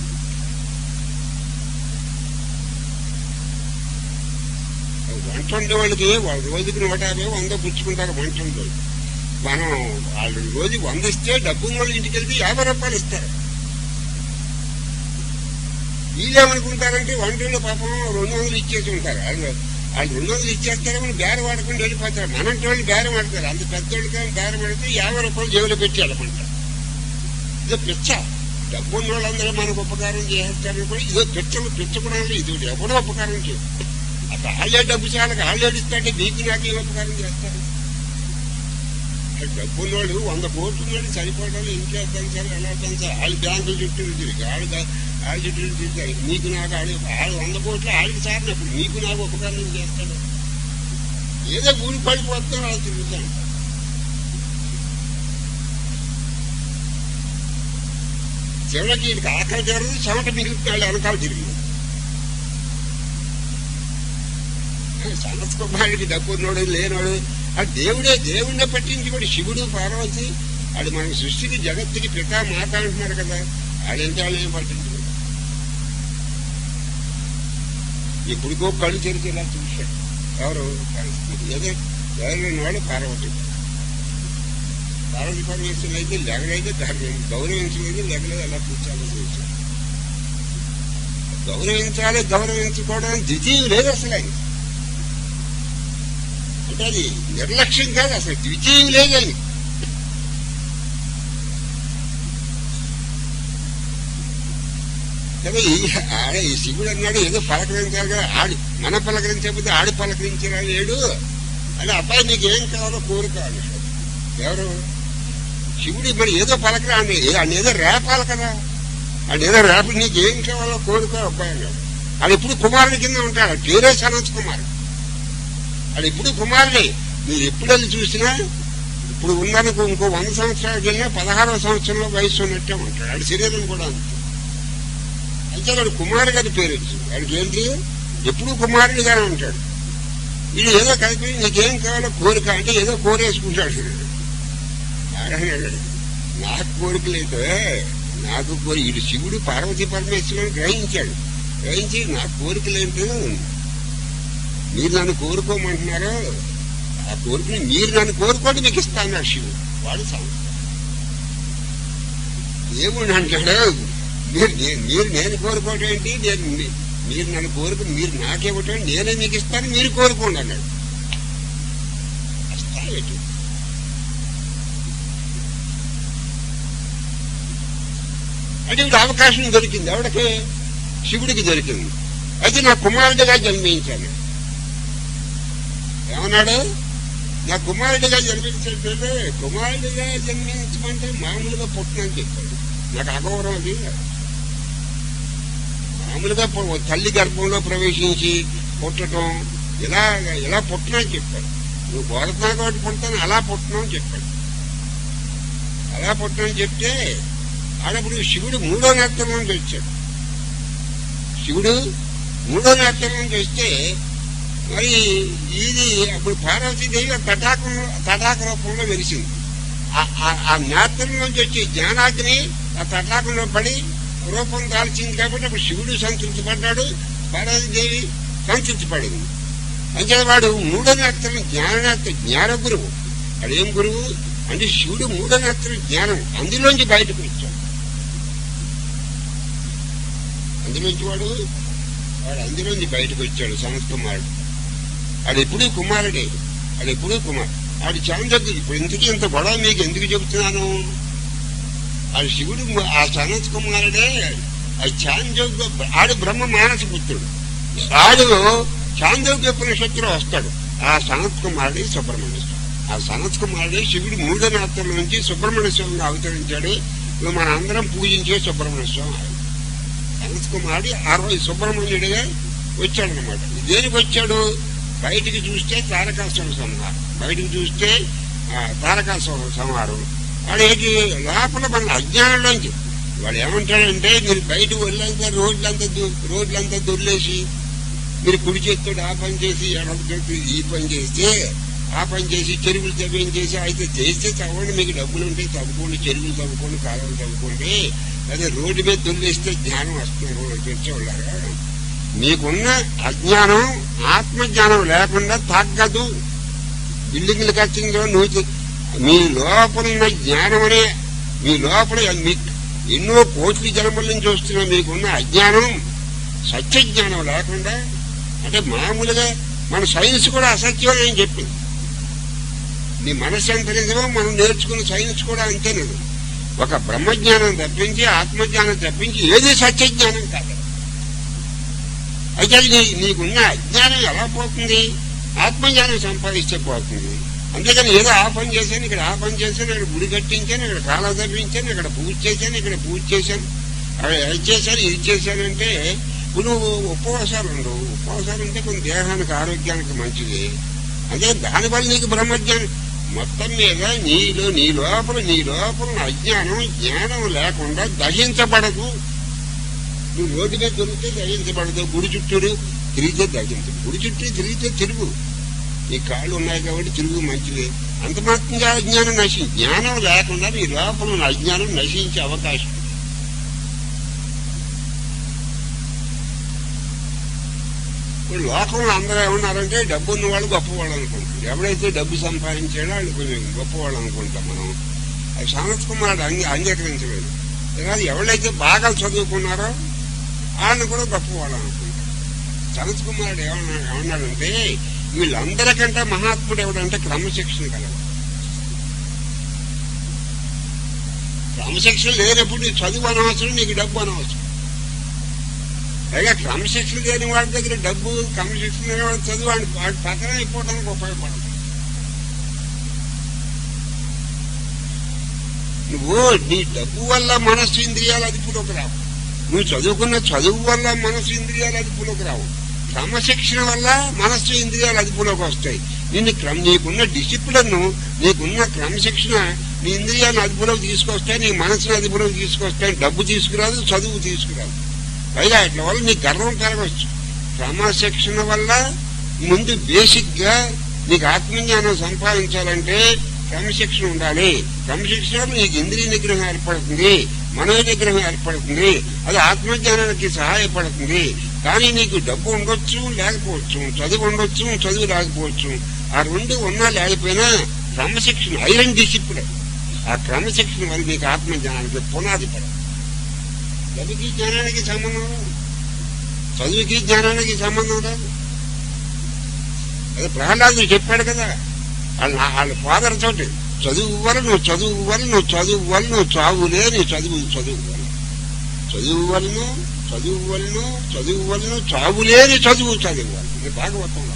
వంట ఉండే వాళ్ళకి వాళ్ళ రోజుకి నూట యాభై వంద పుచ్చుకుంటారు వంట ఉండే వాళ్ళు. మనం వాళ్ళు రోజు వంద ఇస్తే డబ్బున్న వాళ్ళు ఇంటికి వెళ్తే యాభై రూపాయలు ఇస్తారు. వీళ్ళేమనుకుంటారంటే వంటలో పాపం రెండు వందలు ఇచ్చేసి ఉంటారు. వాళ్ళు వాళ్ళు రెండు వందలు ఇచ్చేస్తారో మనం బేరం వాడకుండా వెళ్ళిపోతారు. మనంటి వాళ్ళు బేరం ఆడతారు, అంత పెద్దోళ్ళు కానీ బేరం ఆడితే యాభై రూపాయలు జేబులో పెట్టి వెళ్ళమంటారు. ఇదో పిచ్చ. డబ్బున్న వాళ్ళందరూ మనకు ఉపకారం చేస్తారని కూడా ఇదో పిచ్చలు పిచ్చపడాలి. ఇది ఎవడో ఉపకారం చేయదు. అసలు వాళ్ళే డబ్బు చాలక వాళ్ళు ఇస్తాంటే మీకు నాకేం ఉపకారం చేస్తారు? డబ్బున్న వాళ్ళు వంద కోట్లు ఉన్నాడు సరిపోవడాలు ఇంట్లో పెంచాలి ఎలా పెంచాలి. వాళ్ళు బ్యాంకుల చుట్టూ తిరిగి వాళ్ళు వాళ్ళ చుట్టూ తిరిగారు. మీకు నాకు ఆడి వాళ్ళు వంద కోట్లు వాళ్ళకి సారినప్పుడు మీకు నాకు ఉపకారం చేస్తాడు. ఏదో ఊరి పడిపోతాం వాళ్ళు తిరుగుతాను. చివరికి వీడికి ఆకలి జరగదు, చెమట మిగులుతున్నాడు, వెనకాల తిరిగి. సనత్ కుమారుడికి డబ్బున్నోడు లేనోడు ఆ దేవుడే దేవుడినే పట్టించుకోడు. శివుడు పార్వతి అది మన సృష్టికి జగత్తుకి పితా మాత అంటున్నారు కదా, ఆడేంటి వాళ్ళు ఏం పట్టించుకోడు. ఎప్పుడుకో కళ్ళు తెరిచి ఇలా చూశాడు. ఎవరు ఏదో ఎవరైన వాళ్ళు పార్వతి. పార్వతి పరమేశ్వరులు అయితే లెగలైతే దాన్ని గౌరవించలేదు, లెగలేదు అలా కూర్చోాలని చూశాడు. గౌరవించాలి, గౌరవించుకోవడానికి ద్వితీయం లేదు అసలు. ఆయన అంటే అది నిర్లక్ష్యం కాదు, అసలు ద్వితీయం లేదు. ఆయన కదా ఆడ ఈ శివుడు అన్నాడు ఏదో పలకరించాలి కదా, ఆడు మన పలకరించకపోతే ఆడు పలకరించారా లేడు అని. అబ్బాయి నీకు ఏం కావాలో కోరుకో అన్నాడు. ఎవరు శివుడు మరి ఏదో పలకరా అని ఆయన ఏదో రేపాలి కదా, ఆయన ఏదో రేపు నీకు ఏం కావాలో కోరుకో అబ్బాయి అన్నాడు. అది ఇప్పుడు కుమారుడి కింద ఉంటాడు, పేరే సనత్ కుమార్. అది ఇప్పుడు కుమారుడే. మీరు ఎప్పుడెళ్ళి చూసినా ఇప్పుడు ఉన్నానికి ఇంకో వంద సంవత్సరాలకు వెళ్ళినా పదహారవ సంవత్సరంలో వయసు ఉన్నట్టే ఉంటాడు. ఆడి శరీరం కూడా అంతే. అయితే వాడు కుమారు గారి పేరు వచ్చింది. వాడికి ఏంటి ఎప్పుడు కుమారుడిగానే ఉంటాడు. ఇది ఏదో కలిపి నీకేం కావాలో కోరిక అంటే ఏదో కోరేసుకుంటాడు. నారాయణ నాకు కోరికలైతే నాకు కోరి ఇది శివుడు పార్వతీ పరమేశ్వరుని గ్రహించాడు. గ్రహించి నా కోరికలేంటో మీరు నన్ను కోరుకోమంటున్నారో ఆ కోరికని మీరు నన్ను కోరుకోండి మీకు ఇస్తాను శివుడు. వాడు ఏముండి అంటాడు మీరు మీరు నేను కోరుకోవటం ఏంటి, నేను మీరు నన్ను కోరుకు మీరు నాకేమిటో నేనే మీకు ఇస్తాను మీరు కోరుకోండి అన్నాడు. వస్తాయేంటి అంటే ఇప్పుడు అవకాశం దొరికింది. ఎవడికి శివుడికి దొరికింది. అయితే నా కుమారుడిగా జన్మించాను. ఏమన్నాడు నా కుమారుడిగా జన్మించే కుమారుడిగా జన్మించమంటే మామూలుగా పుట్టినని చెప్పాడు. నాకు అగౌరవం అది. మామూలుగా తల్లి గర్భంలో ప్రవేశించి పుట్టడం ఇలా ఇలా పుట్టినని చెప్పాడు. నువ్వు కోరుతున్నా కాబట్టి పుట్టాను అలా పుట్టినావు చెప్పాడు. అలా పుట్టినని చెప్తే ఆడప్పుడు శివుడు మూడో నేత్రం నుంచి వచ్చాడు. శివుడు మూడో నేత్రం నుంచి వస్తే మరి ఇది అప్పుడు పార్వతీదేవి తటాకం తటాక రూపంలో వెలిసింది. ఆ నేత్రం నుంచి వచ్చే జ్ఞానాగ్ని ఆ తటాకంలో పడి రూపం దాల్చింది కాబట్టి అప్పుడు శివుడు సంతృప్తి పడ్డాడు, పార్వతీదేవి సంతృప్తి పడింది. అంటే వాడు మూడో నేత్రం జ్ఞాననేత్ర జ్ఞాన గురువు. వాడు ఏం గురువు అంటే శివుడు మూడో నేత్రం జ్ఞానం, అందులోంచి బయటకు వచ్చాడు. అందులోంచి వాడు వాడు అందులోంచి బయటకు వచ్చాడు సనత్ కుమారుడు. అది ఎప్పుడూ కుమారుడే, అది ఎప్పుడూ కుమార్ ఆడు చాంద్రుడు. ఇప్పుడు ఇంతకీ ఇంత గొడవ మీకు ఎందుకు చెబుతున్నాను? ఆ శివుడు ఆ సనత్ కుమారుడే, ఆ చాంద్రోగ్య ఆడు బ్రహ్మ మానస పుత్రుడు. ఆడు చాంద్రోగ్య ఉపనిషత్తులో వస్తాడు. ఆ సనత్ కుమారుడే సుబ్రహ్మణ్య స్వామి. ఆ సనత్ కుమారుడే శివుడు మూడో నాత్రుల నుంచి సుబ్రహ్మణ్య స్వామిగా అవతరించాడు. మన అందరం పూజించే సుబ్రహ్మణ్య స్వామి. సనత్ కుమారుడు ఆ రోజు సుబ్రహ్మణ్యుడిగా వచ్చాడనమాట. దేనికి వచ్చాడు? బయటికి చూస్తే తారకాసుర సంహారం, బయటికి చూస్తే తారకాసుర సంహారం. వాడేకి లోపల మన అజ్ఞానంలోంచి వాడు ఏమంటాడంటే, మీరు బయట వెళ్ళంతా రోడ్లంతా రోడ్లంతా దొర్లేసి మీరు కుడి చేస్తాడు ఆ పని చేసి ఎడమ చేతి ఈ పని చేస్తే ఆ పని చేసి చెరువులు తవ్వేం చేసి అయితే చేస్తే తవ్వండి, మీకు డబ్బులు ఉంటే తవ్వుకోండి, చెరువులు తవ్వుకోండి, కాలం తవ్వుకోండి, అదే రోడ్డు మీద దొల్లేస్తే జ్ఞానం వస్తుంది తెచ్చేవాళ్ళగా. మీకున్న అజ్ఞానం ఆత్మజ్ఞానం లేకుండా తగ్గదు. బిల్డింగ్లు కట్టిందో నువ్వు మీ లోపల ఉన్న జ్ఞానం అనే మీ లోపల మీ ఎన్నో కోట్ల జన్మల నుంచి వస్తున్న మీకున్న అజ్ఞానం సత్య జ్ఞానం లేకుండా, అంటే మామూలుగా మన సైన్స్ కూడా అసత్యం అని చెప్పింది. నీ మనస్సు ఎంత నిజమో మనం నేర్చుకున్న సైన్స్ కూడా అంతే నిజం. ఒక బ్రహ్మజ్ఞానం తప్పించి ఆత్మజ్ఞానం తప్పించి ఏది సత్య జ్ఞానం కాదు. అయితే నీ నీకున్న అజ్ఞానం ఎలా పోతుంది? ఆత్మజ్ఞానం సంపాదిస్తే పోతుంది. అంతేకాని ఏదో ఆ పని చేశాను, ఇక్కడ ఆ పని చేశాను, ఇక్కడ గుడి కట్టించాను, ఇక్కడ కాలం తప్పించాను, ఇక్కడ పూజ చేశాను, ఇక్కడ పూజ చేశాను, అక్కడ అది చేశాను, ఇది చేశానంటే ఇప్పుడు నువ్వు ఉపవాసాలు ఉండవు. ఉపవాసాలు ఉంటే కొన్ని దేహానికి ఆరోగ్యానికి మంచిది. అదే దానివల్ల నీకు బ్రహ్మజ్ఞానం మొత్తం మీద నీలో నీ లోపల నీ లోపల అజ్ఞానం జ్ఞానం లేకుండా దహించబడదు. నువ్వు రోడ్డు మీద దొరికితే దహించబడదు, గుడి చుట్టూరు తిరిగితే దహించదు. గుడి చుట్టూ తిరిగితే తిరుగు, నీ కాళ్ళు ఉన్నాయి కాబట్టి తిరుగు మంచిది. అంత మాత్రంగా అజ్ఞానం నశించి జ్ఞానం లేకుండా నీ లోపల ఉన్న అజ్ఞానం నశించే అవకాశం. ఇప్పుడు లోకంలో అందరూ ఏమన్నారంటే డబ్బు ఉన్న వాళ్ళు గొప్పవాళ్ళు అనుకుంటారు. ఎవడైతే డబ్బు సంపాదించాడో వాళ్ళు కొంచెం గొప్పవాళ్ళు అనుకుంటాం మనం. అది సనత్ కుమారుడు అంగీ అంగీకరించలేదు. కానీ ఎవరైతే బాగా చదువుకున్నారో వాళ్ళని కూడా గొప్పవాళ్ళు అనుకుంటారు. సనత్ కుమారుడు ఏమన్నా ఏమన్నాడంటే, వీళ్ళందరికంటే మహాత్ముడు ఎవడంటే క్రమశిక్షణ కలడు. క్రమశిక్షణ లేనప్పుడు నీ చదువు అనవసరం, నీకు డబ్బు అనవసరం. పైగా క్రమశిక్షణ లేని వాడి దగ్గర డబ్బు, క్రమశిక్షణ లేని వాడి చదువు వాడి వాడి పక్కన అయిపోవడానికి ఉపయోగపడదు. నువ్వు నీ డబ్బు వల్ల మనస్సు ఇంద్రియాలు అదుపులోకి రావు. నువ్వు చదువుకున్న చదువు వల్ల మనస్సు ఇంద్రియాలు అదుపులోకి రావు. క్రమశిక్షణ వల్ల మనస్సు ఇంద్రియాలు అదుపులోకి వస్తాయి. నిన్ను క్రమ నీకున్న డిసిప్లిన్, నీకున్న క్రమశిక్షణ నీ ఇంద్రియాలను అదుపులోకి తీసుకొస్తాయి, నీ మనసును అదుపులోకి తీసుకొస్తాయి. డబ్బు తీసుకురాదు, చదువు తీసుకురాదు. పైగా ఇట్ల వల్ల నీకు గర్వం పెరగవచ్చు. క్రమశిక్షణ వల్ల ముందు బేసిక్ గా నీకు ఆత్మజ్ఞానం సంపాదించాలంటే క్రమశిక్షణ ఉండాలి. క్రమశిక్షణ నీకు ఇంద్రియ నిగ్రహం ఏర్పడుతుంది, మనో నిగ్రహం ఏర్పడుతుంది, అది ఆత్మజ్ఞానానికి సహాయపడుతుంది. కానీ నీకు డబ్బు ఉండొచ్చు లేకపోవచ్చు, చదువు ఉండొచ్చు చదువు లేకపోవచ్చు. ఆ రెండు ఉన్నా లేకపోయినా క్రమశిక్షణ ఐరన్ డిసిప్లిన్, ఆ క్రమశిక్షణ వల్ల నీకు ఆత్మజ్ఞానానికి పునాది పడదు. చదువుకి జ్ఞానానికి సంబంధం, చదువుకి జ్ఞానానికి సంబంధం లేదు. అదే ప్రహ్లాదుడు చెప్పాడు కదా వాళ్ళ వాళ్ళ ఫాదర్ తోటి, చదువు వల్ల నువ్వు చదువు వల్ల నువ్వు చదువు వల్ల నువ్వు చావులే నీ చదువు చదువు వల్ల చదువు వల్ల చదువు వల్ల చదువు వల్ల చావులేని చదువు చదువు వల్ల. ఇది భాగవతంలో.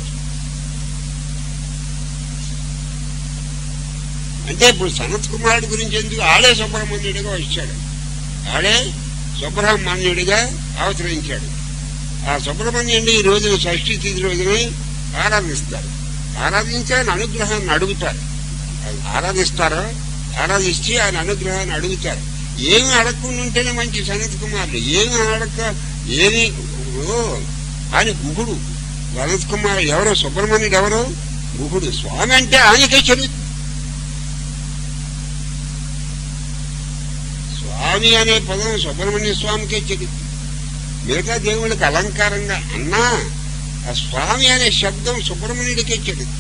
అంటే ఇప్పుడు సనత్ కుమారుడి గురించి ఎందుకు ఆడే సుబ్రహ్మణ్యుడిగా వచ్చాడు, ఆడే సుబ్రహ్మణ్యుడిగా అవతరించాడు. ఆ సుబ్రహ్మణ్యుడిని ఈ రోజున షష్ఠి తిథి రోజున ఆరాధిస్తారు. ఆరాధించి ఆయన అనుగ్రహాన్ని అడుగుతారు. ఆరాధిస్తారో ఆరాధించి ఆయన అనుగ్రహాన్ని అడుగుతారు. ఏమి అడగకుండా ఉంటేనే మంచి సనత్ కుమారుడు. ఏమి అడగ ఏమి ఆయన గుహుడు. సనత్ కుమారుడు ఎవరో సుబ్రహ్మణ్యుడు ఎవరో గుహుడు. స్వామి అంటే ఆయనకే చదువు. స్వామి అనే పదం సుబ్రహ్మణ్య స్వామికే చరిత్ర. మిగతా దేవుళ్ళకి అలంకారంగా అన్నా ఆ స్వామి అనే శబ్దం సుబ్రహ్మణ్యుడికే చరిత్ర.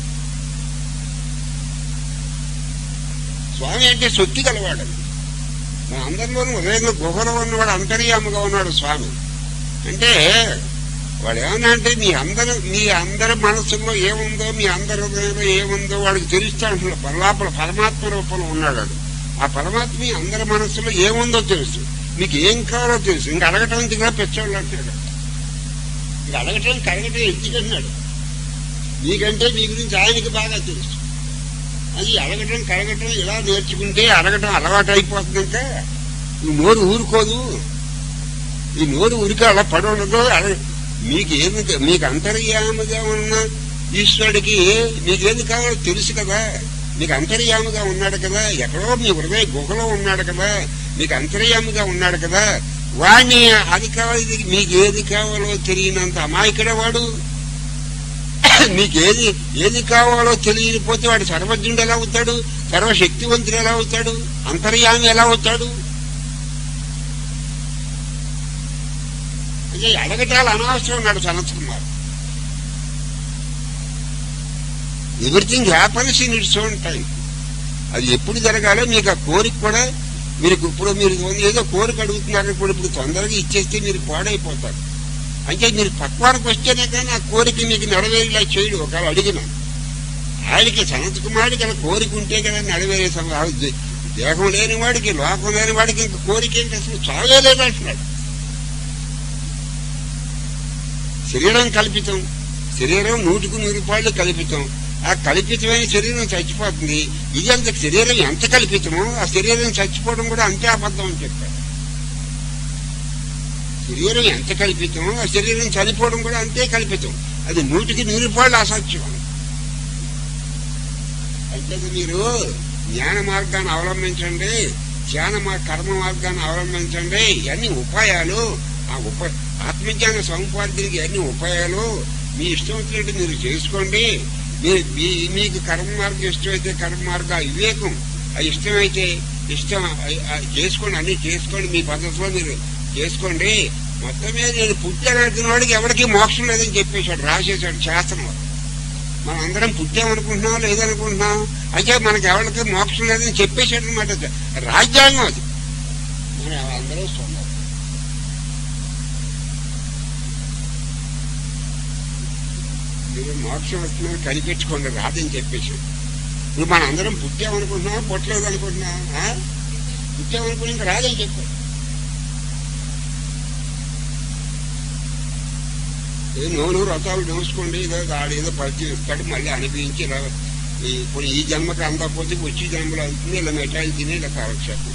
స్వామి అంటే శక్తి గలవాడు. మన అందరిలోనూ ఉదయంలో గుహలో ఉన్నవాడు అంతర్యాముగా ఉన్నాడు స్వామి. అంటే వాడు ఏమన్నా అంటే మీ అందరు మీ అందరి మనసులో ఏముందో మీ అందరి హృదయంలో ఏముందో వాడికి తెలుస్తా అంటున్నాడు. పరలోపల పరమాత్మ రూపంలో ఉన్నాడు వాడు. ఆ పరమాత్మ మీ అందరి మనసులో ఏముందో తెలుసు, మీకు ఏం కావాలో తెలుసు. ఇంకా అడగటం ఇంకా పెచ్చోళ్ళు అంటాడు. ఇంకా అడగటం కడగటం ఎందుకన్నాడు, మీకంటే మీ గురించి ఆయనకి బాగా తెలుసు. అది అడగటం కడగటం ఇలా నేర్చుకుంటే అడగటం అలవాటు అయిపోతుందంటే ఈ నోరు ఊరుకోదు. ఈ నోరు ఊరికే అలా పడి ఉండదు. మీకు ఏది మీకు అంతర్యాముగా ఉన్న ఈశ్వరుడికి మీకేది కావాలో తెలుసు కదా. మీకు అంతర్యాముగా ఉన్నాడు కదా, ఎక్కడో మీ హృదయ గుహలో ఉన్నాడు కదా, మీకు అంతర్యాముగా ఉన్నాడు కదా. వాడిని అది కావాలి మీకు ఏది కావాలో తెలియనంత అమాయకుడే వాడు. మీకేది ఏది కావాలో తెలియకపోతే వాడు సర్వజ్ఞుడు ఎలా అవుతాడు, సర్వశక్తివంతుడు ఎలా అవుతాడు, అంతర్యామి ఎలా అవుతాడు? అదే అడగటాలు అనవసరం ఉన్నాడు Sanat Kumar. Everything happens in its own time. అది ఎప్పుడు జరగాలో మీకు ఆ కోరిక కూడా మీరు ఇప్పుడు మీరు ఏదో కోరిక అడుగుతున్నారు, ఇప్పుడు ఇప్పుడు తొందరగా ఇచ్చేస్తే మీరు పాడైపోతారు. అంటే మీరు పక్వానికి వస్తేనే కానీ ఆ కోరిక మీకు నెరవేరేలా చేయడు. ఒకవేళ అడిగిన ఆయనకి సనత్ కుమారుడికి అలా కోరిక ఉంటే కదా నెరవేరే సమయం. దేహం లేని వాడికి లోకం లేని వాడికి ఇంక కోరిక ఏంటి, అసలు చావే లేదంటున్నాడు. శరీరం కల్పితం, శరీరం నూటికి నూరు రూపాయలు కల్పితం. ఆ కల్పితమైన శరీరం చచ్చిపోతుంది. ఇది అంత శరీరం ఎంత కల్పితమో ఆ శరీరం చచ్చిపోవడం కూడా అంతే అబద్ధం అని చెప్పారు. శరీరం ఎంత కల్పితమో ఆ శరీరం చనిపోవడం కూడా అంతే కల్పితం. అది నూటికి నూరు రూపాయలు అసత్యం. అయితే మీరు జ్ఞాన మార్గాన్ని అవలంబించండి, ధ్యాన కర్మ మార్గాన్ని అవలంబించండి. ఇవన్నీ ఉపాయాలు. ఆ ఉప ఆత్మజ్ఞాన సముపార్జనకి అన్ని ఉపాయాలు. మీ ఇష్టం వచ్చినట్టు మీరు చేసుకోండి. మీకు కర్మ మార్గం ఇష్టమైతే కర్మ మార్గ వివేకం అది ఇష్టమైతే ఇష్టం చేసుకోండి, అన్ని చేసుకోండి. మీ పద్ధతిలో మీరు చేసుకోండి. మొత్తం మీద నేను పుట్టానంటున్న వాడికి ఎవరికి మోక్షం లేదని చెప్పేశాడు, రాసేశాడు శాస్త్రంలో. మనం అందరం పుట్టామనుకుంటున్నాం లేదనుకుంటున్నాం, అయితే మనకి ఎవరికి మోక్షం లేదని చెప్పేశాడు అనమాట. రాజ్యాంగం అది. మనం అందరూ సొంతం. మీరు మోక్షం వస్తుందని కనిపెట్టుకోండి, రాదని చెప్పేశాడు. ఇప్పుడు మనం అందరం పుట్టామనుకుంటున్నాం పుట్టలేదు అనుకుంటున్నాం, పుట్టామనుకుని ఇంకా రాదని చెప్పాడు. నోను వ్రతాలు నోసుకోండి, ఏదో ఆడేదో పరిచయం ఇస్తాడు, మళ్ళీ అనిపించి ఇలా ఇప్పుడు ఈ జన్మకి అందకపోతే వచ్చి జన్మలో అవుతుంది. ఇలా మిఠాయిలు తిని ఇలా కాలక్షేపం.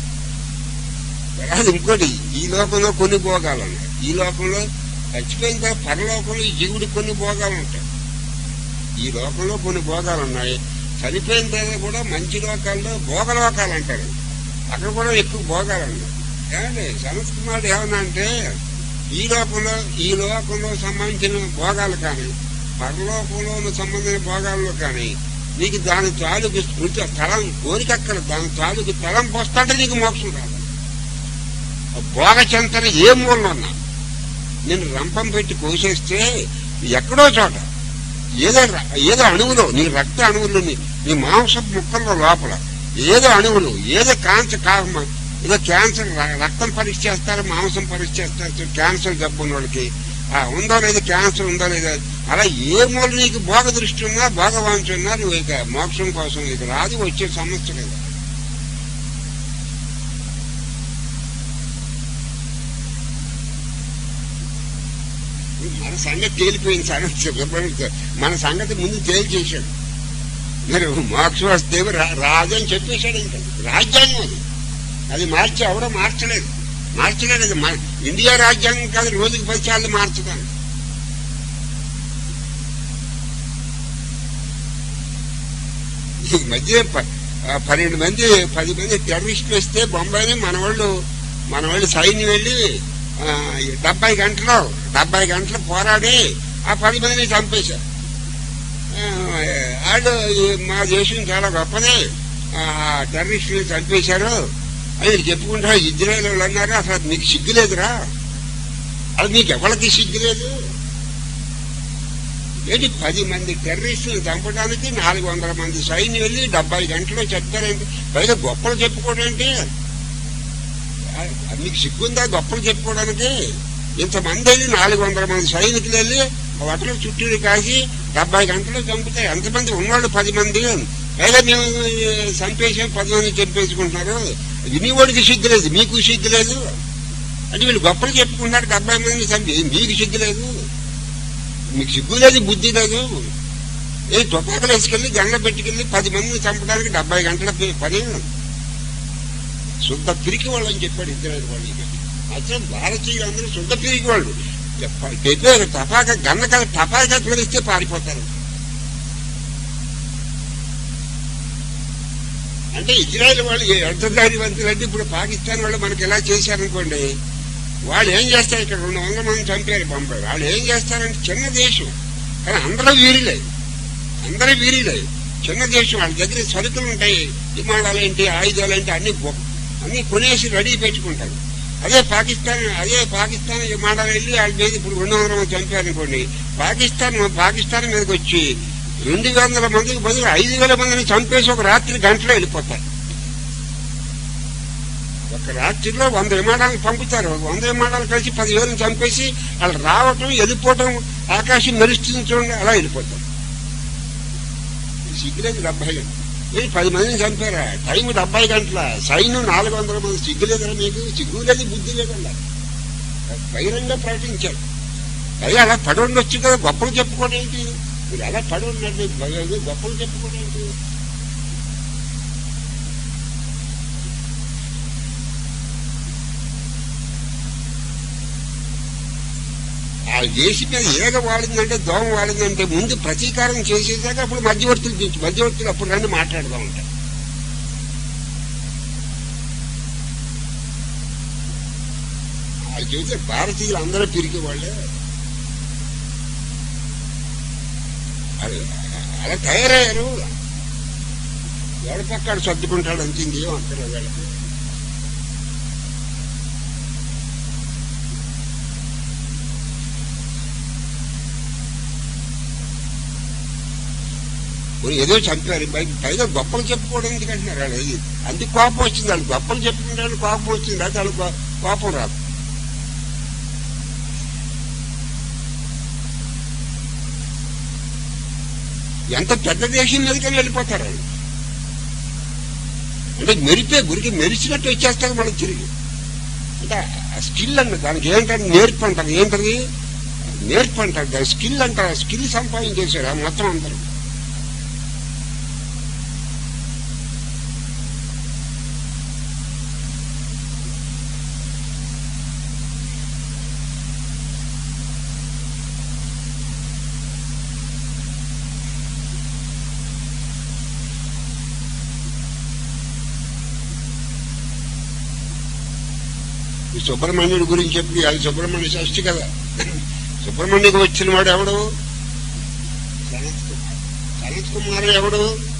అది ఇంకోటి, ఈ లోకంలో కొన్ని భోగాలు ఉన్నాయి. ఈ లోకంలో చచ్చిపోయిన తర్వాత పరలోకంలో ఈ జీవుడికి కొన్ని భోగాలు ఉంటాయి. ఈ లోకంలో కొన్ని భోగాలు ఉన్నాయి. చనిపోయిన తర్వాత కూడా మంచి లోకాల్లో భోగలోకాలు అంటారు, అక్కడ కూడా ఎక్కువ భోగాలు ఉన్నాయి. ఏమండి సనత్ కుమారుడు ఏమన్నా అంటే ఈ లోకంలో ఈ లోకంలో సంబంధించిన భోగాలు కానీ పరలోకంలో సంబంధించిన భోగాల్లో కానీ నీకు దాని తాలూకు స్మృతి తలం కోరికక్కడ దాని తాలూకు తలం పోస్తాంటే నీకు మోక్షం రాదు. భోగ చింతన ఏ మూలలో ఉన్నా నేను రంపం పెట్టి కోసేస్తే ఎక్కడో చోట ఏదో ఏదో అణువులో నీ రక్త అణువులు నీ మాంసపు ముక్కల్లో లోపల ఏదో అణువులు ఏదో కాంచ ఏదో క్యాన్సర్ రక్తం పరీక్ష చేస్తారు, మాంసం పరీక్ష చేస్తారు. క్యాన్సర్ జబ్బు ఉన్న వాళ్ళకి ఉందో లేదో క్యాన్సర్ ఉందో లేదో అలా ఏ మూల నీకు భోగ దృష్టి ఉన్నా భోగవాంఛ ఉన్నా నువ్వు ఇక మోక్షం కోసం ఇక రాదు, వచ్చే సమస్య లేదు. మన సంగతి తేలిపోయింది. సంగతి మన సంగతి ముందు తేల్చేశాడు. మరి మోక్షం వస్తే రాజు అని చెప్పేశాడు. ఇంకా రాజ్యాంగం అది అది మార్చి ఎవరో మార్చలేదు మార్చలేదు అది ఇండియా రాజ్యాంగం కాదు, రోజుకి పది సార్లు మార్చుతాను. ఈ మధ్య పన్నెండు మంది పది మంది టెర్రరిస్టులు వస్తే బొంబాయిని మన వాళ్ళు మన వాళ్ళు సైన్యం వెళ్ళి డెబ్బై గంటలు డెబ్బై గంటలు పోరాడి ఆ పది మందిని చంపేశారు. వాళ్ళు మా దేశం చాలా గొప్పది, టెర్రరిస్టులు చంపేశారు అని చెప్పుకుంటా. ఇజ్రాయెల్ వాళ్ళు అన్నారు, అసలు మీకు సిగ్గులేదురా, అది మీకు ఎవరికి సిగ్గులేదు ఏంటి? పది మంది టెర్రరిస్టులు చంపడానికి నాలుగు వందల మంది సైన్యం వెళ్ళి డెబ్బై గంటలు చెప్తారేంటి? పైగా గొప్పలు చెప్పుకోవడం ఏంటి? మీకు సిగ్గుందా గొప్పలు చెప్పుకోవడానికి? ఇంతమంది వెళ్ళి నాలుగు వందల మంది సైనికులు వెళ్ళి హోటల్ చుట్టూరు కాసి డెబ్బై గంటలు చంపుతాయి. ఎంతమంది ఉన్నవాళ్ళు పది మంది, పైగా మేము చంపేసాం పది మంది చంపేసుకుంటున్నారు. వినివాడికి సిగ్గులేదు, మీకు సిగ్గులేదు అంటే వీళ్ళు గొప్పలు చెప్పుకుంటున్నారు. డెబ్బై మంది చంపి మీకు సిగ్గులేదు, మీకు సిగ్గు లేదు, బుద్ధి లేదు. ఏ తుపాకులు వేసుకెళ్ళి గంగ పెట్టుకెళ్ళి పది మందిని చంపడానికి డెబ్బై గంటల పని. శుద్ధ పిరికి వాళ్ళు అని చెప్పాడు ఇద్దరు వాళ్ళు. అసలు భారతీయులు అందరూ శుద్ధ పిరికి వాళ్ళు. చెప్పే తపాక గన్నక తపాక పిలిస్తే పారిపోతారు. అంటే ఇజ్రాయెల్ వాళ్ళు అర్థదారివంతులు అంటే ఇప్పుడు పాకిస్తాన్ వాళ్ళు మనకి ఎలా చేశారనుకోండి, వాళ్ళు ఏం చేస్తారు, ఇక్కడ రెండు వందల మంది చంపారు పంపారు. వాళ్ళు ఏం చేస్తారంటే చిన్న దేశం కానీ అందరూ వీరిలే, అందరూ వీరిలే చిన్న దేశం. వాళ్ళ దగ్గర సరుకులు ఉంటాయి, విమానాలు ఏంటి, ఆయుధాలు ఏంటి, అన్ని అన్ని కొనేసి రెడీ పెట్టుకుంటారు. అదే పాకిస్తాన్ అదే పాకిస్తాన్ విమానాలు వెళ్ళి వాళ్ళ మీద ఇప్పుడు రెండు వందల మంది చంపారనుకోండి, పాకిస్తాన్ పాకిస్తాన్ మీదకి వచ్చి రెండు వందల మందికి బదులు ఐదు వేల మందిని చంపేసి ఒక రాత్రి గంటలో వెళ్ళిపోతారు. ఒక రాత్రిలో వంద విమానాలు పంపుతారు. వంద విమానాలు కలిసి పదివేలను చంపేసి వాళ్ళు రావటం వెళ్ళిపోవటం, ఆకాశం మెరుస్తుంది చూడండి, అలా వెళ్ళిపోతారు. సిగ్గులేదు డెబ్బై గంటలు ఏ పది మందిని చంపారా, టైం డెబ్బై గంటల, సైన్యం నాలుగు వందల మంది. సిగ్గులేదా మీకు? సిగ్గు లేదు, బుద్ధి లేకుండా బహిరంగ ప్రకటించారు. పైగా అలా పడి ఉండొచ్చు కదా, గొప్పలు చెప్పుకోవడం ఏంటి? మీరు అలా పడి ఉన్నట్టు గొప్పలు చెప్పుకోవడం ఏంటి? ఆ దేశం మీద ఏగ వాడిందంటే, దోమ వాడిందంటే ముందు ప్రతీకారం చేసేదాకా అప్పుడు మధ్యవర్తులు తెచ్చు మధ్యవర్తులు అప్పుడు రండి మాట్లాడుతూ ఉంటారు. అది చెబితే భారతీయులు అందరూ తిరిగి వాళ్ళే అలా తయారయ్యారు. ఎవరి పక్కన సర్దుకుంటాడు అంతింది ఏం అక్కడ వాళ్ళకి. ఏదో చంపారు, పైగా గొప్పలు చెప్పుకోవడం ఎందుకంటున్నారు వాళ్ళు. అది అందుకు కోపం వచ్చింది, వాళ్ళు గొప్పలు చెప్పుకుంటారు కోపం వచ్చింది, అది వాళ్ళకి కోపం రాదు. ఎంత పెద్ద దేశం మీదకని వెళ్ళిపోతారు వాళ్ళు. అంటే మెరిపే గురికి మెరిచినట్టు వచ్చేస్తారు మనకు తిరిగి. అంటే ఆ స్కిల్ అన్న దానికి ఏంటంటే నేర్పు అంటారు. ఏంటది నేర్పు అంటారు, దాని స్కిల్ అంటారు. స్కిల్ సంపాదించేశారు ఆ మొత్తం అందరూ. సుబ్రహ్మణ్యుడి గురించి చెప్పి అది సుబ్రహ్మణ్య షష్ఠి కదా. సుబ్రహ్మణ్యకి వచ్చిన వాడు ఎవడు? సనత్ కుమార్. సనత్ కుమార్ ఎవడు?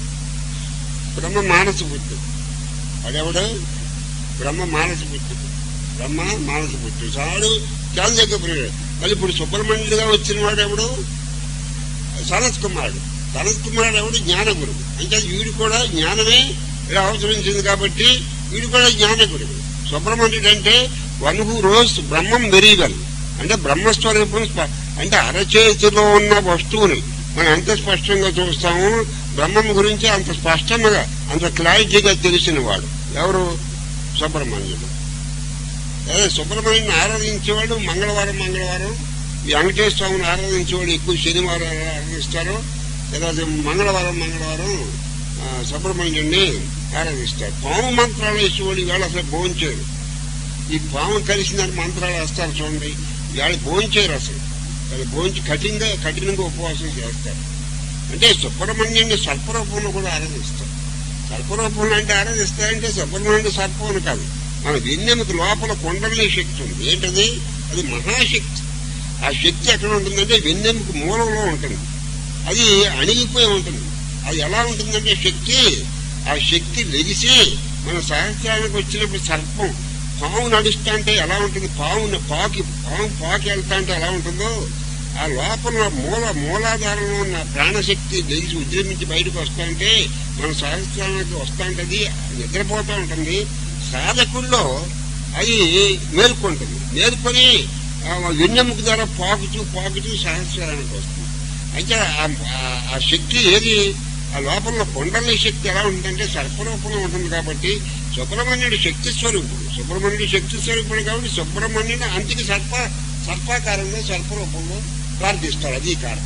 బ్రహ్మ మానస పుత్రుడు. వాడెవడు? బ్రహ్మ మానస పుత్రుడు. బ్రహ్మ మానస పుత్రుడు చాడు చాలా దగ్గర. మళ్ళీ ఇప్పుడు సుబ్రహ్మణ్యుడిగా వచ్చిన వాడు ఎవడు? సనత్ కుమారుడు. సనత్ కుమారుడు ఎవడు? జ్ఞానగురుడు. అంటే వీడు కూడా జ్ఞానమే అవసరించింది కాబట్టి వీడు కూడా జ్ఞానగురుడు. సుబ్రహ్మణ్యుడు అంటే one who rose Brahmam very well. అంటే బ్రహ్మస్వరూపం అంటే అరచేతిలో ఉన్న వస్తువుని మనం ఎంత స్పష్టంగా చూస్తాము, బ్రహ్మం గురించి అంత స్పష్టంగా అంత క్లారిటీగా తెలిసిన వాడు ఎవరు? సుబ్రహ్మణ్యుడు. అదే సుబ్రహ్మణ్యుని ఆరాధించేవాడు మంగళవారం మంగళవారం ఈ వెంకటేశ్వర స్వామిని ఆరాధించేవాడు ఎక్కువ శనివారం ఆరాధిస్తారు. తర్వాత మంగళవారం మంగళవారం సుబ్రహ్మణ్యుడిని ఆరాధిస్తారు. పాము మంత్రాలు వేసేవాడు ఇవాళ అసలు భోంచేరు. ఈ పాము కలిసిందని మంత్రాలు వేస్తారు చూడండి, ఇవాళ భోంచేరు. అసలు అది భోంచి కఠినంగా కఠినంగా ఉపవాసం చేస్తారు. అంటే సుబ్రహ్మణ్యుడిని సర్పరూపంలో కూడా ఆరాధిస్తారు. సర్పరూపంలో అంటే ఆరాధిస్తారంటే సుబ్రహ్మణ్యుడి సర్పం కాదు, మన వెన్నెముక లోపల కొండలనే శక్తి ఉంది. ఏంటది? అది మహాశక్తి. ఆ శక్తి ఎక్కడ ఉంటుందంటే వెన్నెముక మూలంలో ఉంటుంది. అది అణిగిపోయి ఉంటుంది. అది ఎలా ఉంటుందంటే శక్తి, ఆ శక్తి లెగిసి మన సహస్రానికి వచ్చినప్పుడు సర్పం పాము నడుస్తా అంటే ఎలా ఉంటుంది, పాము పాకి పాము పాకి వెళ్తా అంటే ఎలా ఉంటుందో ఆ లోపల మూల మూలాధారంలో ఉన్న ప్రాణశక్తి లెగిసి ఉద్యమించి బయటకు వస్తా అంటే మన సహస్రానికి వస్తా ఉంటుంది, నిద్రపోతూ ఉంటుంది. సాధకుల్లో అది మేల్కొంటుంది. మేల్కొని వెన్నెముక ద్వారా పాకుతూ పాకుతూ సహస్రానికి వస్తుంది. అయితే ఆ శక్తి ఏది ఆ లోపల కొండల శక్తి ఎలా ఉంటుందంటే సర్పరూపంలో ఉంటుంది. కాబట్టి సుబ్రహ్మణ్యుడు శక్తి స్వరూపుడు, సుబ్రహ్మణ్యుడు శక్తి స్వరూపుడు కాబట్టి సుబ్రహ్మణ్యుడు అంతికి సర్ప సర్పాకారంలో సర్పరూపంలో ప్రార్థిస్తారు. అది కారణం.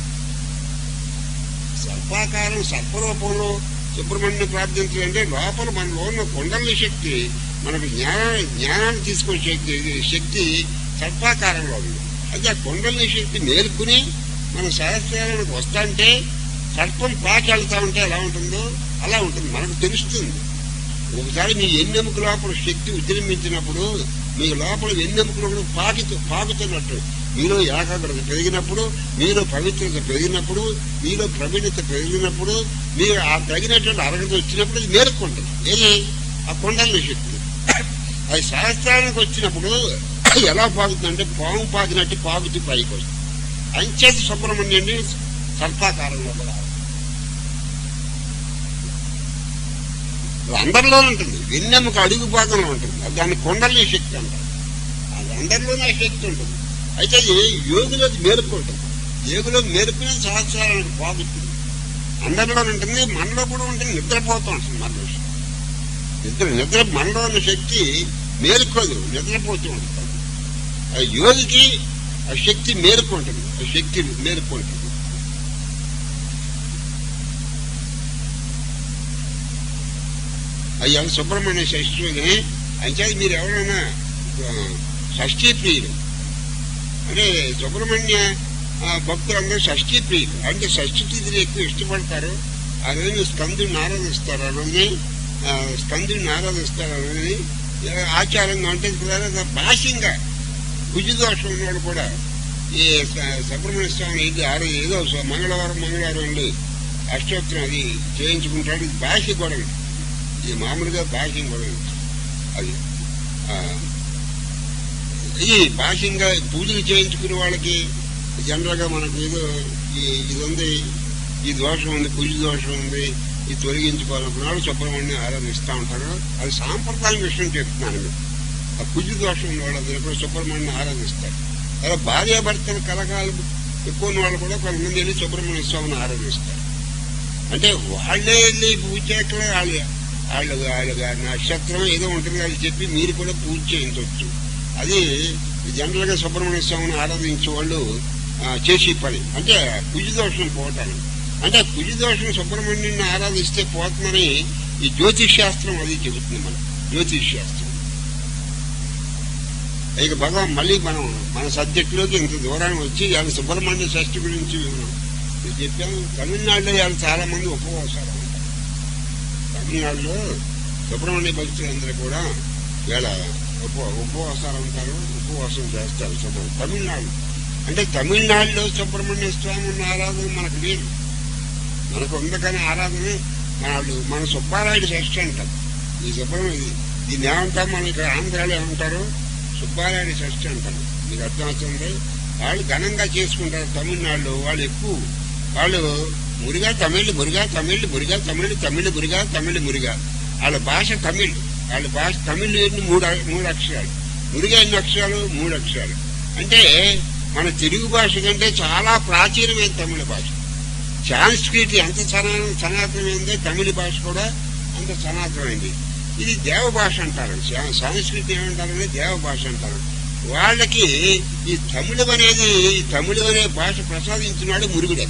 సర్పాకారం సర్పరూపంలో సుబ్రహ్మణ్యుని ప్రార్థించాలంటే లోపల మనలో ఉన్న కొండల శక్తి మనకు జ్ఞాన జ్ఞానాన్ని తీసుకునే శక్తి శక్తి సర్పాకారంలో ఉంది. అయితే ఆ కొండల శక్తి మేలుకుని మన సహస్రానికి వస్తాంటే సర్పం పాకి వెళ్తా ఉంటే ఎలా ఉంటుందో అలా ఉంటుంది, మనకు తెలుస్తుంది. ఒకసారి మీ ఎన్నెముక లోపల శక్తి ఉద్యమించినప్పుడు మీ లోపల ఎన్నెముకలు పాకితూ పాకుతున్నట్టు మీలో ఏకాగ్రత పెరిగినప్పుడు, మీలో పవిత్రత పెరిగినప్పుడు, మీలో ప్రవీణత పెరిగినప్పుడు, మీరు ఆ తగినటువంటి అర్హత వచ్చినప్పుడు అది మేలుకుంటుంది. ఏది ఆ కొండల శక్తి. అది సహస్రానికి వచ్చినప్పుడు ఎలా పాకుతుందంటే పాము పాకినట్టు పాకుతూ పైకి వస్తుంది. అంచేది సుబ్రహ్మణ్యుని సర్పాకారంలో కూడా అందరిలో ఉంటుంది. వెన్నెముక అడుగు భాగంలో ఉంటుంది. దాన్ని కొండల శక్తి అంటారు. అది అందరిలోనే శక్తి ఉంటుంది. అయితే అది యోగులోకి మేలుకుంటుంది. యోగులో మేలుకునే సహస్రానికి పాకుతుంది. అందరిలో ఉంటుంది, మనలో కూడా ఉంటుంది. నిద్రపోతూ ఉంటుంది మనలో నిద్ర నిద్ర మనలో ఉన్న శక్తి మేలుకోదు, నిద్రపోతూ ఉంటుంది. ఆ యోగికి ఆ శక్తి మేలుకుంటుంది. ఆ శక్తి మేలుకుంటుంది. అయ్యా సుబ్రహ్మణ్య షష్ఠిని అంటే మీరు ఎవరైనా షష్ఠీ ప్రియులు అంటే సుబ్రహ్మణ్య భక్తులందరూ షష్ఠీ ప్రియులు అంటే షష్ఠి తిథిని ఎక్కువ ఇష్టపడతారు. ఆ రోజున స్కందుడిని ఆరాధిస్తారు. ఆ రోజుని స్కందుడిని ఆరాధిస్తారు. ఆ రోజుని ఆచారంగా అంటే భాష్యంగా భుజదోషం ఉన్నవాడు కూడా ఈ సుబ్రహ్మణ్య స్వామి ఇది ఆరో ఏదో మంగళవారం మంగళవారం వెళ్ళి అష్టోత్తరం అది చేయించుకుంటాడు. ఇది భాష్య గొడవ. ఇది మామూలుగా భాష్యం గొడవ. అది ఈ భాష్యంగా పూజలు చేయించుకునే వాళ్ళకి జనరల్ గా మనకు ఏదో ఇది ఉంది, ఈ దోషం ఉంది, పూజ దోషం ఉంది, ఇది తొలగించుకోవాలనుకున్న వాళ్ళు సుబ్రహ్మణ్యం ఆరాధిస్తూ ఉంటారు. అది సాంప్రదాయం విషయం చెప్తున్నాను. మీరు ఆ పూజ దోషం ఉన్న వాళ్ళు కూడా సుబ్రహ్మణ్యం ఆరాధిస్తారు. అలా భార్యాభర్తలు కలకాలు ఎక్కువ ఉన్న వాళ్ళు కూడా కొంతమంది వెళ్ళి సుబ్రహ్మణ్య స్వామిని ఆరాధిస్తారు. అంటే వాళ్ళే వెళ్ళి పూజ చేయట్లే వాళ్ళు వాళ్ళు వాళ్ళ నక్షత్రం ఏదో ఉంటుంది అది చెప్పి మీరు కూడా పూజ చేయించవచ్చు. అది జనరల్ గా సుబ్రహ్మణ్య స్వామిని ఆరాధించే వాళ్ళు చేసే పని. అంటే కుజదోషం పోవటానికి అంటే కుజదోషం సుబ్రహ్మణ్యుని ఆరాధిస్తే పోతుందని ఈ జ్యోతిష్ శాస్త్రం అది చెబుతుంది. మనం జ్యోతిష్ శాస్త్రం ఇక భగవాన్ మళ్ళీ మనం మన సబ్జెక్టులోకి ఇంత దూరాన్ని వచ్చి ఇవాళ సుబ్రహ్మణ్య షష్ఠి గురించి చెప్పాము. తమిళనాడులో ఇవాళ చాలా మంది ఉపవాసాలు ఉంటారు. తమిళనాడులో సుబ్రహ్మణ్య భక్తులందరూ కూడా ఇవాళ ఉప ఉపవాసాలు ఉంటారు, ఉపవాసం చేస్తారు. సుబ్రహ్మణ్య తమిళనాడు అంటే తమిళనాడులో సుబ్రహ్మణ్య స్వామి ఉన్న ఆరాధన మనకు లేదు. మనకు ఉంది కానీ ఆరాధన వాళ్ళు మన సుబ్బారాయుడు షష్ఠి అంటారు. ఈ సుబ్రహ్మణ్య దీన్ని ఏమంటారు మన ఇక్కడ ఆంధ్రాలో ఏమంటారు సుబ్బారాయుడు షష్ఠి అంటారు. మీకు అర్థమవుతుంది. వాళ్ళు ఘనంగా చేసుకుంటారు. తమిళనాడులో వాళ్ళు ఎక్కువ వాళ్ళు మురిగా తమిళ్ మురిగా తమిళ్ మురిగా తమిళ్ తమిళ్ మురిగా తమిళ్ మురిగా వాళ్ళ భాష తమిళ్. వాళ్ళ భాష తమిళ్ ఎన్ని మూడు మూడు అక్షరాలు, మురిగా ఎన్ని అక్షరాలు మూడు అక్షరాలు. అంటే మన తెలుగు భాష కంటే చాలా ప్రాచీనమైన తమిళ భాష. సాంస్క్రిట్ ఎంత సనా సనాతనమైందో తమిళ భాష కూడా అంత సనాతనమైంది. ఇది దేవ భాష అంటారు. సాంస్క్రిట్ ఏమంటారంటే దేవ భాష అంటారు. వాళ్ళకి ఈ తమిళం అనేది ఈ తమిళం అనే భాష ప్రసాదించినాడు మురుగుడు.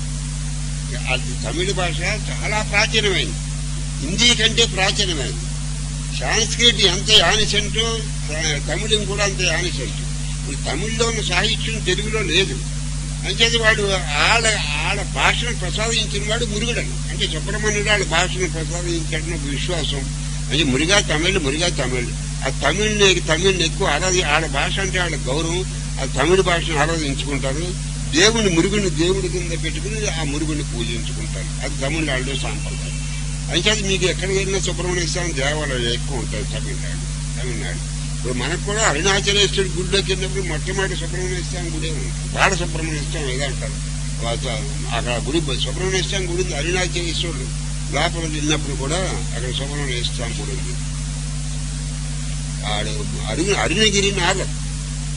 అది తమిళ భాష చాలా ప్రాచీనమైంది, హిందీ కంటే ప్రాచీనమైంది. సాంస్క్రిట్ ఎంత యానిసెంటో తమిళం కూడా అంత యానిసెంట్. ఇప్పుడు తమిళ్లో ఉన్న సాహిత్యం తెలుగులో లేదు. అంచేది వాడు ఆడ ఆడ భాషను ప్రసాదించిన వాడు మురుగుడని. అంటే సుబ్రహ్మణ్యుడు వాళ్ళ భాషను ప్రసాదించాడని ఒక విశ్వాసం. అంటే మురిగా తమిళ్ మురిగా తమిళ్ ఆ తమిళ్ని తమిళ్ని ఎక్కువ ఆరాధి ఆడ భాష అంటే వాళ్ళ గౌరవం. ఆ తమిళ భాషను ఆరాధించుకుంటారు. దేవుని మురుగుని దేవుడి కింద పెట్టుకుని ఆ మురుగుని పూజించుకుంటారు. అది తమిళనాడులో సాంప్రదాయం. అంచేది మీకు ఎక్కడికి వెళ్ళినా సుబ్రహ్మణ్య స్వామి దేవాలయాలు ఎక్కువ ఉంటాయి తమిళనాడు తమిళనాడు ఇప్పుడు మనకు కూడా అరుణాచలేశ్వరుడి గుడిలోకి వెళ్ళినప్పుడు మొట్టమొదటి సుబ్రహ్మణ్య స్వామి గుడే ఉంది. బాల సుబ్రహ్మణ్య స్వామి ఏదో అంటారు. అక్కడ గుడి సుబ్రహ్మణ్య స్వామి గుడి ఉంది. అరుణాచలేశ్వరుడు లోపల వెళ్ళినప్పుడు కూడా అక్కడ సుబ్రహ్మణ్య స్వామి గుడి ఉంది. ఆడు అరుణ అరుణగిరి నాగం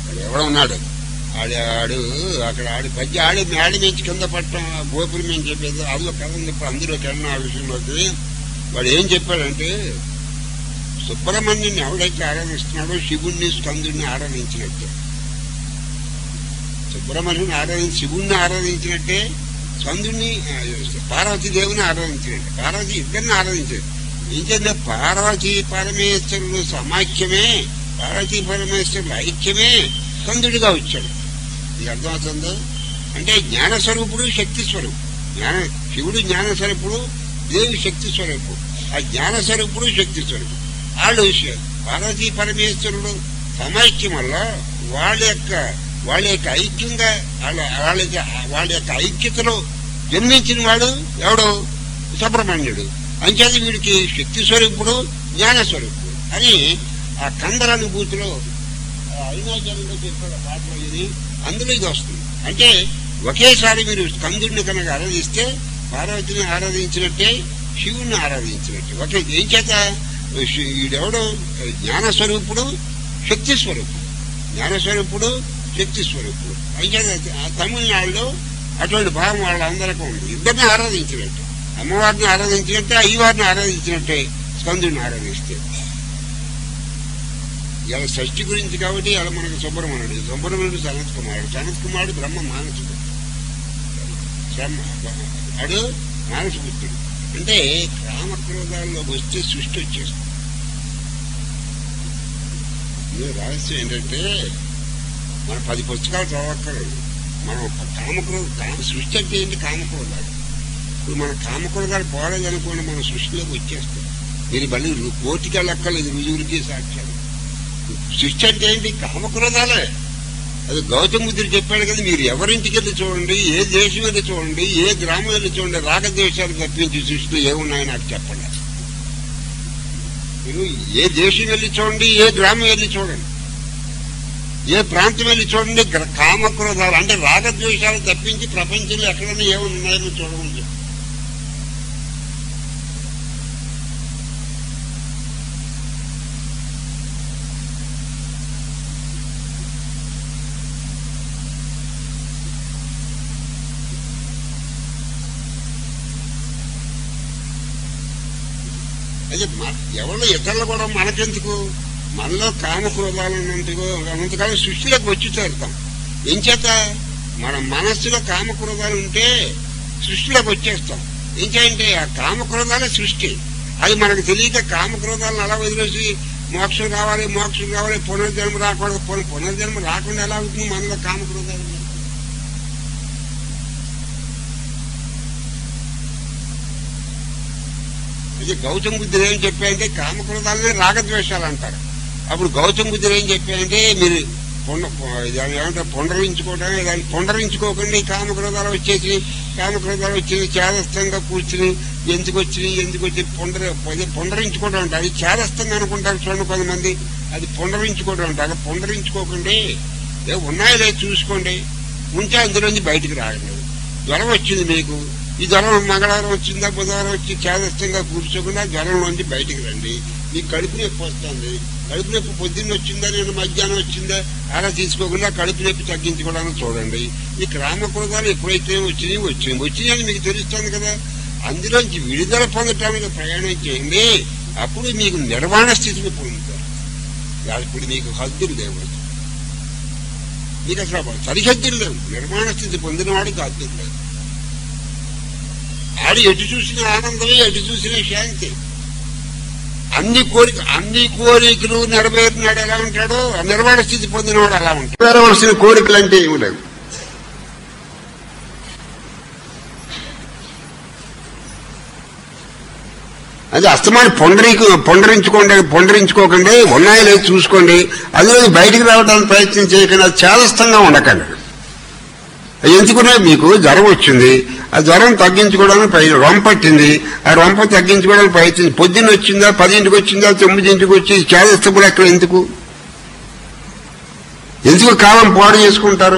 ఎవడో ఉన్నాడు ఆడి ఆడు అక్కడ ఆడి పద్య ఆడి మేడి నుంచి కింద పట్టడం గోపురం ఏం చెప్పేది అందులో కథ ఇప్పుడు అందులోకి వెళ్ళిన ఆ విషయంలోకి వాడు ఏం చెప్పాడంటే సుబ్రహ్మణ్యుని ఎవడైతే ఆరాధిస్తున్నాడో శివుణ్ణి స్కందుడిని ఆరాధించినట్టే. సుబ్రహ్మణ్యుని ఆరాధించి శివుణ్ణి ఆరాధించినట్టే, స్కందుడిని పార్వతీదేవిని ఆరాధించినట్టే. పార్వతి ఇద్దరిని ఆరాధించారు. ఏంటంటే పార్వతీ పరమేశ్వరుడు సమాఖ్యమే, పార్వతీ పరమేశ్వరుడు ఐక్యమే స్కందుడిగా వచ్చాడు. ఇది అర్థమవుతుందో అంటే జ్ఞానస్వరూపుడు శక్తి స్వరూపుడు. జ్ఞాన శివుడు జ్ఞానస్వరూపుడు, దేవి శక్తి స్వరూపుడు. ఆ జ్ఞానస్వరూపుడు శక్తి స్వరూపుడు వాళ్ళు పార్వతీ పరమేశ్వరుడు సమైక్యం వల్ల వాళ్ళ యొక్క వాళ్ళ యొక్క ఐక్యంగా వాళ్ళ వాళ్ళ వాళ్ళ యొక్క ఐక్యతలో జన్మించిన వాడు ఎవడు సుబ్రహ్మణ్యుడు. అంచేది వీడికి శక్తి స్వరూపుడు జ్ఞాన స్వరూపుడు అని ఆ కందర అనుభూతిలో అరుణాచలంలో చెప్పిన పాటలో ఇది అందులో ఇది వస్తుంది. అంటే ఒకేసారి మీరు స్కందుడిని కనుక ఆరాధిస్తే పార్వతిని ఆరాధించినట్టే, శివుణ్ణి ఆరాధించినట్టే. ఒకే ఏం చేత వీడెవడు జ్ఞానస్వరూపుడు శక్తి స్వరూపుడు, జ్ఞానస్వరూపుడు శక్తి స్వరూపుడు. అయితే తమిళనాడులో అటువంటి భావం వాళ్ళందరికీ ఉంది. ఇద్దరిని ఆరాధించినట్టే, అమ్మవారిని ఆరాధించినట్టే, అయ్యవారిని ఆరాధించినట్టే స్కందుడిని ఆరాధిస్తే. ఇలా షష్ఠి గురించి కాబట్టి ఇలా మనకు సుబ్రహ్మణ్యుడు సుబ్రహ్మణ్యుడు సనత్ కుమారుడు సనత్ కుమారుడు బ్రహ్మ మానసుడు వాడు మానసపుత్రుడు. అంటే కామక్రోధాల్లోకి వస్తే సృష్టి వచ్చేస్తుంది. రహస్యం ఏంటంటే మనం పది పుస్తకాలు చదవక్కర్లేదు. మనం కామక్రోధ కామ సృష్టి అంటే ఏంటి కామక్రోధాలు. ఇప్పుడు మన కామక్రోధాలు పోలేదనుకోండి మనం సృష్టిలోకి వచ్చేస్తాం. మీరు మళ్ళీ కోర్టుకి వెళ్ళక్కర్లేదు, రుజువులకి సాక్ష్యాలు. సృష్టి అంటే ఏంటి కామక్రోధాలే. అది గౌతమ బుద్ధుడు చెప్పాడు కదా, మీరు ఎవరింటికి వెళ్ళి చూడండి, ఏ దేశం వెళ్ళి చూడండి, ఏ గ్రామం వెళ్ళి చూడండి, రాగద్వేషాలు తప్పించి సృష్టిలో ఏమున్నాయో నాకు చెప్పండి. మీరు ఏ దేశం వెళ్ళి చూడండి, ఏ గ్రామం వెళ్ళి చూడండి, ఏ ప్రాంతం వెళ్ళి చూడండి, కామక్రోధాలు అంటే రాగద్వేషాలు తప్పించి ప్రపంచంలో ఎక్కడైనా ఏమున్నాయని చూడమని చెప్పి. అదే ఎవరో ఇతరులు కూడా మనకెందుకు, మనలో కామక్రోధాలు ఉన్నందుకు అనంతకాలం సృష్టిలోకి వచ్చి చేరుతాం. ఏం చేత మన మనస్సులో కామక్రోధాలు ఉంటే సృష్టిలోకి వచ్చేస్తాం. ఏం చేయంటే ఆ కామక్రోధాలే సృష్టి. అది మనకు తెలియక కామక్రోధాలను అలా వదిలేసి మోక్షం కావాలి మోక్షం కావాలి పునర్జన్మ రాకూడదు, పునర్జన్మ రాకుండా ఎలా అవుతుంది మనలో కామక్రోధాలు. ఇది గౌతమ బుద్ధుడు ఏం చెప్పాయంటే కామక్రోధాలనే రాగద్వేషాలు అంటారు. అప్పుడు గౌతమ బుద్ధుడు ఏం చెప్పాయంటే మీరు దాన్ని ఏమంటారు పొండరించుకోవటమే, దాన్ని పొండరించుకోకండి. కామక్రోధాలు వచ్చేసి కామక్రోధాలు వచ్చేసి చేదస్థంగా కూర్చుని ఎందుకు వచ్చినాయి ఎందుకు వచ్చి పొండర పొండరించుకోవడం అంటారు. అది చేదస్థంగా అనుకుంటారు చూడండి కొంతమంది, అది పొండరించుకోవడం అంటారు. పొండరించుకోకండి, ఏ ఉన్నాయో లేదు చూసుకోండి, ఉంటే అందులోంచి బయటికి రాగలేదు. జ్వరం వచ్చింది మీకు, ఈ జ్వరం మంగళవారం వచ్చిందా బుధవారం వచ్చి చేదస్థంగా కూర్చోకుండా జ్వరంలోంచి బయటికి రండి. మీకు కడుపు నొప్పి వస్తుంది, కడుపు నొప్పి పొద్దున్న వచ్చిందా నేను మధ్యాహ్నం వచ్చిందా అలా తీసుకోకుండా కడుపు నొప్పి తగ్గించుకోవడానికి చూడండి. ఈ కామక్రోధాలు ఎప్పుడైతే వచ్చినాయి వచ్చినాయి వచ్చినాయని మీకు తెలుస్తుంది కదా, అందులోంచి విడుదల పొందటానికి ప్రయాణం చేయండి. అప్పుడు మీకు నిర్వాణ స్థితిని పొందుతారు. ఇప్పుడు మీకు హద్దులు లేవు, మీకు అసలు సరిహద్దులు లేవు. నిర్మాణ స్థితి పొందిన వాడికి హద్దులు లేవు. ఆడు ఎటు చూసిన ఆనందమే, ఎటు చూసిన శాంతి. అన్ని కోరిక అన్ని కోరికలు నెరవేరినాడు ఎలా ఉంటాడో నిర్వాణ స్థితి పొందినవాడు అలా ఉంటాడు. నెరవేరవలసిన కోరికలు అంటే ఏమి లేవు. అది అస్తమాన్ని పొండరీకు పొండరించుకోండి పొండరించుకోకండి ఉన్నాయో లేదు చూసుకోండి. అందులో బయటికి రావడానికి ప్రయత్నం చేయకుండా చేదస్థంగా ఉండకండి. ఎందుకున్నా మీకు జ్వరం వచ్చింది, ఆ జ్వరం తగ్గించుకోవడానికి ప్రయత్నం రొంపట్టింది, ఆ రొంప తగ్గించుకోవడానికి ప్రయత్నం పొద్దున్న వచ్చిందా పదింటికి వచ్చిందా తొమ్మిదింటికి వచ్చి చేదస్తప్పుడు అక్కడ ఎందుకు ఎందుకు కాలం పాడు చేసుకుంటారు?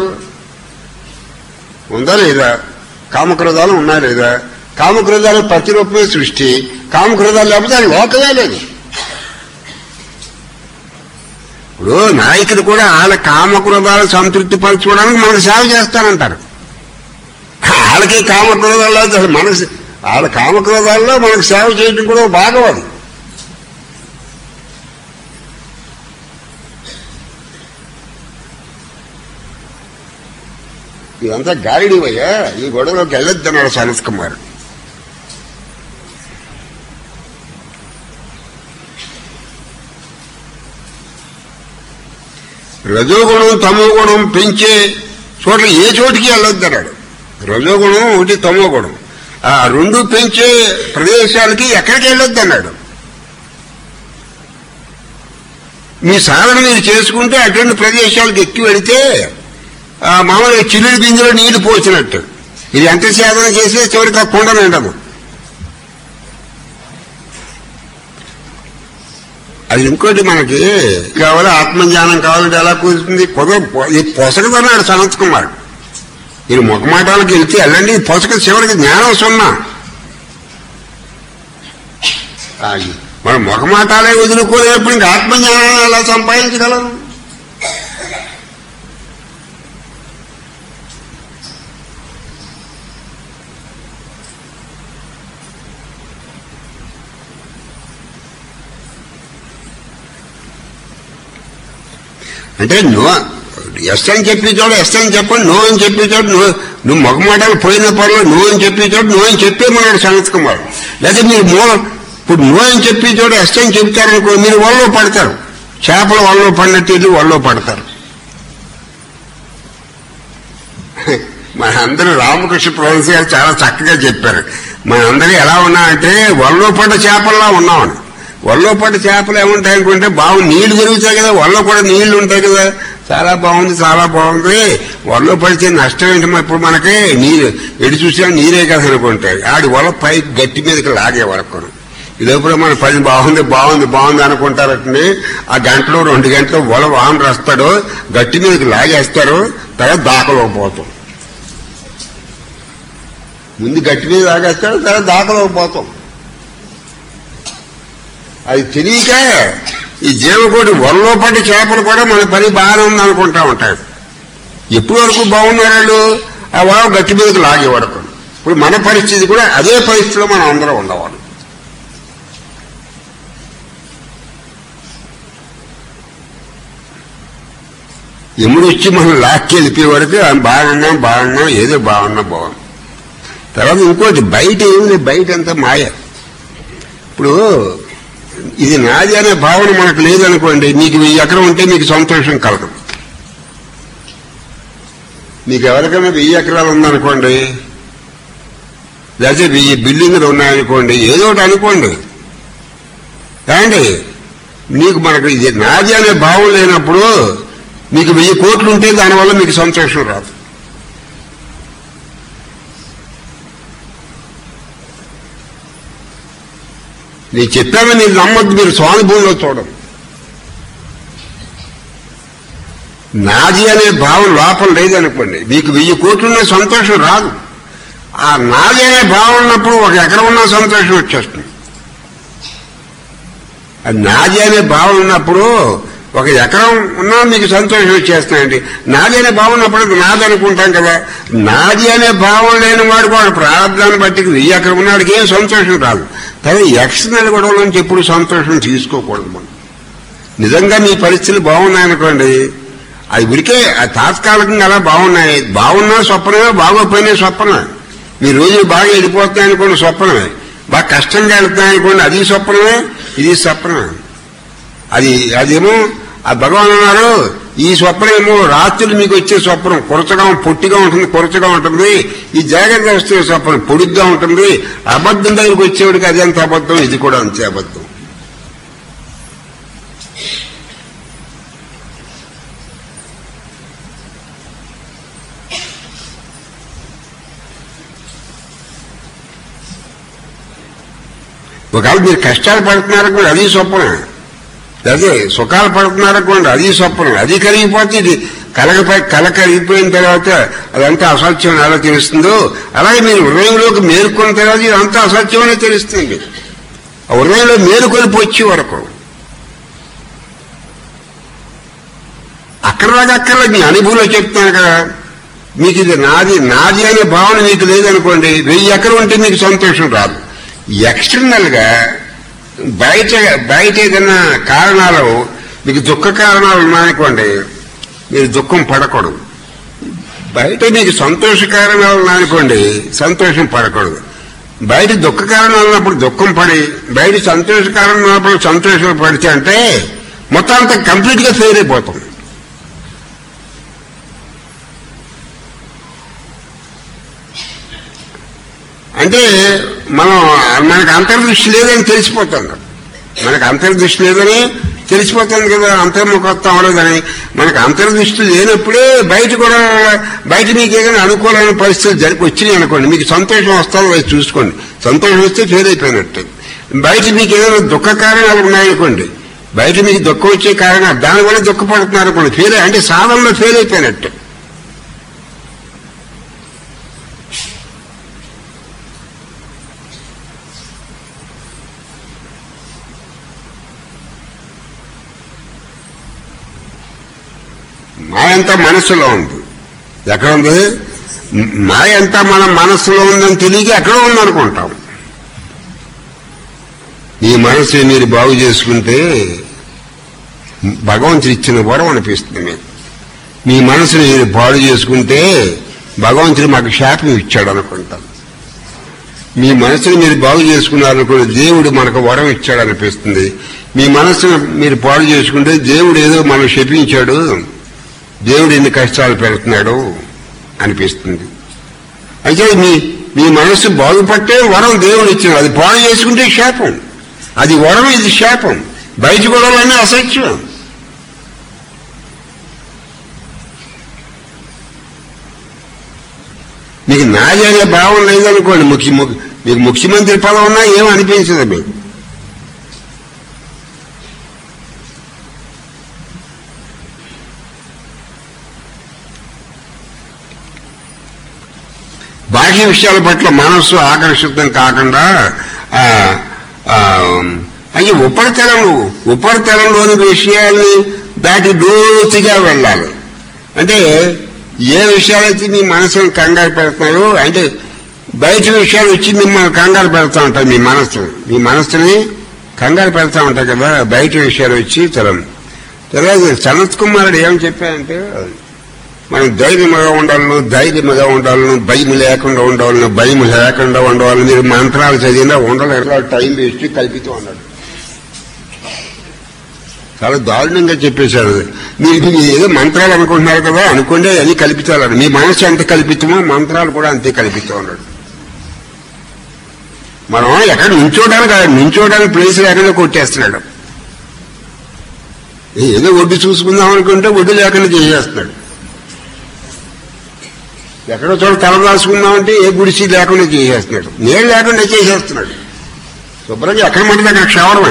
ఉందా లేదా? కామక్రోధాలు ఉన్నా లేదా? కామక్రోధాలు ప్రతిరూపమే సృష్టి. కామక్రోధాలు లేకపోతే అది లోకమే లేదు. ఇప్పుడు నాయకులు కూడా వాళ్ళ కామక్రోధాలు సంతృప్తి పరచుకోవడానికి మనకు సేవ చేస్తానంటారు. వాళ్ళకి కామక్రోధాలు అసలు మనకు వాళ్ళ కామక్రోధాల్లో మనకు సేవ చేయడం కూడా భాగం అది. ఇదంతా గాలిడివయ్యా, ఈ గొడవలోకి వెళ్ళొద్దన్నాడు సనత్ కుమార్. రజోగుణం తమో గుణం పెంచే చోట్ల ఏ చోటికి వెళ్ళొద్దన్నాడు. రజోగుణం ఒకటి తమో గుణం, ఆ రెండు పెంచే ప్రదేశాలకి ఎక్కడికి వెళ్ళొద్దన్నాడు. మీ సాధన మీరు చేసుకుంటే అటువంటి ప్రదేశాలకు ఎక్కి వెళితే మామూలుగా చిల్లుడి బిందులో నీళ్లు పోసినట్టు ఇది ఎంత సాధన చేస్తే చివరికి ఆ కుండ నిండదు. అది ఇంకోటి మనకి కావాలి ఆత్మజ్ఞానం కావాలంటే ఎలా కుదురుతుంది? కుదర పొసగదన్నాడు సనత్ కుమార్. మీరు ముఖమాటాలకు వెళ్తే వెళ్ళండి, పొసక చివరికి జ్ఞానం సున్నా. మనం ముఖమాటాలే వదులుకోలేనప్పుడు ఇంకా ఆత్మజ్ఞానాన్ని ఎలా సంపాదించగలం? అంటే నువ్వు ఎస్ అని చెప్పే చోట ఎస్ అని చెప్పండి, నువ్వు అని చెప్పే చోట నువ్వు నువ్వు మొగమాటాలు పోయిన పర్లేదు నువ్వు అని చెప్పే చోట నువ్వు అని చెప్పేమన్నాడు సనత్ కుమార్. లేదా మీరు మూల ఇప్పుడు నువ్వు అని చెప్పే చోట ఎస్ అని చెప్తారనుకో మీరు వల్లో పడతారు. చేపలు వల్లో పడినట్టు వల్లో పడతారు. మన అందరూ రామకృష్ణ ప్రొఫెసర్ గారు చాలా చక్కగా చెప్పారు. మన అందరూ ఎలా ఉన్నామంటే వల్లో పడ్డ చేపల్లా ఉన్నామని. వల్లో పడ్డ చేపలు ఏముంటాయి అనుకుంటే బాగు నీళ్లు పెరుగుతాయి కదా, వల్లో కూడా నీళ్లు ఉంటాయి కదా, చాలా బాగుంది చాలా బాగుంది. వల్లో పడితే నష్టం ఏంటి? ఇప్పుడు మనకి నీరు ఎటు చూసినా నీరే కదా అనుకుంటాయి. ఆడి వల పై గట్టి మీదకి లాగే వరకు ఇదప్పుడు మన పని బాగుంది బాగుంది బాగుంది అనుకుంటారంటే ఆ గంటలో రెండు గంటలు వల వాహనం రాస్తాడు, గట్టి మీదకి లాగేస్తారు, తర్వాత దాకలో పోతాం. ముందు గట్టి మీద లాగేస్తాడు, తర్వాత దాకలో పోతాం. అది తెలియక ఈ జీవకోటి వరలో పడ్డ చేపలు కూడా మన పని బాగానే ఉంది అనుకుంటా ఉంటాడు. ఎప్పటి వరకు బాగున్నారు ఆ వల గట్టి మీదకి లాగే వరకు. ఇప్పుడు మన పరిస్థితి కూడా అదే పరిస్థితిలో మనం అందరం ఉండవాలి. ఎముడు వచ్చి మనం లాక్కి వెళ్ళిపోయే వరకు బాగున్నాం బాగున్నాం ఏదో బాగున్నా బాగున్నాం. తర్వాత ఇంకోటి బయట ఏమి బయట అంతా మాయ. ఇప్పుడు ఇది నాది అనే భావన మనకు లేదనుకోండి, మీకు వెయ్యి ఎకరం ఉంటే మీకు సంతోషం కలగదు. మీకు ఎవరికైనా వెయ్యి ఎకరాలు ఉందనుకోండి, లేకపోతే వెయ్యి బిల్డింగ్లు ఉన్నాయనుకోండి, ఏదో ఒకటి అనుకోండి ఏమండి, మీకు మనకు ఇది నాది అనే భావం లేనప్పుడు మీకు వెయ్యి కోట్లు ఉంటే దానివల్ల మీకు సంతోషం రాదు. నేను చెప్పాను మీరు నమ్మద్దు, మీరు స్వానుభవంలో చూడరు. నాది అనే భావం లోపల లేదనుకోండి, మీకు వెయ్యి కోట్లున్న సంతోషం రాదు. ఆ నాది అనే భావం ఉన్నప్పుడు ఒక ఎకరం ఉన్న సంతోషం వచ్చేస్తుంది. అది నాది అనే భావం ఉన్నప్పుడు ఒక ఎకరం ఉన్నా మీకు సంతోషం వచ్చేస్తున్నాయండి. నాది అనే భావం ఉన్నప్పుడు నాది అనుకుంటాం కదా. నాది అనే భావం లేని వాడు వాడు ప్రారంభాన్ని బట్టి వెయ్యి ఎకరం ఉన్నాడికి ఏం సంతోషం రాదు. కానీ ఎక్స్టర్నల్ గొడవల నుంచి ఎప్పుడు సంతోషం తీసుకోకూడదు. మనం నిజంగా మీ పరిస్థితులు బాగున్నాయనుకోండి, అది ఉరికే తాత్కాలికంగా అలా బాగున్నాయి. బాగున్నా స్వప్నమే, బాగోపోయినా స్వప్నమే. మీ రోజులు బాగా వెళ్ళిపోతున్నాయనుకోండి స్వప్నమే, బాగా కష్టంగా వెళ్తున్నాయనుకోండి అది స్వప్నమే, ఇది స్వప్నమే. అది అదేమో ఆ భగవాన్ అన్నారు, ఈ స్వప్నం ఏమో రాత్రులు మీకు వచ్చే స్వప్నం కొరచగా పొట్టిగా ఉంటుంది, కొరచగా ఉంటుంది. ఈ జాగ్రత్త వస్తున్న స్వప్నం పొడుగ్గా ఉంటుంది. అబద్ధం దగ్గరికి వచ్చేవాడికి అది అంత అబద్ధం, ఇది కూడా అంతే అబద్ధం. ఒకవేళ మీరు కష్టాలు పడుతున్నారనుకోండి అది స్వప్నం, అదే సుఖాలు పడుతున్నారనుకోండి అది స్వప్నం. అది కరిగిపోతే ఇది కలగపై కల కరిగిపోయిన తర్వాత అదంతా అసత్యం ఎలా తెలుస్తుందో అలాగే మీరు హృదయంలోకి మేలుకున్న తర్వాత ఇదంతా అసత్యం అనే తెలుస్తుంది. ఆ హృదయంలో మేలుకొని వచ్చే వరకు అక్కడలాగా అక్కర్లా మీ అనుభవంలో చెప్తాను కదా. మీకు ఇది నాది నాది అనే భావన మీకు లేదనుకోండి, వెయ్యి ఎకరం ఉంటే మీకు సంతోషం రాదు. ఎక్స్టర్నల్ గా బయట బయట ఏదైనా కారణాలు మీకు దుఃఖ కారణాలు ఉన్నాయనుకోండి, మీరు దుఃఖం పడకూడదు. బయట మీకు సంతోష కారణాలు ఉన్నాయనుకోండి, సంతోషం పడకూడదు. బయట దుఃఖ కారణాలు ఉన్నప్పుడు దుఃఖం పడి, బయట సంతోష కారణం ఉన్నప్పుడు సంతోషం పడితే అంటే మొత్తం అంతా కంప్లీట్ గా ఫెయిల్ అయిపోతాం. అంటే మనం మనకు అంతర్దృష్టి లేదని తెలిసిపోతుంది. మనకు అంతర్దృష్టి లేదని తెలిసిపోతుంది కదా, అంతర్ముఖత్వం అవ్వలేదని. మనకు అంతర్దృష్టి లేనప్పుడే బయట కూడా బయట మీకు ఏదైనా అనుకూలమైన పరిస్థితులు జరిగి వచ్చినాయి అనుకోండి, మీకు సంతోషం వస్తుందో అది చూసుకోండి. సంతోషం వస్తే ఫెయిల్ అయిపోయినట్టు. బయట మీకు ఏదైనా దుఃఖ కారణాలు ఉన్నాయనుకోండి, బయట మీకు దుఃఖం వచ్చే కారణాలు దానివల్ల దుఃఖపడుతున్నారు అనుకోండి, ఫెయిల్ అంటే సాధనలో ఫెయిల్ అయిపోయినట్టు. మాయంతా మనస్సులో ఉంది. ఎక్కడ ఉంది? మాయంతా మన మనస్సులో ఉందని తెలియక ఎక్కడో ఉందనుకుంటాం. ఈ మనసు మీరు బాగు చేసుకుంటే భగవంతుడు ఇచ్చిన వరం అనిపిస్తుంది మీకు. మీ మనసుని మీరు బాగు చేసుకుంటే భగవంతుడు మాకు శాపం ఇచ్చాడు అనుకుంటాం. మీ మనసుని మీరు బాగు చేసుకున్నారనుకుంటే దేవుడు మనకు వరం ఇచ్చాడు అనిపిస్తుంది. మీ మనసును మీరు బాగు చేసుకుంటే దేవుడు ఏదో మనం శపించాడు, దేవుడు ఎన్ని కష్టాలు పెడుతున్నాడు అనిపిస్తుంది. అయితే మీ మీ మనస్సు బాగుపట్టే వరం దేవుడు ఇచ్చినాడు. అది బాగు చేసుకుంటే శాపం, అది వరం, ఇది శాపం. బయట గొడవలన్నీ అసత్యం. మీకు నాది అనే భావం లేదనుకోండి, ముఖ్య మీకు ముఖ్యమంత్రి పదం ఉన్నా ఏం అనిపించదు మీకు. బాహ్య విషయాల పట్ల మనస్సు ఆకర్షితం కాకుండా అవి ఉపరితలంలో ఉపరితలంలోని విషయాల్ని దాటి లోతుగా వెళ్ళాలి. అంటే ఏ విషయాలైతే మీ మనసును కంగారు పెడతాయో, అంటే బయట విషయాలు వచ్చి మిమ్మల్ని కంగారు పెడతా ఉంటాయి. మీ మనస్సు మీ మనస్సుని కంగారు పెడతా ఉంటాయి కదా బయట విషయాలు వచ్చి. తరం తర్వాత సనత్ కుమారుడు ఏమని చెప్పారంటే, మనం ధైర్యంగా ఉండాలను ధైర్యంగా ఉండాలను భయం లేకుండా ఉండాలను భయం లేకుండా ఉండాలని. మీరు మంత్రాలు చదివినా ఉండలేరు, టైం వేస్ట్ కల్పితం అన్నాడు. చాలా దారుణంగా చెప్పేశారు. మీరు ఏదో మంత్రాలు అనుకుంటున్నారు కదా, అనుకుంటే అది కల్పితాలని. మీ మనసు ఎంత కల్పితమో మంత్రాలు కూడా అంతే కల్పితం అన్నాడు. మనం ఎక్కడ నుంచోడానికి నుంచోడానికి ప్లేస్ లేకుండా కొట్టేస్తున్నాడు. ఏదో ఒడ్డు చూసుకుందాం అనుకుంటే ఒడ్డు లేకుండా చేసేస్తున్నాడు. ఎక్కడో చోట తల రాసుకుందామంటే ఏ గుడిసి లేకుండా చేసేస్తున్నాడు, నీళ్ళు లేకుండా చేసేస్తున్నాడు. శుభ్రంగా ఎక్కడ మంటే అక్కడ క్షవరమే.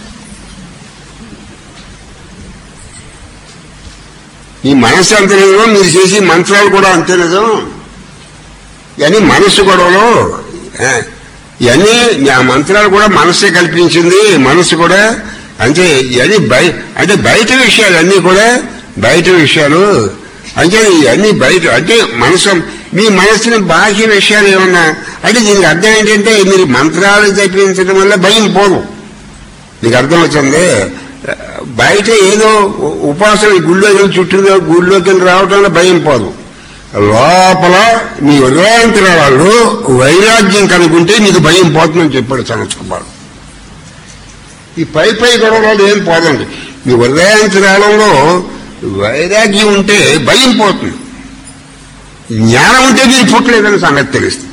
ఈ మనస్సు అంతే నిజం, మీరు చేసి మంత్రాలు కూడా అంతే నిజం. ఇవన్నీ మనస్సు గొడవలు, ఇవన్నీ ఆ మంత్రాలు కూడా మనస్సే కల్పించింది. మనస్సు కూడా అంటే ఇవన్నీ బయ అంటే బయట విషయాలు అన్నీ కూడా బయట విషయాలు. అంటే ఇవన్నీ బయట అంటే మనసు మీ మనసుని బాహ్య విషయాలు ఏమన్నా అంటే దీనికి అర్థం ఏంటంటే మీరు మంత్రాలు జపించడం వల్ల భయం పోదు. నీకు అర్థం వచ్చింది. బయట ఏదో ఉపాసన గుళ్ళోకి చుట్టూ గుళ్ళోకి రావటం వల్ల భయం పోదు. లోపల మీ హృదయాంతరాలలో వైరాగ్యం కనుకుంటే మీకు భయం పోతుందని చెప్పాడు సనత్ కుమార్. ఈ పై పై గొడవలు ఏం పోదండి. మీ హృదయాంతరాలంలో వైరాగ్యం ఉంటే భయం పోతుంది. జ్ఞానం ఉంటే మీరు పుట్టలేదని సంగతి తెలుస్తుంది.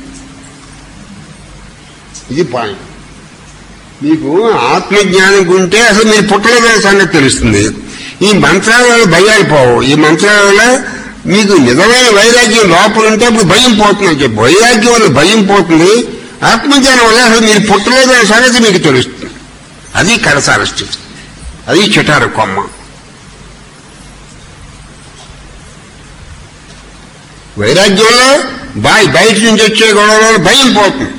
ఇది పాయింట్. మీకు ఆత్మజ్ఞానం ఉంటే అసలు మీరు పుట్టలేదనే సంగతి తెలుస్తుంది. ఈ మంత్రాల వల్ల భయాలు పోవు. ఈ మంత్రాల వల్ల మీకు నిజమైన వైరాగ్యం లోపల ఉంటే అప్పుడు భయం పోతుందని చెప్పి వైరాగ్యం వల్ల భయం పోతుంది. ఆత్మజ్ఞానం వల్ల అసలు మీరు పుట్టలేదనే సంగతి మీకు తెలుస్తుంది. అది కరసాల స్థితి, అది చిటారు కొమ్మ. వైరాగ్యంలో బాయ్ బయట నుంచి వచ్చే గొడవలో భయం పోతుంది.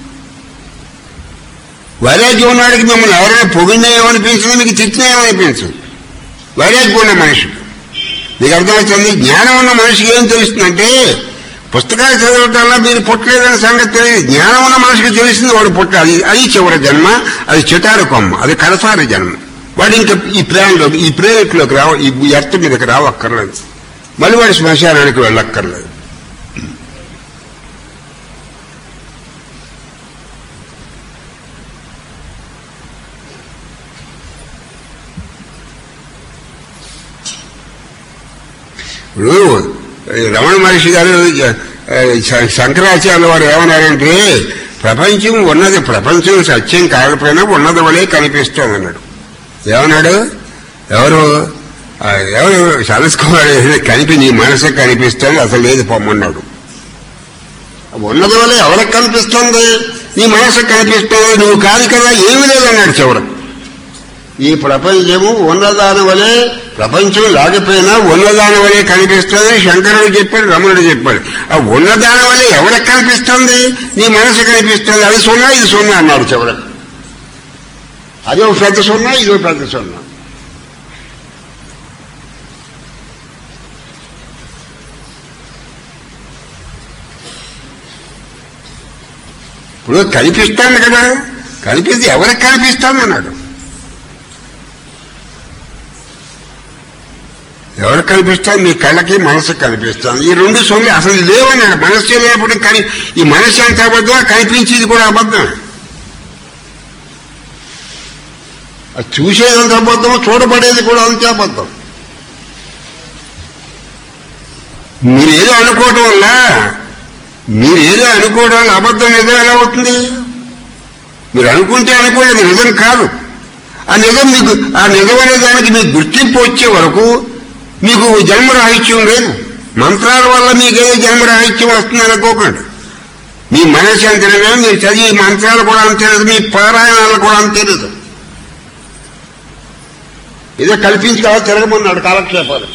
వైరాగ్యం ఉన్నాడికి మిమ్మల్ని ఎవరైనా పొగిడినా ఏమనిపించదు, మీకు తిట్టినా ఏమనిపించదు. వైరాగ్యం ఉన్న మనిషి మీకు అర్థమవుతుంది. జ్ఞానం ఉన్న మనిషికి ఏం తెలుస్తుందంటే పుస్తకాలు చదవటంలో మీరు పుట్టలేదనే సంగతి తెలియదు. జ్ఞానం ఉన్న మనిషికి తెలిసింది వాడు పుట్ట అది అది చివరి జన్మ, అది చిటారు కొమ్మ, అది కడసారి జన్మ. వాడు ఇంకా ఈ ప్లాన్లోకి ఈ ప్లేనెట్లోకి రావ ఈ ఎర్త్ మీదకి రావక్కర్లేదు. మళ్ళీ వాడు శ్మశానానికి వెళ్ళక్కర్లేదు. ఇప్పుడు రమణ మహర్షి గారు శంకరాచార్యుల వారు ఏమన్నారంటే ప్రపంచం ఉన్నది, ప్రపంచం సత్యం కాకపోయినా ఉన్నది వలే కనిపిస్తోంది అన్నాడు. ఏమన్నాడు? ఎవరు ఎవరు తెలుసుకోవాలి, కనిపి నీ మనసు కనిపిస్తుంది, అసలు లేదు పొమ్మన్నాడు. ఉన్నది వలే ఎవరికి కనిపిస్తుంది? నీ మనసు కనిపిస్తుంది, నువ్వు కాదు కదా, ఏమీ లేదన్నాడు చివరకు. ఈ ప్రపంచము ఉన్నదాని వలే, ప్రపంచం లేకపోయినా ఉన్నదాని వలే కనిపిస్తుంది శంకరుడు చెప్పాడు, రమణుడు చెప్పాడు. ఆ ఉన్నదాని వలే ఎవరికి కనిపిస్తుంది? నీ మనసు కనిపిస్తుంది, అది సున్నా ఇది సున్నా అన్నాడు చివరకు. అది ఒక పెద్ద సున్నా, ఇది ఒక పెద్ద సున్నా. ఇప్పుడు కనిపిస్తాను కదా, కనిపిస్తే ఎవరికి కనిపిస్తాను అన్నాడు. ఎవరికి కనిపిస్తాను? నీ కళ్ళకి మనసుకి కనిపిస్తాను. ఈ రెండు సొమ్ము అసలు లేవన్నాడు. మనస్సు లేనప్పుడు కానీ ఈ మనస్సు అంత అబద్ధం, కనిపించేది కూడా అబద్ధం. అది చూసేదంత అబద్ధం, చూడబడేది కూడా అంతే అబద్ధం. మీరేదో అనుకోవడం వల్ల మీరేదో అనుకోవడం వల్ల అబద్ధం నిజం ఎలా అవుతుంది? మీరు అనుకుంటే అనుకోలేదు, నిజం కాదు. ఆ నిజం మీకు ఆ నిజం అనే దానికి మీకు గుర్తింపు వచ్చే వరకు మీకు జన్మరాహిత్యం లేదు. మంత్రాల వల్ల మీకేదో జన్మరాహిత్యం వస్తుందని అనుకోకండి. మీ మనసు అంతేనా, మీరు చదివి మంత్రాలు కూడా అంతే లేదు, మీ పారాయణాలు కూడా అంతే లేదు. ఏదో కల్పించి కావాలి తిరగమన్నాడు కాలక్షేపాలు.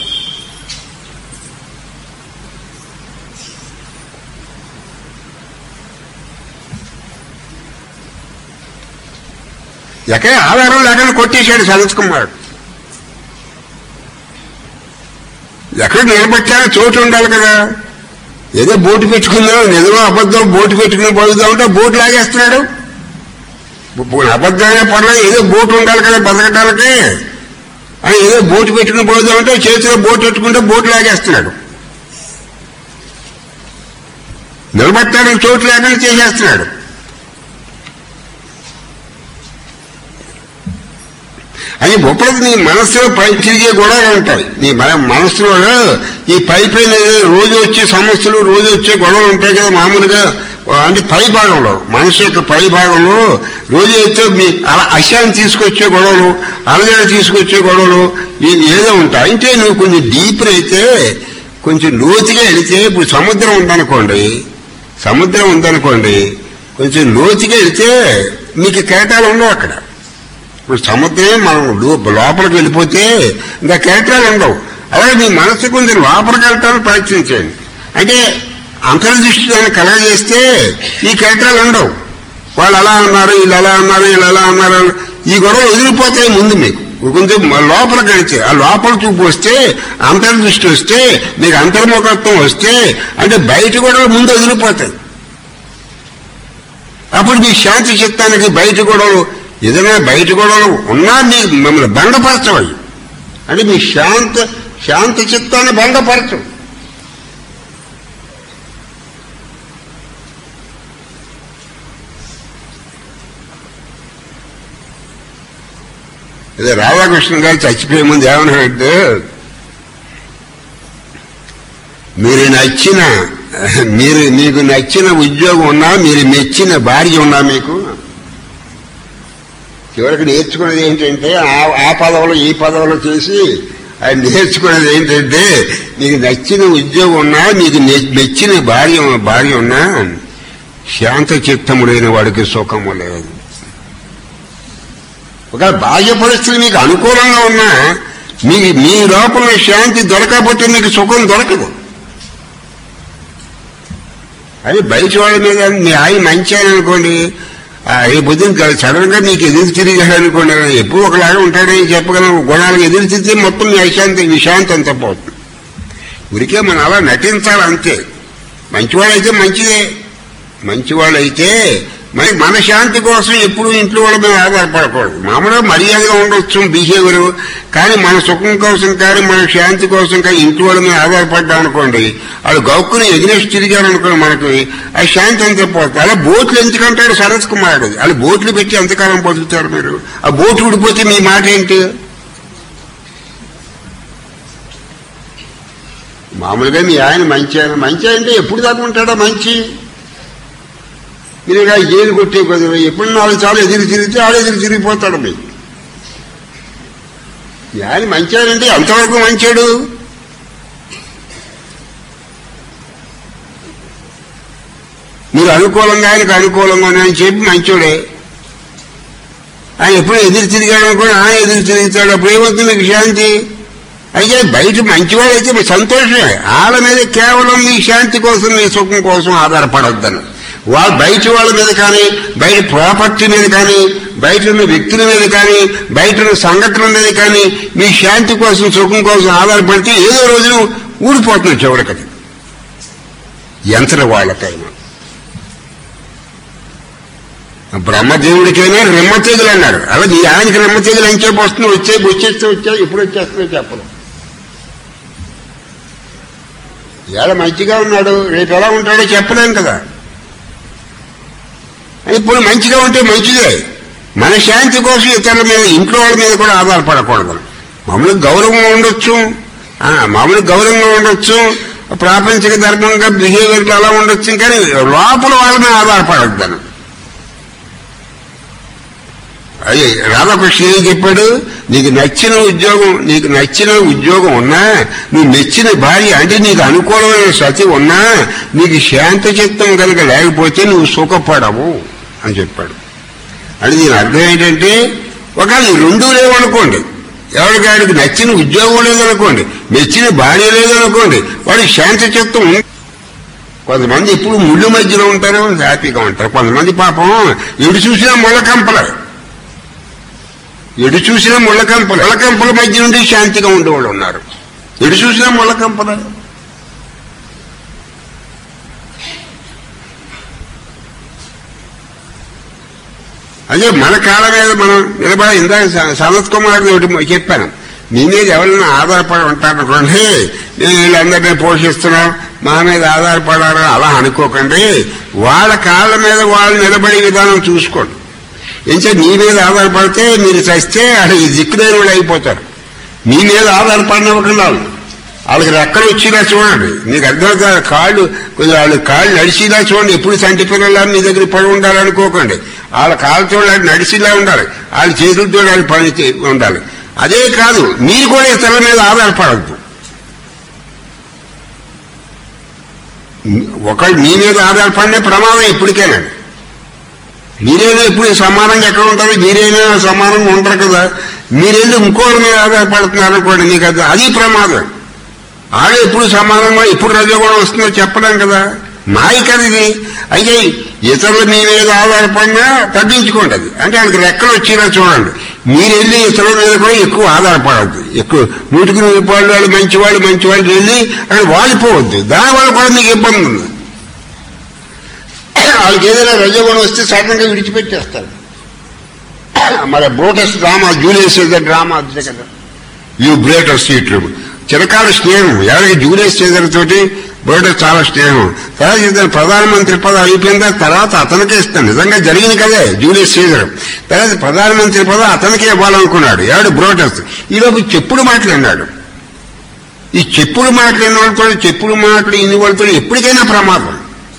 ఎక్కడ ఆధారం లేకుండా కొట్టేశాడు సనత్ కుమారుడు. ఎక్కడ నిలబెట్టాలో చోటు ఉండాలి కదా. ఏదో బోటు పెట్టుకుందాం, నిజమో అబద్ధం బోటు పెట్టుకుని పోదామంటే బోటు లాగేస్తున్నాడు. అబద్ధమే పర్లేదు, ఏదో బోటు ఉండాలి కదా బతకడానికి అని ఏదో బోటు పెట్టుకుని పోదామంటే చేతిలో బోటు పెట్టుకుంటే బోటు లాగేస్తున్నాడు. నిలబెట్టడానికి చోటు లేకుండా చేసేస్తున్నాడు. అని ఒకటి నీ మనస్సులో పై తిరిగే గొడవలు ఉంటాయి. నీ మన మనస్సులో ఈ పై పైన రోజు వచ్చే సమస్యలు, రోజు వచ్చే గొడవలు ఉంటాయి కదా మామూలుగా. అంటే పై భాగంలో, మనసు యొక్క పై భాగంలో రోజు అయితే మీ అలా అశాన్ని తీసుకొచ్చే గొడవలు, అలజడి తీసుకొచ్చే గొడవలు ఏదో ఉంటాయి. అంటే నువ్వు కొంచెం డీప్గా అయితే, కొంచెం లోతుగా వెళితే, ఇప్పుడు సముద్రం ఉందనుకోండి, సముద్రం ఉందనుకోండి కొంచెం లోతుగా వెళితే మీకు కెరటాలు ఉండవు అక్కడ. ఇప్పుడు సముద్రం మనం లోపలికి వెళ్ళిపోతే ఇంకా కెరటాలు ఉండవు. అలాగే మీ మనసు కొంచెం లోపలికి వెళ్ళటానికి ప్రయత్నించండి. అంటే అంతర్దృష్టి దాన్ని కలగజేస్తే ఈ కెరటాలు ఉండవు. వాళ్ళు అలా అన్నారు, వీళ్ళు అలా అన్నారు, వీళ్ళు అలా అన్నారు, ఈ గొడవ వదిలిపోతాయి. ముందు మీకు కొంచెం లోపలికి వెళితే, ఆ లోపల చూపు వస్తే, అంతర్దృష్టి వస్తే, మీకు అంతర్ముఖత్వం వస్తే, అంటే బయట గొడవలు ముందు వదిలిపోతాయి. అప్పుడు మీ శాంతి చిత్తానికి బయట గొడవలు ఏదైనా బయట గొడవలు ఉన్నా మీకు మిమ్మల్ని భంగపరచవాలి. అంటే మీ శాంత శాంతి చిత్తాన్ని భంగపరచం. అదే రాధాకృష్ణ గారు చచ్చిపోయే ముందు ఏమన్నాడంటే, మీరు నచ్చిన మీరు మీకు నచ్చిన ఉద్యోగం ఉన్నా, మీరు మెచ్చిన భార్య ఉన్నా, మీకు చివరికి నేర్చుకునేది ఏంటంటే ఆ పదవులు ఈ పదవులు చేసి ఆయన నేర్చుకునేది ఏంటంటే, మీకు నచ్చిన ఉద్యోగం ఉన్నా, మీకు మెచ్చిన భార్య భార్య ఉన్నా, శాంత చిత్తముడైన వాడికి సుఖము లేదు. ఒక బాహ్య పరిస్థితి మీకు అనుకూలంగా ఉన్నా, మీ మీ లోపల శాంతి దొరకకపోతే మీకు సుఖం దొరకదు. అది బయట వాళ్ళ మీద మీ ఆయన మంచి ఆయన అనుకోండి, ఏ బుద్ధిని సడన్ గా నీకు ఎదురు తిరిగాడు అనుకోండి, ఎప్పుడు ఒకలాగా ఉంటాడని చెప్పగలను. గుణాలకు ఎదురు తిరిగితే మొత్తం మీ అశాంతి విశాంతి అంతా పోతుంది. ఊరికే మనం అలా నటించాలి అంతే. మంచివాళ్ళైతే మంచిదే, మంచివాళ్ళైతే మరి మన శాంతి కోసం ఎప్పుడు ఇంట్లో వాళ్ళ మీద ఆధారపడకూడదు. మామూలుగా మర్యాదగా ఉండొచ్చు బిహేవియర్, కానీ మన సుఖం కోసం కానీ మన శాంతి కోసం కానీ ఇంట్లో వాళ్ళ మీద ఆధారపడ్డాం అనుకోండి, వాళ్ళు గౌక్కుని ఎగ్నెస్ట్ తిరిగారు అనుకోండి, మనకి ఆ శాంతి అంతా పోతుంది. అలా బోట్లు ఎందుకంటాడు శరత్ కుమార్, వాళ్ళు బోట్లు పెట్టి ఎంతకాలం బతుకుతారు మీరు? ఆ బోట్లు ఊడిపోతే మీ మాట ఏంటి? మామూలుగా మీ ఆయన మంచి ఆయన మంచి అంటే ఎప్పుడు దాకా ఉంటాడో మంచి? మీరు ఏది కొట్టే బదులు ఎప్పుడు నాలుగు సార్లు ఎదురు తిరిగితే ఆడ ఎదురు తిరిగిపోతాడు. మీకు ఆయన మంచాడంటే అంతవరకు మంచాడు. మీరు అనుకూలంగా ఆయనకు అనుకూలంగా అని చెప్పి మంచోడే. ఆయన ఎప్పుడు ఎదురు తిరిగాడు అనుకోండి, ఆయన ఎదురు తిరుగుతాడు. అప్పుడు ఏమవుతుంది మీకు శాంతి? అయితే బయట మంచివాడు అయితే మీ సంతోషమే. వాళ్ళ మీద కేవలం మీ శాంతి కోసం మీ సుఖం కోసం ఆధారపడొద్దని. వాళ్ళు బయట వాళ్ళ మీద కానీ, బయట ప్రాపర్టీ మీద కానీ, బయట ఉన్న వ్యక్తుల మీద కానీ, బయట ఉన్న సంఘటనల మీద కానీ మీ శాంతి కోసం సుఖం కోసం ఆధారపడితే ఏదో రోజున ఊడిపోతుంది చివరికది. యంత్ర వాళ్ళకైనా బ్రహ్మదేవుడికైనా రెమ్మ తెగులు అన్నారు. అలాగే ఆయనకి రెమ్మ తెగులు ఎంచేపు వస్తుంది, వచ్చే వచ్చేస్తే వచ్చా ఎప్పుడు వచ్చేస్తుందో చెప్పడం. ఇవాళ మంచిగా ఉన్నాడు, రేపు ఎలా ఉంటాడో చెప్పలేం కదా. ఇప్పుడు మంచిగా ఉంటే మంచిదే. మన శాంతి కోసం ఇతరుల మీద ఇంట్లో వాళ్ళ మీద కూడా ఆధారపడకూడదు. మామూలు గౌరవం ఉండొచ్చు, మామూలు గౌరవంగా ఉండొచ్చు, ప్రాపంచిక ధర్మంగా బిహేవియర్లు అలా ఉండొచ్చు, కానీ లోపల వాళ్ళ మీద ఆధారపడొద్దాను. అది రాధాకృష్ణ ఏం చెప్పాడు? నీకు నచ్చిన ఉద్యోగం నీకు నచ్చిన ఉద్యోగం ఉన్నా, నువ్వు మెచ్చిన భార్య అంటే నీకు అనుకూలమైన సతి ఉన్నా, నీకు శాంత చిత్తం కనుక లేకపోతే నువ్వు సుఖపడవు అని చెప్పాడు. అంటే దీని అర్థం ఏంటంటే, ఒకవేళ ఈ రెండూ లేవనుకోండి, ఎవరికాడికి నచ్చిన ఉద్యోగం లేదనుకోండి, మెచ్చిన భార్య లేదనుకోండి, వాడికి శాంత చిత్తం. కొంతమంది ఇప్పుడు ముళ్ళు మధ్యలో ఉంటారు, హ్యాపీగా ఉంటారు. కొంతమంది పాపం ఎడు చూసినా ముళ్ళకంపలు, ఎడు చూసినా ముళ్ళకంపలు, ముళ్ళకంపల మధ్య నుండి శాంతిగా ఉండేవాళ్ళు ఉన్నారు. ఎడు చూసినా ముళ్ళకంపలు. అదే మన కాళ్ళ మీద మనం నిలబడి. ఇందాక సనత్ కుమార్ ఒకటి చెప్పాను, మీ మీద ఎవరైనా ఆధారపడి ఉంటారనుకోండి, నేను వీళ్ళందరినీ పోషిస్తున్నాం, మా మీద ఆధారపడాలని అలా అనుకోకండి. వాళ్ళ కాళ్ళ మీద వాళ్ళు నిలబడే విధానం చూసుకోండి. ఎంచే మీ మీద ఆధారపడితే మీరు చస్తే అక్కడ ఈ దిక్కులేని వాళ్ళు అయిపోతారు. మీ మీద ఆధారపడినవ్వకుండా వాళ్ళకి రెక్కలు వచ్చినా చూడండి, మీకు అర్థం కాళ్ళు కొంచెం వాళ్ళు కాళ్ళు నడిచిలా చూడండి. ఎప్పుడు సంటి పిల్లలా మీ దగ్గర పడి ఉండాలనుకోకండి. వాళ్ళ కాళ్ళతో వాళ్ళు నడిచిలా ఉండాలి, వాళ్ళ చేతులతో వాళ్ళు పని ఉండాలి. అదే కాదు, మీరు కూడా ఇతరుల మీద ఆధారపడద్దు. ఒకళ్ళు మీ మీద ఆధారపడిన ప్రమాదం ఎప్పటికైనా. మీరైనా ఎప్పుడు సమానంగా ఎక్కడ ఉంటారు? మీరైనా సమానంగా ఉంటారు కదా. మీరేదో ఇంకోటి మీద ఆధారపడుతున్నారు అనుకోండి, మీకు అది అది ప్రమాదం. ఆడ ఎప్పుడు సమానంగా ఎప్పుడు రజోగుణం వస్తుందో చెప్పలేం కదా. మాయ కదా ఇది. అయితే ఇతరులు మీ మీద ఆధారపడినా తగ్గించుకోండి. అది అంటే ఆయనకి రెక్కలు వచ్చినా చూడండి. మీరు వెళ్ళి ఇతరుల మీద కూడా ఎక్కువ ఆధారపడద్దు. ఎక్కువ నూటికి నూరు రూపాయలు వాళ్ళు మంచివాళ్ళు మంచివాళ్ళు వెళ్ళి అక్కడ వాడిపోవద్దు. దానివల్ల కూడా మీకు ఇబ్బంది ఉంది. వాళ్ళకి ఏదైనా రజోగుణం వస్తే సడన్గా విడిచిపెట్టేస్తారు. మరి Brutus drama Julius Caesar drama అంతే కదా. యూ బ్రేటస్ సీట్ చిరకాల స్నేహం. ఎవరికి జూలియస్ సీజర్ తోటి బ్రోటస్ చాలా స్నేహం. తర్వాత ఇతను ప్రధానమంత్రి పదవి అయిపోయిన తర్వాత అతనికే ఇస్తాను. నిజంగా జరిగింది కదే జూలియస్ సీజర్. తర్వాత ప్రధానమంత్రి పదవి అతనికే ఇవ్వాలనుకున్నాడు ఎవడు బ్రోటస్. ఈలోపు చెప్పుడు మాట్లాడినాడు. ఈ చెప్పుడు మాట్లాడిన వాళ్ళతో చెప్పుడు మాటలు ఇన్ని వాళ్ళతో ఎప్పటికైనా ప్రమాదం.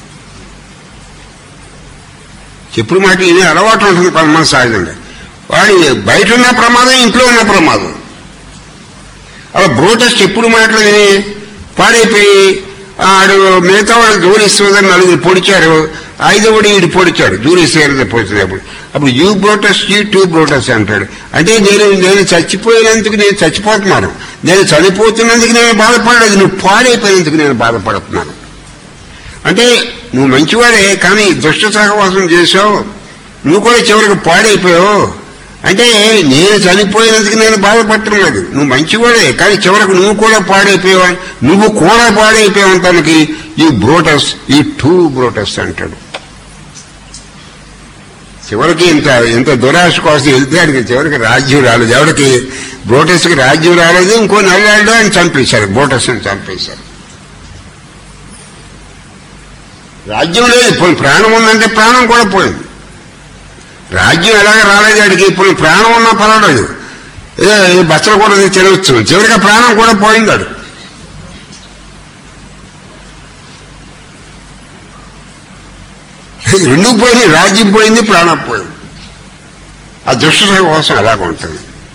చెప్పుడు మాటలు ఇన్ని అలవాటు ఉంటుంది కొంతమంది సహజంగా. వాడి బయట ఉన్న ప్రమాదం, ఇంట్లో ఉన్న ప్రమాదం. అలా బ్రోటస్ చెప్పుడు మాటలు విని పాడైపోయి ఆడు మిగతా వాళ్ళు జూలియస్ నలుగురు పొడిచారు. ఐదవడి వీడు పొడిచాడు జూలియస్ పొడిచినప్పుడు. అప్పుడు you Brutus you too Brutus అంటాడు. అంటే నేను నేను చచ్చిపోయినందుకు నేను చచ్చిపోతున్నాను, నేను చనిపోతున్నందుకు నేను బాధపడలేదు, నువ్వు పాడైపోయినందుకు నేను బాధపడుతున్నాను. అంటే నువ్వు మంచివాడే, కానీ దుష్ట సహవాసం చేసావు, నువ్వు కూడా చివరికి పాడైపోయావు. అంటే నేను చనిపోయినందుకు నేను బాధపడటం లేదు, నువ్వు మంచివాడే, కానీ చివరకు నువ్వు కూడా పాడైపోయావా, నువ్వు కూడా పాడైపోయావు తనకి ఈ బ్రోటస్, ఈ టూ బ్రోటస్ అంటాడు. చివరికి ఇంత ఇంత దురాశ కోసం వెళ్తే ఆయనకి చివరికి రాజ్యం రాలేదు. ఎవరికి? బ్రోటస్కి రాజ్యం రాలేదు. ఇంకో నెలల్లో ఆయన చంపేశారు, బ్రోటస్ని చంపేశారు. రాజ్యం లేదు, ఇప్పుడు ప్రాణం ఉందంటే ప్రాణం కూడా పోయింది. రాజ్యం ఎలాగ రాలేదు వాడికి, ఇప్పుడు ప్రాణం ఉన్నా పర్వాలేదు, ఏ బచ్చలు కూడా తినవచ్చు, చివరిగా ప్రాణం కూడా పోయిందాడు. రెండు పోయింది, రాజ్యం పోయింది, ప్రాణం పోయింది. ఆ దుష్ట కోసం అలాగ ఉంటుంది.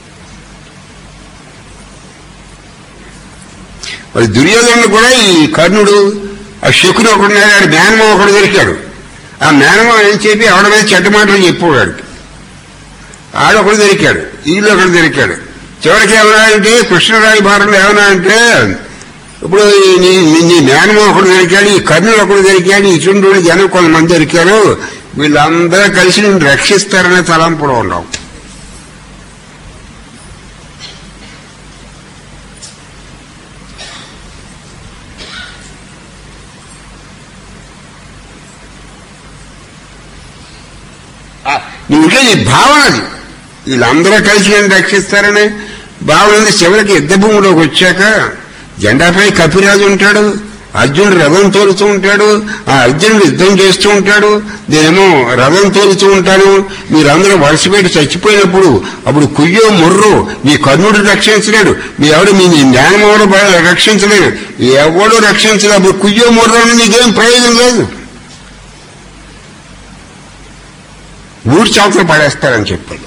మరి దుర్యోధనుడు కూడా ఈ కర్ణుడు, ఆ శకుని ఒకడున్నాడు, ఆడు మేనమామ ఒకడు దొరికాడు. ఆ మేనమామ ఏం చెప్పి ఆవిడ మీద చెడ్డ మాటలు చెప్పేవాడు. ఆడొకడు దొరికాడు, వీళ్ళు ఒకడు దొరికాడు. చివరికి ఏమన్నా అంటే కృష్ణరాయి భారంలో ఏమన్నా అంటే ఇప్పుడు నీ నీ మేనమామ ఒకడు దొరికాడు, ఈ కర్ణుడు ఒకడు దొరికాడు, ఇటువంటి జనం కొంతమంది దొరికారు, వీళ్ళందరూ కలిసి నేను రక్షిస్తారనే తలంపులో ఉండవు. నీకే నీ భావన అది, వీళ్ళందరూ కలిసి నేను రక్షిస్తారని భావన ఉంది. చివరికి యుద్ధ భూమిలోకి వచ్చాక జెండాపై కపిరాజు ఉంటాడు, అర్జునుడు రథం తోలుతూ ఉంటాడు, ఆ అర్జునుడు యుద్ధం చేస్తూ ఉంటాడు, నేనేమో రథం తోలుతూ ఉంటాను, మీరందరూ వలస పెట్టి చచ్చిపోయినప్పుడు అప్పుడు కుయ్యో ముర్రు నీ కర్ణుడు రక్షించలేడు, మీ ఎవడు మీ జ్ఞానమోడు రక్షించలేడు, ఎవడు రక్షించలేదు, అప్పుడు కుయ్యో ముర్రు అని నీకేం ప్రయోజనం లేదు, ఊరి చావులు పడేస్తారని చెప్పాడు.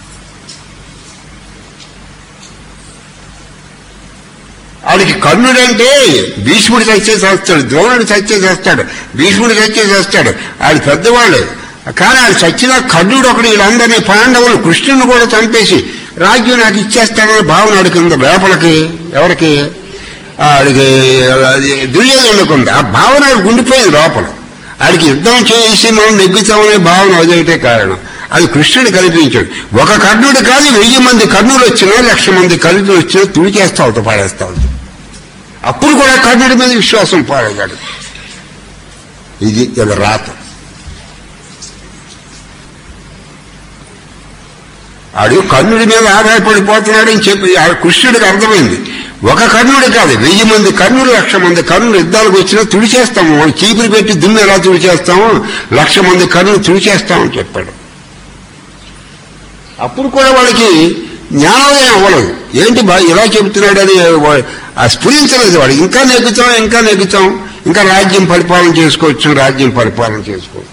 ఆడికి కర్ణుడంటే భీష్ముడు చచ్చే చేస్తాడు, ద్రోణుడు చచ్చే చేస్తాడు, భీష్ముడు చచ్చే చేస్తాడు, ఆడి పెద్దవాళ్ళు. కానీ ఆడు చచ్చిన కర్ణుడు ఒకడు వీళ్ళందరినీ పాండవులు కృష్ణుని కూడా చంపేసి రాజ్యం నాకు ఇచ్చేస్తాడని భావన అడుగుంది లోపలికి. ఎవరికి? ఆడికి దుర్యోధనుడికి ఉంది. ఆ భావన గుండిపోయింది లోపల. ఆడికి యుద్ధం చేసి మనం నెగ్గుతామనే భావన అదొకటే కారణం. అది కృష్ణుడు కల్పించాడు. ఒక కర్ణుడు కాదు, వెయ్యి మంది కర్ణులు వచ్చినా, లక్ష మంది కర్ణులు వచ్చినా తుడిచేస్తావుతో పాడేస్తావు. అప్పుడు కూడా కర్ణుడి మీద విశ్వాసం పాడేగాడు. ఇది ఇలా రాత. ఆడు కర్ణుడి మీద ఆధారపడిపోతున్నాడని చెప్పి కృష్ణుడికి అర్థమైంది. ఒక కర్ణుడు కాదు, వెయ్యి మంది కర్ణులు, లక్ష మంది కర్ణులు యుద్ధాలకు వచ్చినా తుడిచేస్తాము, వాళ్ళు చీపురు పెట్టి దుమ్ము ఎలా తుడిచేస్తాము, లక్ష మంది కర్ణులు తుడిచేస్తామని చెప్పాడు. అప్పుడు కూడా వాళ్ళకి జ్ఞానోదయం అవ్వలేదు. ఏంటి బా ఇలా చెబుతున్నాడని ఆ స్ఫురించలేదు. వాడు ఇంకా నెగ్గుతాం, ఇంకా నెగ్గుతాం, ఇంకా రాజ్యం పరిపాలన చేసుకోవచ్చు, రాజ్యం పరిపాలన చేసుకోవచ్చు.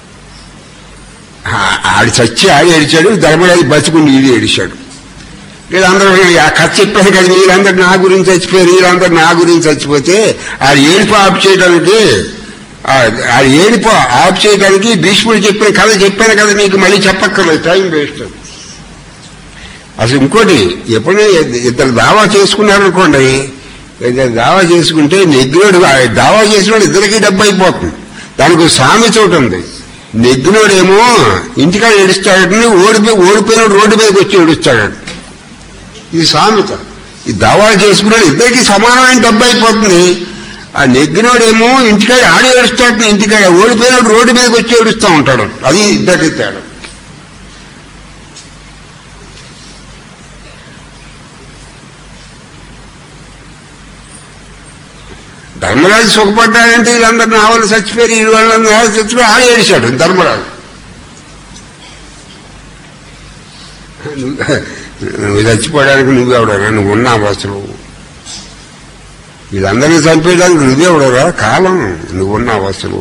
ఆడి చచ్చి ఆడి ఏడిచాడు, ధర్మరాజు బతుకుండి ఈడు ఏడిచాడు. వీళ్ళందరూ ఆ కథ చెప్పారు కదా, వీళ్ళందరూ నా గురించి చచ్చిపోయారు, వీళ్ళందరూ నా గురించి చచ్చిపోతే ఆ ఏడుపు ఆపు చేయడానికి ఆ ఏడుపు ఆపు చేయడానికి భీష్ముడు చెప్పిన కథ చెప్పాను కదా మీకు, మళ్ళీ చెప్పక్కర్లేదు, టైం వేస్ట్. అసలు ఇంకోటి, ఎప్పుడైనా ఇద్దరు దావా చేసుకున్నారనుకోండి, ఇద్దరు దావా చేసుకుంటే నెగ్గినోడు దావా చేసినోడు ఇద్దరికి డబ్బు అయిపోతుంది. దానికి సామెత ఒకటి ఉంది, నెగ్గినోడేమో ఇంటికాడ ఏడుస్తాడని, ఓడిపోయి ఓడిపోయినోడు రోడ్డు మీదకి వచ్చి ఏడుస్తాడు. ఇది సామెత. ఈ దావాలు చేసుకున్నాడు ఇద్దరికి సమానమైన డబ్బు అయిపోతుంది. ఆ నెగ్గినోడేమో ఇంటికాడ ఆడి ఏడుస్తాడు, ఇంటికాడ ఓడిపోయినోడు రోడ్డు మీదకి వచ్చి ఏడుస్తూ ఉంటాడు. అది ఇద్దరికి తేడా. ధర్మరాజు సుఖపడ్డాడంటే వీళ్ళందరూ నా వాళ్ళు చచ్చిపోయి వీళ్ళు వాళ్ళందరూ చచ్చిపోయి ఆడి ఏడిచాడు ధర్మరాజు. నువ్వు చచ్చిపోవడానికి నువ్వెవడరా, నువ్వు ఉన్నావు అసలు, వీళ్ళందరినీ చంపేయడానికి నువ్వెవడరా, కాలం నువ్వున్నావు అసలు.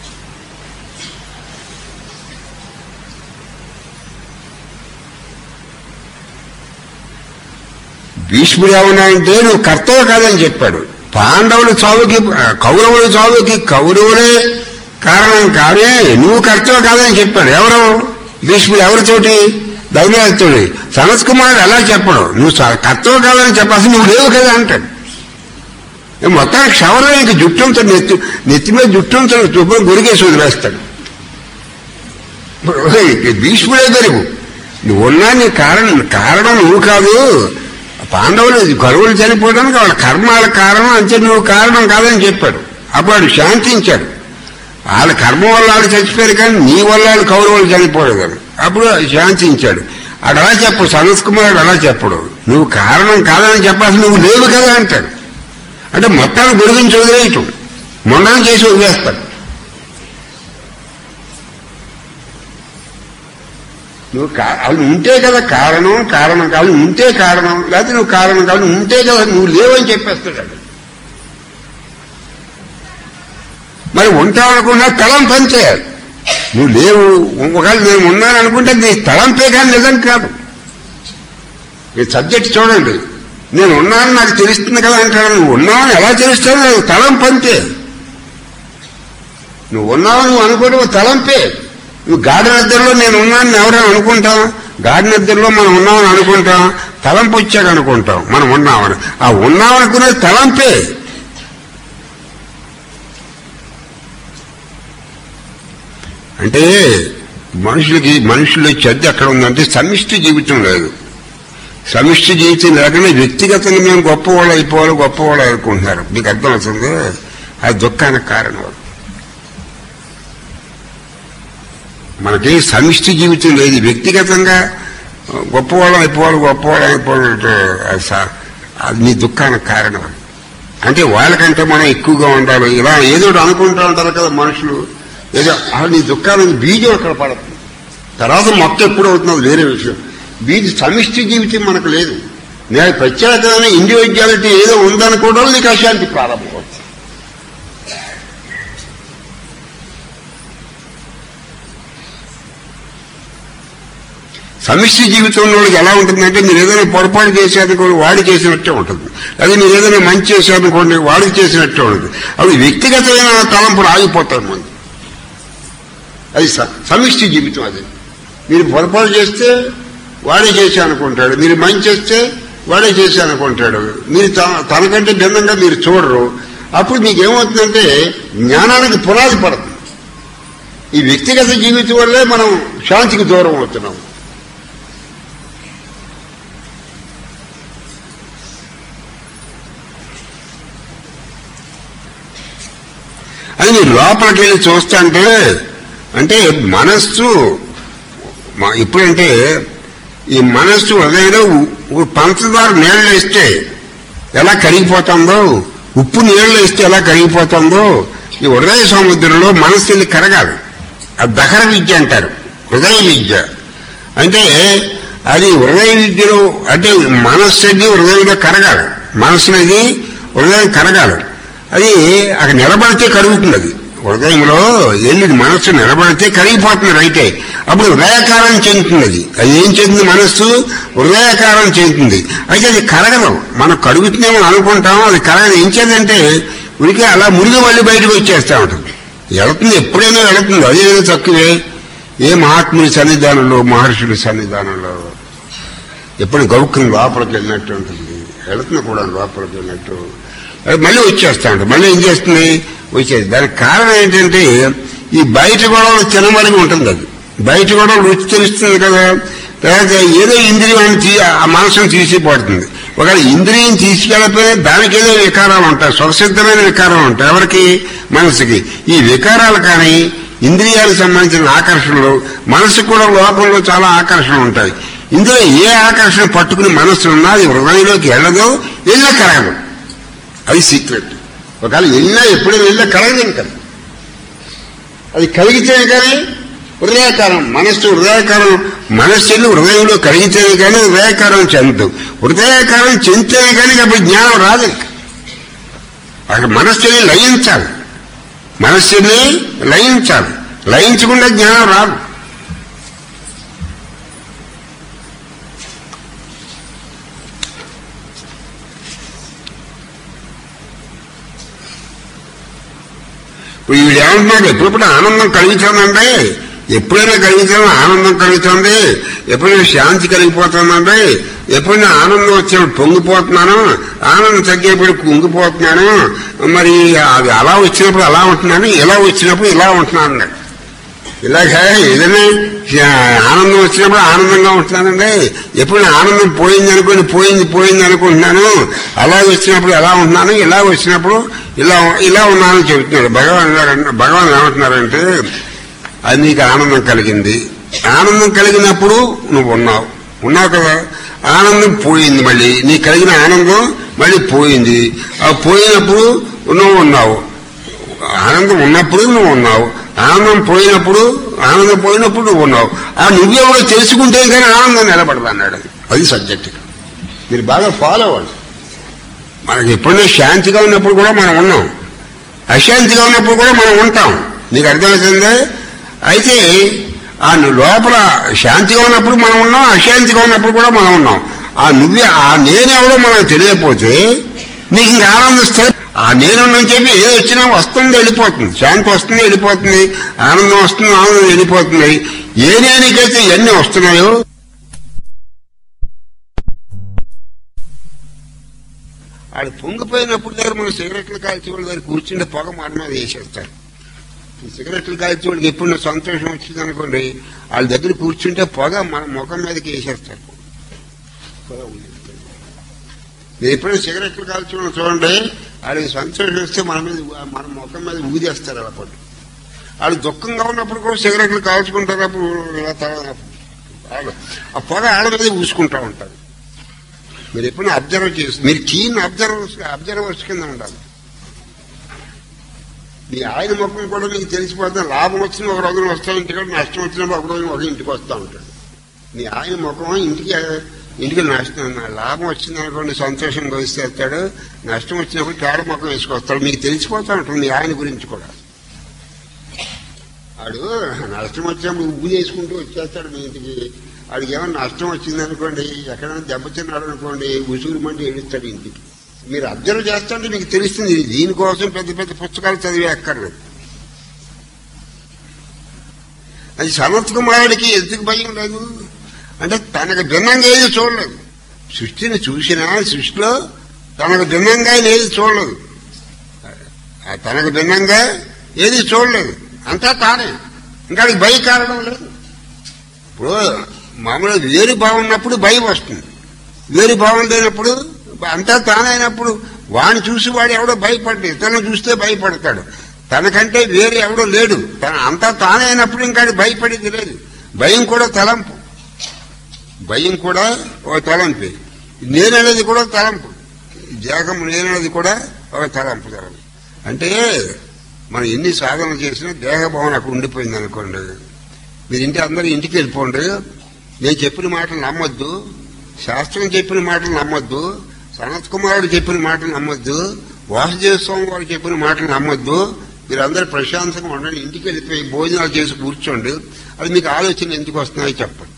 భీష్ముడు ఏమన్నా అంటే నువ్వు కర్తవ్య కాదని చెప్పాడు. పాండవుల చావుకి, కౌరవుల చావుకి కౌరవులే కారణం కాదే, నువ్వు కర్తవ్య కాదని చెప్పాడు. ఎవరు? భీష్ముడు. ఎవరితోటి? ధర్మరాజుతోటి. సనత్ కుమారుడు అలా చెప్పడు, నువ్వు కర్తవ్య కాదని చెప్పాల్సి నువ్వు లేవు కదా అంటాడు. మొత్తానికి క్షవరం ఇంక జుట్టంతో నెత్తి నెత్తి మీద జుట్టంతో శుభ్రం గురికేసి వదిలేస్తాడు. భీష్ముడే గరువు, నువ్వు ఉన్నా నీ కారణం కారణం నువ్వు కాదు. పాండవులు కరువులు చనిపోవడానికి వాళ్ళ కర్మాల కారణం, అంతే నువ్వు కారణం కాదని చెప్పాడు. అప్పుడు వాడు శాంతించాడు. వాళ్ళ కర్మ వల్ల వాళ్ళు చచ్చిపోయారు కానీ నీ వల్ల వాళ్ళు కౌరవులు చనిపోలేదు అని. అప్పుడు శాంతించాడు. అడు అలా చెప్పు, సనత్ కుమారుడు అలా చెప్పడు. నువ్వు కారణం కాదని చెప్పాల్సి నువ్వు లేవు కదా అంటాడు. అంటే మొత్తాన్ని గురించి వదిలేయటం, మొండం చేసి వదిలేస్తాడు. నువ్వు వాళ్ళు ఉంటే కదా కారణం, కారణం కాదు ఉంటే కారణం, లేకపోతే నువ్వు కారణం కాదు ఉంటే కదా నువ్వు లేవని చెప్పేస్తాడు. మరి ఉంటావనుకున్నా తలం పనిచేయాలి. నువ్వు లేవు, ఒకవేళ నేను ఉన్నాను అనుకుంటే నీ తలంపే కానీ నిజం కాదు. ఈ సబ్జెక్ట్ చూడండి, నేను ఉన్నాను నాకు తెలుస్తుంది కదా అంటాడు. నువ్వు ఉన్నావని ఎలా తెలుస్తావు? నాకు తలం పంతే. నువ్వు ఉన్నావు నువ్వు అనుకోవడం తలంపే. నువ్వు గాఢ నిద్రలో నేను ఉన్నానని ఎవరైనా అనుకుంటాం? గాఢ నిద్రలో మనం ఉన్నామని అనుకుంటాం, తలంపు వచ్చాక అనుకుంటాం మనం ఉన్నామని. ఆ ఉన్నామనుకునేది తలంపే. అంటే మనుషులకి మనుషుల్లో చెడ్డ ఎక్కడ ఉందంటే సమిష్టి జీవితం లేదు. సమిష్టి జీవితం లేకుండా వ్యక్తిగతంగా మేము గొప్పవాళ్ళు అయిపోవాలి గొప్పవాళ్ళు అనుకుంటున్నారు. మీకు అర్థం అవుతుంది? అది దుఃఖానికి కారణం. మనకి సమిష్టి జీవితం లేదు. వ్యక్తిగతంగా గొప్పవాళ్ళు అయిపోవాలి గొప్పవాళ్ళు అయిపోవాలంటే అది నీ దుఃఖానికి కారణం. అంటే వాళ్ళకంటే మనం ఎక్కువగా ఉండాలి, ఇలా ఏదో అనుకుంటూ ఉంటారు కదా మనుషులు. ఏదో నీ దుఃఖానికి బీజం అక్కడ పడుతుంది, తర్వాత మొక్క ఎప్పుడు అవుతున్నది వేరే విషయం. బీజ సమిష్టి జీవితం మనకు లేదు. నేను ప్రత్యేకమైన ఇండివిజువాలిటీ ఏదో ఉందనుకోవడం నీకు అశాంతి ప్రారంభమవుతుంది. సమిష్టి జీవితంలో వాళ్ళకి ఎలా ఉంటుందంటే మీరు ఏదైనా పొరపాటు చేసేదనుకోండి వాడు చేసినట్టే ఉంటుంది, అదే మీరు ఏదైనా మంచి చేసేదనుకోండి వాడికి చేసినట్టే ఉంటుంది. అవి వ్యక్తిగతమైన తలంపులు ఆగిపోతాయి ముందు. అది సమిష్టి జీవితం. అది మీరు పొరపాటు చేస్తే వాడే చేశా అనుకుంటాడు, మీరు మంచి చేస్తే వాడే చేశా అనుకుంటాడు. మీరు తనకంటే భిన్నంగా మీరు చూడరు. అప్పుడు మీకేమవుతుందంటే జ్ఞానానికి పునాది పడుతుంది. ఈ వ్యక్తిగత జీవితం వల్లే మనం శాంతికి దూరం అవుతున్నాం. అది మీరు లోపలికి వెళ్ళి చూస్తుంటే అంటే మనస్సు ఎప్పుడంటే ఈ మనస్సు హృదయంలో పంచదార నీళ్ళు వేస్తే ఎలా కరిగిపోతుందో, ఉప్పు నీళ్ళు వేస్తే ఎలా కరిగిపోతుందో ఈ హృదయ సముద్రంలో మనస్సు వెళ్ళి కరగాలి. అది దహర విద్య అంటారు, హృదయ విద్య. అంటే అది హృదయ విద్యలో అంటే మనస్సు అనేది హృదయంలో కరగాలి, మనస్సు అనేది హృదయం కరగాలి. అది అక్కడ నిలబడితే కరుగుతుంది. అది హృదయంలో వెళ్ళి మనస్సు నిలబడితే కరిగిపోతుంది అయితే అప్పుడు హృదయాకారం చెందుతుంది. అది అది ఏం చెందుతుంది? మనస్సు హృదయాకారం చెందుతుంది. అయితే అది కరగదు. మనం కరుగుతుందేమో అనుకుంటాం, అది కరగదు. ఏం చేద్దంటే ఉడికి అలా మురిగి మళ్ళీ బయటకు వచ్చేస్తూ ఉంటుంది. వెళుతుంది, ఎప్పుడైనా వెళుతుంది. అదేదో తక్కువే. ఏ మహాత్ముడి సన్నిధానంలో మహర్షుల సన్నిధానంలో ఎప్పుడు గౌక్కుని లోపలికి వెళ్ళినట్టు ఉంటుంది. వెళుతుంది కూడా లోపలికి వెళ్ళినట్టు మళ్ళీ వచ్చేస్తా ఉంటుంది. మళ్ళీ ఏం చేస్తుంది? వచ్చేది. దానికి కారణం ఏంటంటే ఈ బయట గొడవలు తినమలిగి ఉంటుంది. అది బయట గొడవలు రుచి తెలుస్తుంది కదా. తర్వాత ఏదో ఇంద్రియాన్ని తీ ఆ మనసును తీసిపోతుంది. ఒకవేళ ఇంద్రియం తీసుకెళ్ళిపోయినా దానికి ఏదో వికారాలు ఉంటాయి, స్వసిద్ధమైన వికారాలు ఉంటాయి. ఎవరికి? మనసుకి. ఈ వికారాలు కానీ ఇంద్రియాలకు సంబంధించిన ఆకర్షణలు మనసు కూడా లోకంలో చాలా ఆకర్షణ ఉంటాయి. ఇందులో ఏ ఆకర్షణ పట్టుకుని మనస్సు ఉన్నా అది హృదయంలోకి వెళ్ళదో వెళ్ళే కరగదు. అది సీక్రెట్. ఒకవేళ వెళ్ళినా ఎప్పుడైనా వెళ్ళినా కలగదు కదా. అది కలిగితేనే కానీ హృదయాకారం మనస్సు హృదయాకారం మనస్సు వెళ్ళి హృదయంలో కలిగితేనే కానీ హృదయాకారం చెందదు. హృదయాకారం చెందితేనే కానీ అప్పుడు జ్ఞానం రాదు. అక్కడ మనస్సుని లయించాలి, మనస్సుని లయించాలి. లయించకుండా జ్ఞానం రాదు. వీడు ఏమంటున్నాడు? ఎప్పుడప్పుడు ఆనందం కలిగించానంటే ఎప్పుడైనా కలిగించాను ఆనందం కలుగుతుంది, ఎప్పుడైనా శాంతి కలిగిపోతుందంటే ఎప్పుడైనా ఆనందం వచ్చినప్పుడు పొంగిపోతున్నాను, ఆనందం తగ్గేప్పుడు కుంగిపోతున్నాను. మరి అది అలా వచ్చినప్పుడు అలా ఉంటున్నాను, ఇలా వచ్చినప్పుడు ఇలా ఉంటున్నాను అన్నాడు. ఇలాగా ఏదైనా ఆనందం వచ్చినప్పుడు ఆనందంగా ఉంటున్నానండి, ఎప్పుడు ఆనందం పోయింది అనుకుని పోయింది పోయింది అనుకుంటున్నాను, అలాగే వచ్చినప్పుడు ఎలా ఉంటున్నాను, ఇలా వచ్చినప్పుడు ఇలా ఇలా ఉన్నానని చెబుతున్నాడు భగవాన్. భగవాన్ ఏమంటున్నారంటే అది నీకు ఆనందం కలిగింది, ఆనందం కలిగినప్పుడు నువ్వు ఉన్నావు ఉన్నావు కదా, ఆనందం పోయింది, మళ్ళీ నీకు కలిగిన ఆనందం మళ్ళీ పోయింది, ఆ పోయినప్పుడు నువ్వు ఉన్నావు, ఆనందం ఉన్నప్పుడు నువ్వు ఉన్నావు, ఆనందం పోయినప్పుడు ఆనందం పోయినప్పుడు నువ్వు ఉన్నావు. ఆ నువ్వెవరో తెలుసుకుంటే కానీ ఆనందం నిలబడదు అన్నాడు. అది సబ్జెక్ట్. మీరు బాగా ఫాలో అవ్వండి. మనకి ఎప్పుడైనా శాంతిగా ఉన్నప్పుడు కూడా మనం ఉన్నాం, అశాంతిగా ఉన్నప్పుడు కూడా మనం ఉంటాం. నీకు అర్థమవుతుందే? అయితే ఆ లోపల శాంతిగా ఉన్నప్పుడు మనం ఉన్నాం, అశాంతిగా ఉన్నప్పుడు కూడా మనం ఉన్నాం. ఆ నువ్వే ఆ నేనెవడో మనకు తెలియకపోతే నీకు ఇంకా ఆనందిస్తే ఆ నేనున్నాను చెప్పి ఏదో వచ్చినా వస్తుంది వెళ్ళిపోతుంది, శాంతి వస్తుంది వెళ్ళిపోతుంది, ఆనందం వస్తుంది ఆనందం వెళ్ళిపోతుంది. ఏ నేనికైతే ఇవన్నీ వస్తున్నాయో వాడు పొంగిపోయినప్పుడు దగ్గర మన సిగరెట్లు కాల్చి వాళ్ళ దగ్గర కూర్చుంటే పొగ మన మీద వేసేస్తారు. ఈ సిగరెట్లు కాల్చి వాళ్ళకి ఎప్పుడు సంతోషం వచ్చింది అనుకోండి, వాళ్ళ దగ్గర కూర్చుంటే పొగ మన ముఖం మీదకి వేసేస్తారు. మీరు ఎప్పుడైనా సిగరెట్లు కాల్చుకుని చూడండి, వాళ్ళకి సంతోషం వస్తే మన మీద మన ముఖం మీద ఊదేస్తారు. అలా పట్టు వాళ్ళు దుఃఖంగా ఉన్నప్పుడు కూడా సిగరెట్లు కాల్చుకుంటారు. అప్పుడు ఆ పొగ ఆడ మీద ఊసుకుంటా ఉంటారు. మీరు ఎప్పుడైనా అబ్జర్వ్ చేస్తారు, మీరు కీన్ అబ్జర్వర్స్ అబ్జర్వర్స్ కింద ఉండాలి. మీ ఆయన ముఖం కూడా మీకు తెలిసిపోతే లాభం వచ్చిన ఒక రోజున వస్తా ఇంటికి, నష్టం వచ్చినప్పుడు ఒక రోజున ఒక ఇంటికి వస్తూ ఉంటాడు. మీ ఆయన ముఖం ఇంటికి ఇంటికి నష్టం, లాభం వచ్చింది అనుకోండి సంతోషంగా వేసేస్తాడు, నష్టం వచ్చినప్పుడు కేడ ముఖం వేసుకొస్తాడు. మీకు తెలిసిపోతా ఉంటుంది మీ ఆయన గురించి కూడా. వాడు నష్టం వచ్చినప్పుడు ఊ చేసుకుంటూ వచ్చేస్తాడు మీ ఇంటికి. వాడికి ఏమైనా నష్టం వచ్చింది అనుకోండి, ఎక్కడైనా దెబ్బతిన్నాడు అనుకోండి, ఉసుగురు మంటే ఏడుస్తాడు ఇంటికి. మీరు అబ్జర్వ్ చేస్తుంటే మీకు తెలుస్తుంది. దీనికోసం పెద్ద పెద్ద పుస్తకాలు చదివే అక్కర్లేదు. అది సనత్ కుమారుడికి ఎందుకు భయం లేదు అంటే తనకు భిన్నంగా ఏది చూడలేదు. సృష్టిని చూసినా సృష్టిలో తనకు భిన్నంగా ఏది చూడలేదు, తనకు భిన్నంగా ఏది చూడలేదు, అంతా తానే. ఇంకా భయ కారణం లేదు. ఇప్పుడు మామూలుగా వేరు బాగున్నప్పుడు భయం వస్తుంది, వేరు భావం లేనప్పుడు అంతా తానైనప్పుడు వాడిని చూసి వాడు ఎవడో భయపడ్డాడు, ఇతరులను చూస్తే భయపడతాడు. తనకంటే వేరే ఎవడో లేడు, తన అంతా తానైనప్పుడు ఇంకా భయపడేది లేదు. భయం కూడా తలంపు, భయం కూడా ఒక తలంపే. నేననేది కూడా తలంపు, దేహం నేననేది కూడా ఒక తలంపు. తలంపు అంటే మనం ఎన్ని సాధనలు చేసినా దేహభావన అక్కడ ఉండిపోయింది అనుకోండి. మీరు ఇంటి అందరూ ఇంటికి వెళ్ళిపోండి, నేను చెప్పిన మాటలు నమ్మొద్దు, శాస్త్రం చెప్పిన మాటలు నమ్మొద్దు, సనత్ కుమారుడు చెప్పిన మాటలు నమ్మొద్దు, వాసుదేవ స్వామి వారు చెప్పిన మాటలు నమ్మొద్దు. మీరు అందరూ ప్రశాంతంగా ఉండండి, ఇంటికి వెళ్ళిపోయి భోజనాలు చేసి కూర్చోండి. అది మీకు ఆలోచన ఎందుకు వస్తున్నాయో చెప్పండి.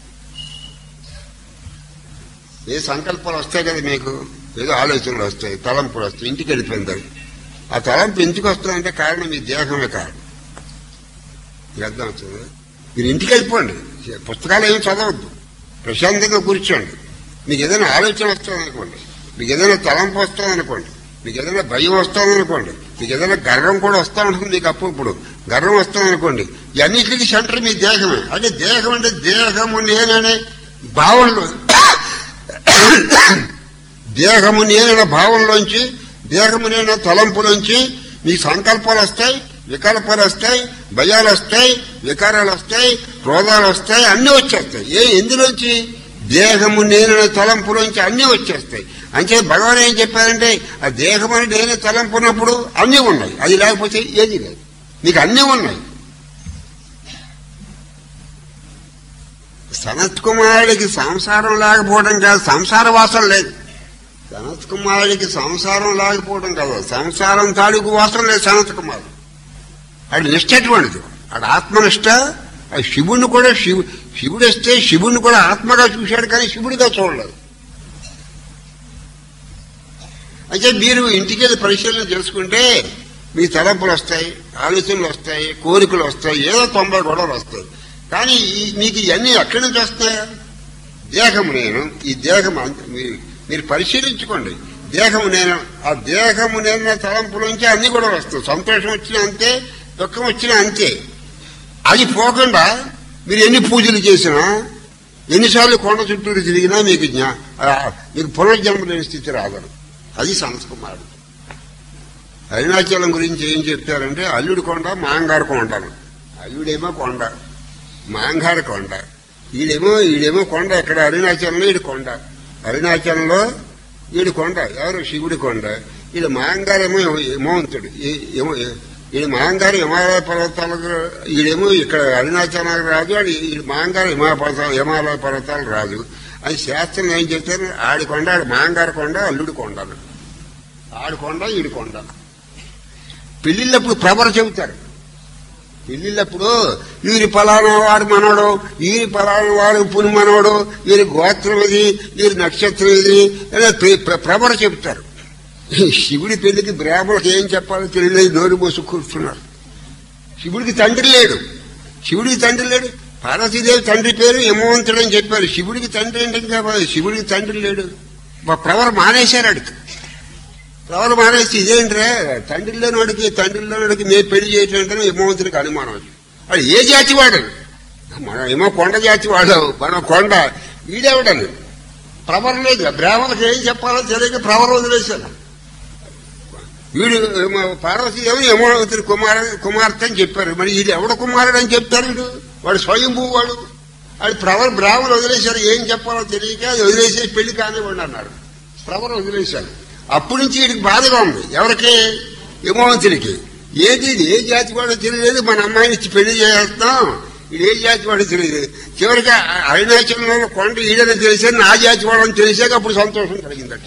ఏ సంకల్పాలు వస్తాయి కదా మీకు, ఏదో ఆలోచనలు వస్తాయి, తలంపులు వస్తాయి, ఇంటికి వెళ్ళిపోయింది. ఆ తలంపు ఎందుకు వస్తుందంటే కారణం మీ దేహమే కారణం. మీకు అర్థం అవుతుంది. మీరు ఇంటికి వెళ్ళిపోండి, పుస్తకాలు ఏమి చదవద్దు, ప్రశాంతంగా కూర్చోండి. మీకు ఏదైనా ఆలోచన వస్తుందనుకోండి, మీకు ఏదైనా తలంపు వస్తుందనుకోండి, మీకు ఏదైనా భయం వస్తుందనుకోండి, మీకు ఏదైనా గర్వం కూడా వస్తూ ఉంటుంది. మీకు అప్పుడు ఇప్పుడు గర్వం వస్తుందనుకోండి, ఇవన్నిటికీ సెంటర్ మీ దేహమే. అంటే దేహం అంటే దేహము నేననే భావనలో, దేహము నేననే భావంలోంచి, దేహము నేనే తలంపులోంచి మీ సంకల్పాలు వస్తాయి, వికల్పాలు వస్తాయి, భయాలు వస్తాయి, వికారాలు వస్తాయి, క్రోధాలు వస్తాయి, అన్నీ వచ్చేస్తాయి. ఏ ఎందులోంచి? దేహము నేననే తలంపులోంచి అన్నీ వచ్చేస్తాయి. అంటే భగవాన్ ఏం చెప్పారంటే ఆ దేహం అని నేనే తలంపు ఉన్నప్పుడు అన్నీ ఉన్నాయి, అది లేకపోతే ఏది లేదు. మీకు అన్నీ ఉన్నాయి. సనత్ కుమారుడికి సంసారం లేకపోవడం కాదు, సంసార వాసన లేదు. సనత్ కుమారుడికి సంసారం లేకపోవడం కాదు, సంసారం తాలూకు వాసన లేదు సనత్ కుమారుడు. అది నిష్ట ఎటువంటిది, ఆడ ఆత్మనిష్ట. అది శివుడిని కూడా శివు శివుడు వస్తే శివుడిని కూడా ఆత్మగా చూశాడు, కానీ శివుడిగా చూడలేదు. అయితే మీరు ఇంటికి వెళ్ళి పరిశీలన చేసుకుంటే మీ తలంపులు వస్తాయి, ఆలోచనలు వస్తాయి, కోరికలు వస్తాయి, ఏదో తొంభై గొడవలు వస్తాయి. కానీ మీకు ఇవన్నీ ఎక్కడి నుంచి వస్తాయా? దేహము నేను, ఈ దేహం మీరు పరిశీలించుకోండి. దేహము నేను, ఆ దేహము నేను తలంపులోంచి అన్ని గొడవలు వస్తాయి. సంతోషం వచ్చినా అంతే, దుఃఖం వచ్చినా అంతే. అది పోకుండా మీరు ఎన్ని పూజలు చేసినా ఎన్నిసార్లు కొండ చుట్టూరు తిరిగినా మీకు జ్ఞా మీకు పునర్జన్మ లేని స్థితి రాగలరు. అది సంస్కుమారుడు. అరుణాచలం గురించి ఏం చెప్తారంటే అల్లుడు కొండ మాంగారు కొండలు. అల్లుడేమో కొండ, మాంగారు కొండ. ఈడేమో ఈడేమో కొండ. ఎక్కడ అరుణాచలంలో ఈడు కొండ, అరుణాచలంలో ఈడు కొండ. ఎవరు? శివుడి కొండ. ఈడు మాంగారేమో యమవంతుడు. ఏమో ఈడు మాంగారు హిమాలయ పర్వతాలకు, ఈడేమో ఇక్కడ అరుణాచలానికి రాజు. ఆడి ఈడు మాంగారు హిమాలయ పర్వతాలు హిమాలయ పర్వతాలకు రాజు. అది శాస్త్రం ఏం చెప్తారు? ఆడి కొండ, ఆడి మాంగారు కొండ, అల్లుడు కొండలు. ఆడి కొండ, ఈడు కొండ. పెళ్లిళ్ళప్పుడు ప్రవర చెబుతారు. పెళ్లిళ్ళప్పుడు వీరి ఫలానా వాడు మనవడు, వీరి ఫలానా వాడు పుని మనవడు, వీరి గోత్రం ఇది, వీరి నక్షత్రం ఇది ప్రవర చెబుతారు. శివుడి పెళ్లికి బ్రాహ్మణులకు ఏం చెప్పాలో తెలియలేదు, నోరు మోసు కూర్చున్నారు. శివుడికి తండ్రి లేడు. శివుడికి తండ్రి లేడు. పార్వతీదేవి తండ్రి పేరు యమవంతుడు అని చెప్పారు. శివుడికి తండ్రి ఏంటని చెప్పాలి. శివుడికి తండ్రి లేడు. ప్రవర మానేశారు. అడిగి ప్రవర మానేసి ఇదేంట్రా తండ్రి లేని వాడికి తండ్రి లేని వాడికి మేము పెళ్లి చేయటంటే యమవంతుడికి అనుమానం. వాడు ఏ జాతి వాడు? మనం ఏమో కొండ జాతి వాడు, మనం కొండ. వీడేవాడని ప్రవర లేదు. బ్రాహ్మణులకు ఏం చెప్పాలో తెలియక ప్రవర వదిలేశాను. వీడు పార్వతీదేవి యమవంతుడి కుమార కుమార్తె అని చెప్పారు. మరి వీడు ఎవడ కుమారుడు అని చెప్తారు? వీడు వాడు స్వయంభూ వాడు. వాడు ప్రవర బ్రాహ్మణులు వదిలేశారు. ఏం చెప్పాలో తెలియక అది వదిలేసేసి పెళ్లి కానివ్వండి అన్నారు. ప్రవర వదిలేశారు. అప్పటి నుంచి వీడికి బాధగా ఉంది. ఎవరికి? యమవంతుడికి. ఏది ఏ జాతి వాడో తెలియలేదు. మన అమ్మాయిని ఇచ్చి పెళ్లి చేస్తాం, ఇది ఏ జాతి వాడో తెలియదు. చివరికి అరుణాచలంలో కొండ ఈడని తెలిసారు, నా జాతి వాడని తెలిసాక అప్పుడు సంతోషం కలిగిందట.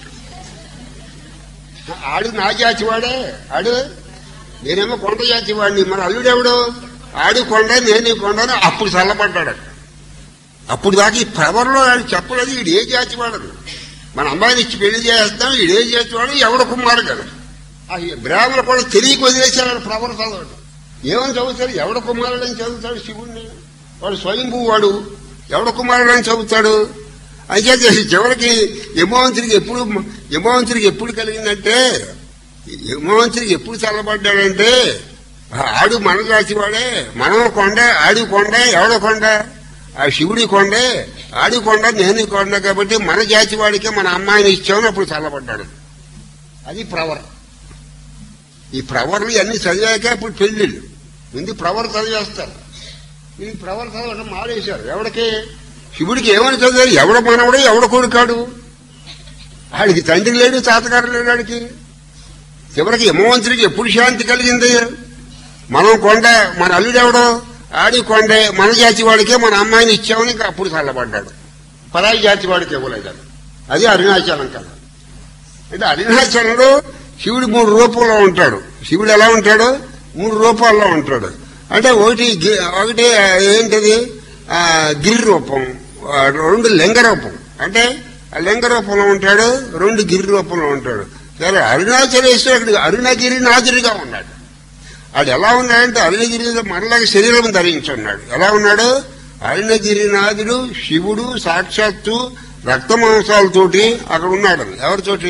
ఆడు నా జాతి వాడే. ఆడు నేనేమో కొండ జాతి వాడిని. మన అల్లుడెవడు? ఆడు కొండ, నేను కొండ అని అప్పుడు చల్లబడ్డాడు. అప్పుడు దాకా ఈ ప్రవరలో ఆడు చెప్పలేదు ఈడు ఏ జాతి వాడను. మన అమ్మాయిని ఇచ్చి పెళ్లి చేస్తాం, ఈడే జాతి వాడు, ఎవడ కుమారు కదా. బ్రాహ్మణులు కూడా తెలియక వదిలేశాడు ప్రవర చదవడు. ఏమని చదువుతాడు? ఎవడ కుమారుడు అని చదువుతాడు శివుడిని. వాడు స్వయంభూ వాడు. ఎవడ కుమారుడు అని చదువుతాడు. అయితే చివరికి యమవంతుడికి ఎప్పుడు యమవంతుడికి ఎప్పుడు కలిగిందంటే, యమవంతుడికి ఎప్పుడు చల్లబడ్డాడంటే ఆడు మన జాతి వాడే, మనం కొండ, ఆడి కొండ, ఎవడ కొండ? ఆ శివుడి కొండే, ఆడి కొండ, నేను కొండ. కాబట్టి మన జాతి వాడికే మన అమ్మాయిని ఇచ్చామని అప్పుడు చల్లబడ్డాడు. అది ప్రవర. ఈ ప్రవర్లు అన్ని చదివాక ఇప్పుడు పెళ్లిళ్ళు. ముందు ప్రవర్ చదివేస్తారు. ఈ ప్రవర్ చదవడం మానేశారు. ఎవడికి? శివుడికి ఏమని చదివారు? ఎవడ మనవడు, ఎవడ కొడుకాడు? ఆడికి తండ్రి లేడు, తాతగారు లేడు. ఆడికి చివరికి యమవంతుడికి ఎప్పుడు శాంతి కలిగింది? మనం కొండ, మన అల్లుడెవడో ఆడి కొండే, మన జాతి వాడికే మన అమ్మాయిని ఇచ్చామని ఇంకా అప్పుడు చల్లబడ్డాడు. పరాయి జాతి వాడికి ఇవ్వలేదు. అది అరుణాచలం కదా. అంటే అరుణాచలంలో శివుడు మూడు రూపంలో ఉంటాడు. శివుడు ఎలా ఉంటాడు? మూడు రూపాల్లో ఉంటాడు. అంటే ఒకటి ఒకటి ఏంటిది? గిరి రూపం, రెండు లింగ రూపం. అంటే లింగ రూపంలో ఉంటాడు, రెండు గిరి రూపంలో ఉంటాడు. సరే, అరుణాచలేశ్వరుడు అరుణగిరి నాథుడిగా ఉన్నాడు. అది ఎలా ఉన్నాడంటే అరుణగిరి మనలాగా శరీరం ధరించి ఉన్నాడు. ఎలా ఉన్నాడు? అరుణగిరినాథుడు శివుడు సాక్షాత్తు రక్త మాంసాలతోటి అక్కడ ఉన్నాడు. ఎవరితోటి?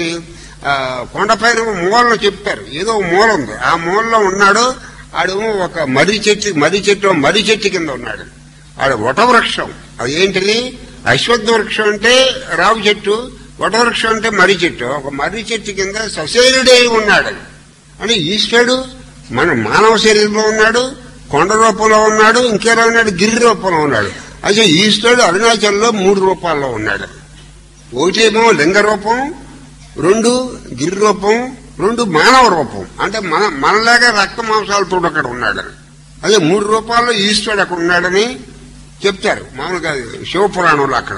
కొండపైన మూలలో చెప్తారు, ఏదో మూల ఉంది, ఆ మూలలో ఉన్నాడు. ఆడేమో ఒక మర్రి చెట్టు మర్రి చెట్టు మర్రి చెట్టు కింద ఉన్నాడు. ఆడ వటవృక్షం. అది ఏంటిది? అశ్వత్థ వృక్షం అంటే రావి చెట్టు, వటవృక్షం అంటే మర్రి చెట్టు. ఒక మర్రి చెట్టు కింద సశరీరుడే ఉన్నాడు. అంటే ఈశ్వరుడు మన మానవ శరీరంలో ఉన్నాడు, కొండ రూపంలో ఉన్నాడు, ఇంకేలా ఉన్నాడు? గిరి రూపంలో ఉన్నాడు. అయితే ఈశ్వరుడు అరుణాచల్లో మూడు రూపాల్లో ఉన్నాడు. ఒకటేమో లింగ రూపం, రెండు గిరి రూపం, రెండు మానవ రూపం. అంటే మన మనలాగా రక్త మాంసాలతో అక్కడ ఉన్నాడు. అదే మూడు రూపాల్లో ఈశ్వరుడు అక్కడ ఉన్నాడని చెప్తారు మామూలుగా శివపురాణంలో అక్కడ.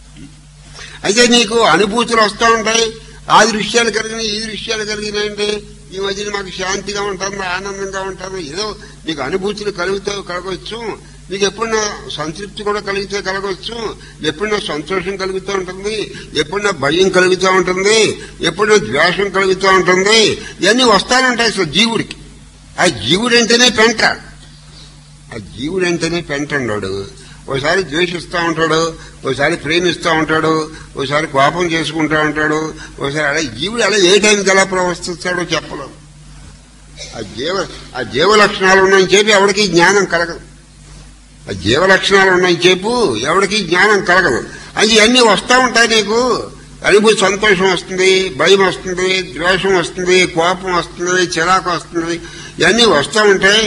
అయితే నీకు అనుభూతులు వస్తూ ఉంటాయి. ఆ దృశ్యాలు కలిగినాయి, ఈ దృశ్యాలు కలిగినాయంటే ఈ మధ్యన మాకు శాంతిగా ఉంటుంది, ఆనందంగా ఉంటుంది, ఏదో నీకు అనుభూతులు కలుగుతూ కలగవచ్చు. నీకు ఎప్పుడన్నా సంతృప్తి కూడా కలిగితే కలగవచ్చు, ఎప్పుడన్నా సంతోషం కలుగుతూ ఉంటుంది, ఎప్పుడన్నా భయం కలుగుతూ ఉంటుంది, ఎప్పుడన్నా ద్వేషం కలుగుతూ ఉంటుంది. ఇవన్నీ వస్తానంటాయి అసలు జీవుడికి. ఆ జీవుడు అంటేనే పెంట. ఆ జీవుడు అంటేనే పెంట ఉన్నాడు. ఒకసారి ద్వేషిస్తూ ఉంటాడు, ఒకసారి ప్రేమిస్తూ ఉంటాడు, ఒకసారి కోపం చేసుకుంటూ ఉంటాడు, ఒకసారి అలా జీవుడు అలా ఏ టైంకి ఎలా ప్రవర్తిస్తాడో చెప్పలేము. ఆ జీవ ఆ జీవ లక్షణాలు ఉన్నాయని చెప్పి ఎవరికి జ్ఞానం కలగదు. ఆ జీవ లక్షణాలు ఉన్నాయి చెప్పు ఎవరికి జ్ఞానం కలగదు. అది అన్నీ వస్తూ ఉంటాయి నీకు. అనుభూతి సంతోషం వస్తుంది, భయం వస్తుంది, ద్వేషం వస్తుంది, కోపం వస్తుంది, చిరాకు వస్తుంది, ఇవన్నీ వస్తూ ఉంటాయి.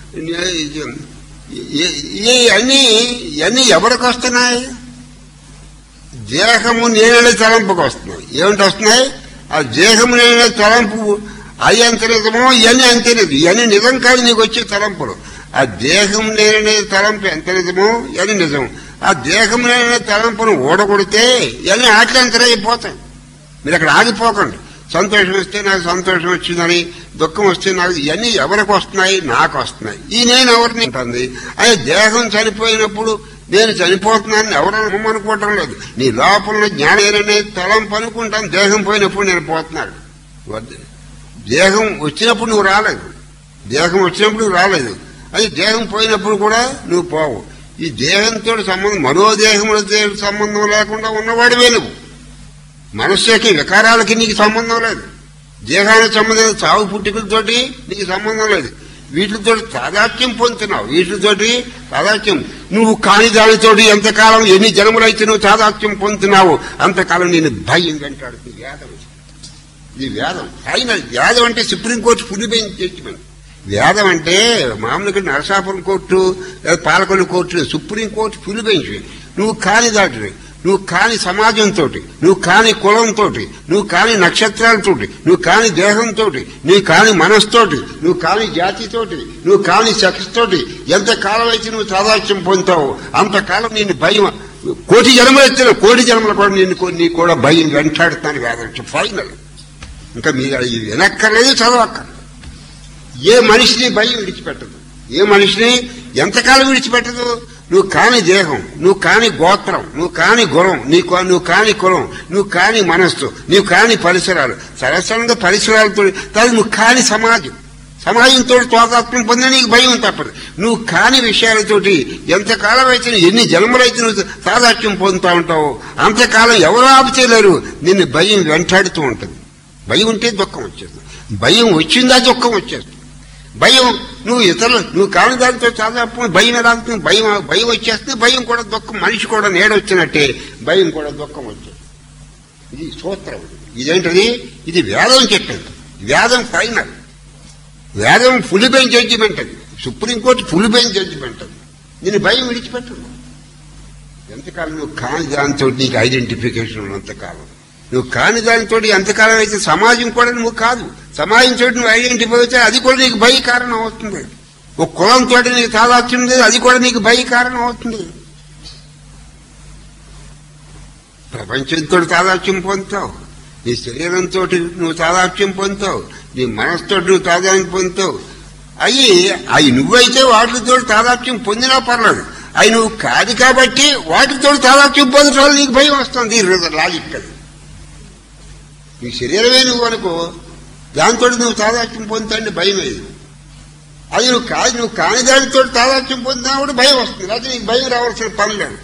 ఇవన్నీ ఇవన్నీ ఎవరికి వస్తున్నాయి? దేహము నేనే తలంపుకి వస్తున్నాయి. ఏమిటి వస్తున్నాయి? ఆ దేహము నేనే తలంపు అది ఎంత నిజమో ఇవన్నీ అంతే నిజం. ఇవన్నీ నిజం కాదు నీకు వచ్చే తలంపులు. ఆ దేహం నేనే తలంపు ఎంత నిజమో ఇవన్నీ నిజం. ఆ దేహం నేనే తలంపును ఓడగొడితే ఇవన్నీ ఆటంతరైపోతాయి. మీరు అక్కడ ఆగిపోకండి. సంతోషం వస్తే నాకు సంతోషం వచ్చిందని, దుఃఖం వస్తే నాకు ఇవన్నీ ఎవరికి వస్తున్నాయి? నాకు వస్తున్నాయి. ఈ నేను ఎవరిని ఉంటుంది? అదే దేహం చనిపోయినప్పుడు నేను చనిపోతున్నానని ఎవరైనా అనుకోవటం లేదు. నీ లోపల జ్ఞానేననే తలంపు అనుకుంటాను. దేహం పోయినప్పుడు నేను పోతున్నాడు. దేహం వచ్చినప్పుడు నువ్వు రాలేదు, దేహం వచ్చినప్పుడు నువ్వు రాలేదు. అది దేహం పోయినప్పుడు కూడా నువ్వు పోవు. ఈ దేహంతో సంబంధం మనోదేహములతో సంబంధం లేకుండా ఉన్నవాడివే నువ్వు. మనస్సుకి వికారాలకి నీకు సంబంధం లేదు. దేహానికి సంబంధం చావు పుట్టుకలతోటి నీకు సంబంధం లేదు. వీటితో తాదాత్మ్యం పొందుతున్నావు. వీటితోటి తాదాత్మ్యం నువ్వు కాని దానితోటి ఎంతకాలం ఎన్ని జన్మలైతే నువ్వు తాదాత్మ్యం పొందుతున్నావు అంతకాలం నేను భయం వెంటాడుతుంది. వేదం ఇది వేదం. ఫైనల్ వేదం అంటే సుప్రీంకోర్టు ఫుల్ బెంచ్ జడ్జిమెంట్. వేదం అంటే మామూలుగా Narasapuram court, Palakollu court, supreme court full bench. నువ్వు కాని దాటివి, నువ్వు కాని సమాజంతో, నువ్వు కాని కులంతో, నువ్వు కాని నక్షత్రాలతో, నువ్వు కాని దేహంతో, నువ్వు కాని మనస్తోటి, నువ్వు కాని జాతితోటి, నువ్వు కాని సెక్స్ తోటి ఎంతకాలం అయితే నువ్వు తాదాత్మ్యం పొందుతావు అంతకాలం నేను భయం. కోటి జన్మలు ఎత్తిన కోటి జన్మలు కూడా నేను నీకు కూడా భయం వెంటాడుతాను. వేదం ఫైనల్. ఇంకా మీరు వినక్కర్లేదు, చదవక్కర్లేదు. ఏ మనిషిని భయం విడిచిపెట్టదు. ఏ మనిషిని ఎంతకాలం విడిచిపెట్టదు? నువ్వు కాని దేహం, నువ్వు కాని గోత్రం, నువ్వు కాని గుణం, నీకు నువ్వు కాని కులం, నువ్వు కాని మనస్సు, నువ్వు కాని పరిసరాలు, సరసంగా పరిసరాలతో కాదు, నువ్వు కాని సమాజం, సమాజంతో తోదాత్మ్యం పొందిన నీకు భయం తప్పదు. నువ్వు కాని విషయాలతోటి ఎంతకాలం అయితే ఎన్ని జన్మలైతే నువ్వు తాదాత్మ్యం పొందుతూ ఉంటావు అంతకాలం ఎవరు ఆపుచేయలేరు. నిన్ను భయం వెంటాడుతూ ఉంటుంది. భయం ఉంటే దుఃఖం వచ్చేస్తుంది. భయం వచ్చిందా దుఃఖం వచ్చేస్తుంది. భయం నువ్వు ఇతరులు నువ్వు కాని దానితో చదువు భయం ఎలా అవుతుంది? భయం భయం వచ్చేస్తుంది. భయం కూడా దుఃఖం. మనిషి కూడా నేడొచ్చినట్టే భయం కూడా దుఃఖం వచ్చేస్తుంది. ఇది సూత్రం. ఇదేంటది? ఇది వేదం చెప్పింది. వేదం ఫైనల్. వేదం ఫుల్ బెంచ్ జడ్జిమెంట్. అది సుప్రీంకోర్టు ఫుల్ బెంచ్ జడ్జిమెంట్. అది నేను భయం విడిచిపెట్టను. ఎంతకాలం నువ్వు కాని దానితో నీకు ఐడెంటిఫికేషన్ ఉన్నంతకాలం, నువ్వు కాని దానితో ఎంతకాలం అయితే సమాజం కూడా నువ్వు కాదు, సమాజం తోటి నువ్వు ఐడెంటిఫై అయితే అది కూడా నీకు భయ కారణం అవుతుంది. ఒక కులంతో నీకు తాదాత్మ్యం లేదు, అది కూడా నీకు భయ కారణం అవుతుంది. ప్రపంచంతో తాదాత్మ్యం పొందుతావు, నీ శరీరంతో నువ్వు తాదాత్మ్యం పొందుతావు, నీ మనసుతో నువ్వు తాదాత్మ్యం పొందుతావు. అవి అవి నువ్వైతే వాటితో తాదాత్మ్యం పొందినా పర్లేదు. అవి నువ్వు కాదు కాబట్టి వాటితో తాదాత్మ్యం పొందడం నీకు భయం వస్తుంది. లాజిక్ అది. నీ శరీరమే నువ్వు అనుకో, దాంతో నువ్వు తాదాత్మ్యం పొందుతాండి భయం లేదు. అది నువ్వు కాదు, నువ్వు కాని దానితో తాదాత్మ్యం పొందినా కూడా భయం వస్తుంది. లేకపోతే నీకు భయం రావాల్సిన పని లేదు.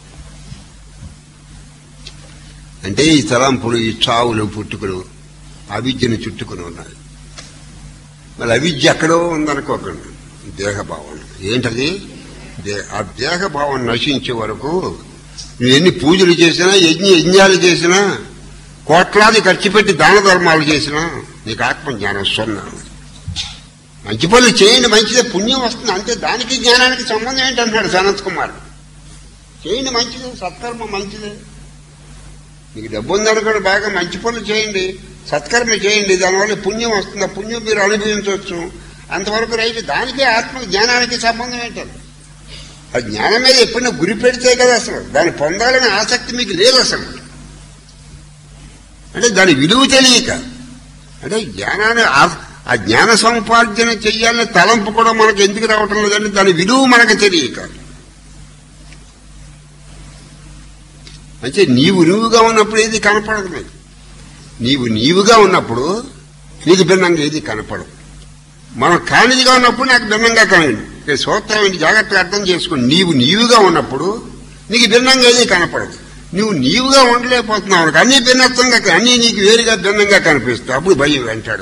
అంటే ఈ తలంపులు, ఈ చావులు, పుట్టుకలు అవిద్యను చుట్టుకుని ఉన్నాయి. మరి అవిద్య ఎక్కడో ఉందనుకోకండి. దేహభావం ఏంటది? ఆ దేహభావం నశించే వరకు నువ్వు ఎన్ని పూజలు చేసినా, యజ్ఞ యజ్ఞాలు చేసినా, కోట్లాది ఖర్చు పెట్టి దాన ధర్మాలు చేసినా నీకు ఆత్మజ్ఞానం సున్నా. మంచి పనులు చేయండి, మంచిదే, పుణ్యం వస్తుంది అంతే. దానికి జ్ఞానానికి సంబంధం ఏంటంటున్నాడు సనత్ కుమార్. చేయండి మంచిదే, సత్కర్మ మంచిదే. మీకు డబ్బు ఉందనుకోండి, బాగా మంచి పనులు చేయండి, సత్కర్మ చేయండి, దానివల్ల పుణ్యం వస్తుంది. ఆ పుణ్యం మీరు అనుభవించవచ్చు. అంతవరకు రైతు. దానికే ఆత్మ జ్ఞానానికి సంబంధం ఏంటండి? ఆ జ్ఞానం మీద ఎప్పుడైనా గురి పెడితే కదా అసలు దాన్ని పొందాలనే ఆసక్తి మీకు లేదు అసలు. అంటే దాని విలువ తెలియక, అంటే జ్ఞానాన్ని ఆ జ్ఞాన సముపార్జన చెయ్యాలనే తలంపు కూడా మనకు ఎందుకు రావటం లేదంటే దాని విలువ మనకు తెలియక. అంటే నీవు నువ్వుగా ఉన్నప్పుడు ఏది కనపడదు నీకు. నీవు నీవుగా ఉన్నప్పుడు నీకు భిన్నంగా ఏది కనపడదు. మనం కానిదిగా ఉన్నప్పుడు నాకు భిన్నంగా కనండి. సూత్రం జాగ్రత్తగా అర్థం చేసుకోండి. నీవు నీవుగా ఉన్నప్పుడు నీకు భిన్నంగా ఏది కనపడదు. నువ్వు నీవుగా ఉండలేకపోతున్నావు, అన్ని భిన్నత్వంగా, అన్ని నీకు వేరుగా భిన్నంగా కనిపిస్తావు. అప్పుడు భయం వెంటాడు.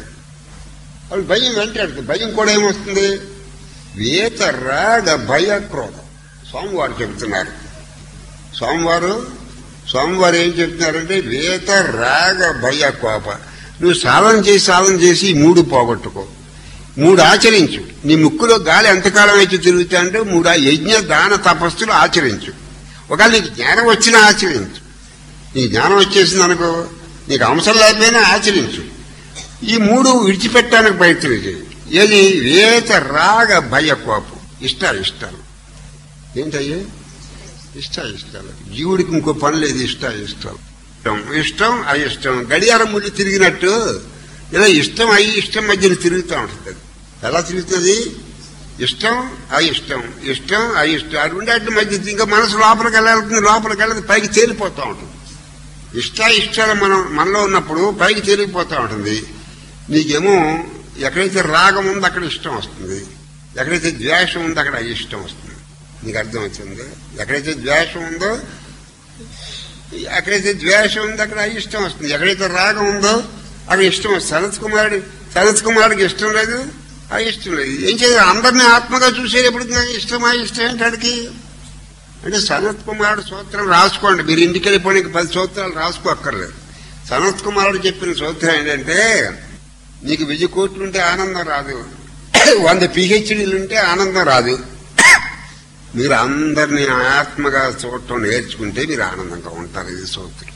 అప్పుడు భయం వెంటాడు. భయం కూడా ఏమొస్తుంది? వేత రాగ భయ క్రోధం. స్వామివారు చెబుతున్నారు. స్వామివారు స్వామివారు ఏం చెప్తున్నారంటే వేత రాగ భయ కోప. నువ్వు సాధన చేసి సాధన చేసి ఈ మూడు పోగొట్టుకో, మూడు ఆచరించు. నీ ముక్కులో గాలి ఎంతకాలం అయితే తిరుగుతా అంటే మూడు యజ్ఞ దాన తపస్సులు ఆచరించు. ఒకవేళ నీకు జ్ఞానం వచ్చినా ఆచరించు. నీకు జ్ఞానం వచ్చేసింది అనుకో, నీకు అవసరం లేకపోయినా ఆచరించు. ఈ మూడు విడిచిపెట్టడానికి ప్రయత్నం చేయి. ఏది? వేత రాగ భయ కోపం. ఇష్ట ఇష్టాలు ఏంటయ్యే? ఇష్ట ఇష్టాలు. జీవుడికి ఇంకో పని లేదు. ఇష్ట ఇష్టాలు, ఇష్టం అయిష్టం. గడియారం ముందు తిరిగినట్టు ఇలా ఇష్టం అయి ఇష్టం మధ్యన తిరుగుతూ ఉంటుంది. ఎలా తిరుగుతుంది? ఇష్టం అయిష్టం, ఇష్టం అయిష్టం. అది ఉండేటి మధ్య ఇంకా మనసు లోపలికి వెళ్ళాలి, లోపలికి వెళ్ళదు, పైకి తేలిపోతూ ఉంటుంది. ఇష్ట ఇష్టాలు మనం మనలో ఉన్నప్పుడు పైకి తేలిపోతూ ఉంటుంది. నీకేమో ఎక్కడైతే రాగం ఉందో అక్కడ ఇష్టం వస్తుంది, ఎక్కడైతే ద్వేషం ఉందో అక్కడ అయిష్టం వస్తుంది. నీకు అర్థమవుతుంది? ఎక్కడైతే ద్వేషం ఉందో ఎక్కడైతే ద్వేషం ఉందో అక్కడ అయిష్టం వస్తుంది, ఎక్కడైతే రాగం ఉందో అక్కడ ఇష్టం వస్తుంది. సనత్ కుమారుడు సనత్ కుమారుడికి ఇష్టం లేదు, అయిష్టం లేదు. ఏం చేయాలి? అందరినీ ఆత్మగా చూసేది ఎప్పుడు ఇష్టం అయిష్టం ఏంటాడికి అంటే సనత్ కుమారుడు సూత్రం రాసుకోండి. మీరు ఇంటికి వెళ్ళిపోయిన పది సూత్రాలు రాసుకోక్కర్లేదు. సనత్ కుమారుడు చెప్పిన సూత్రం ఏంటంటే, నీకు వెయ్యి కోట్లుంటే ఆనందం రాదు, వంద పిహెచ్డీలుంటే ఆనందం రాదు. మీరు అందరినీ ఆత్మగా చూడటం నేర్చుకుంటే మీరు ఆనందంగా ఉంటారు. ఇది సూత్రం.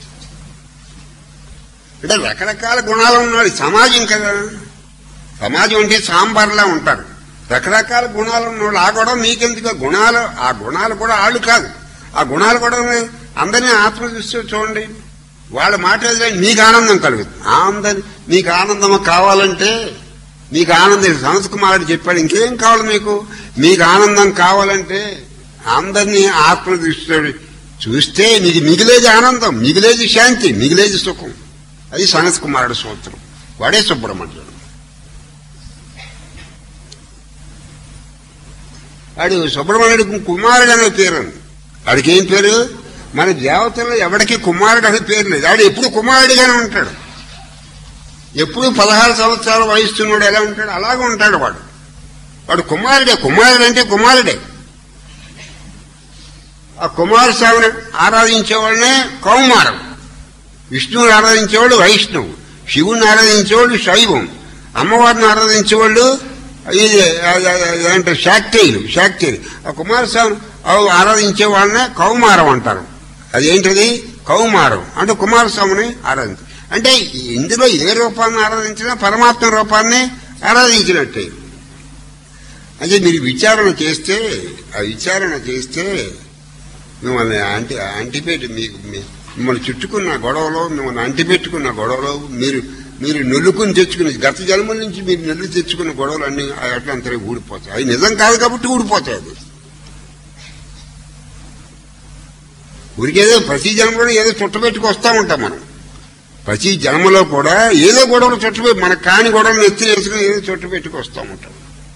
అంటే రకరకాల గుణాలు ఉన్నాడు సమాజం కదా. సమాజం అంటే సాంబార్లా ఉంటారు. రకరకాల గుణాలు ఉన్నవాళ్ళు. ఆ గొడవ మీకెందుకు? గుణాలు ఆ గుణాలు కూడా వాళ్ళు కాదు, ఆ గుణాలు కూడా అందరినీ ఆత్మ దృష్టిలో చూడండి. వాళ్ళ మాట మీకు ఆనందం కలుగుతుంది. అందరి మీకు ఆనందం కావాలంటే మీకు ఆనందం సనత్ కుమారుడు చెప్పాడు. ఇంకేం కావాలి మీకు? మీకు ఆనందం కావాలంటే అందరినీ ఆత్మ దృష్టిలో చూస్తే మీకు మిగిలేది ఆనందం, మిగిలేది శాంతి, మిగిలేది సుఖం. అది సనత్ కుమారుడు సూత్రం. వాడే సుబ్రహ్మణ్యుడు. వాడు సుబ్రహ్మణ్యుడికి కుమారుడు అనే పేరు. వాడికి ఏం పేరు? మన దేవతల్లో ఎవరికి కుమారుడు అనే పేరు లేదు. వాడు ఎప్పుడు కుమారుడిగానే ఉంటాడు. ఎప్పుడు పదహారు సంవత్సరాలు వయసున్నాడు ఎలా ఉంటాడు అలాగే ఉంటాడు వాడు. వాడు కుమారుడే. కుమారుడు అంటే కుమారుడే. ఆ కుమారస్వామిని ఆరాధించేవాళ్ళనే కౌమారం. విష్ణువుని ఆరాధించేవాళ్ళు వైష్ణవు, శివుని ఆరాధించేవాళ్ళు శైవం, అమ్మవారిని ఆరాధించేవాళ్ళు ఇది అంటే శాక్తేయులు శాక్తేయులు. ఆ కుమారస్వామి ఆరాధించే వాళ్ళనే కౌమారం అంటారు. అదేంటిది? కౌమారం అంటే కుమారస్వామిని ఆరాధించ అంటే ఇందులో ఏ రూపాన్ని ఆరాధించినా పరమాత్మ రూపాన్ని ఆరాధించినట్టే. అంటే మీరు విచారణ చేస్తే ఆ విచారణ చేస్తే మిమ్మల్ని అంటి అంటిపెట్టి మీకు మిమ్మల్ని చుట్టుకున్న గొడవలో మిమ్మల్ని అంటిపెట్టుకున్న గొడవలో మీరు మీరు నెల్లుకుని తెచ్చుకుని గత జన్మల నుంచి మీరు నెల్లు తెచ్చుకున్న గొడవలు అన్ని అట్లంతా ఊడిపోతాయి. అవి నిజం కాదు కాబట్టి ఊడిపోతాయి. అది ఊరికేదో ప్రతి జన్మలో ఏదో చుట్టబెట్టుకు వస్తూ ఉంటాం మనం. ప్రతి జన్మలో కూడా ఏదో గొడవలు చుట్టబెట్టి మన కాని గొడవలు ఎత్తి వేసుకుని ఏదో చుట్టబెట్టుకు వస్తూ ఉంటాం.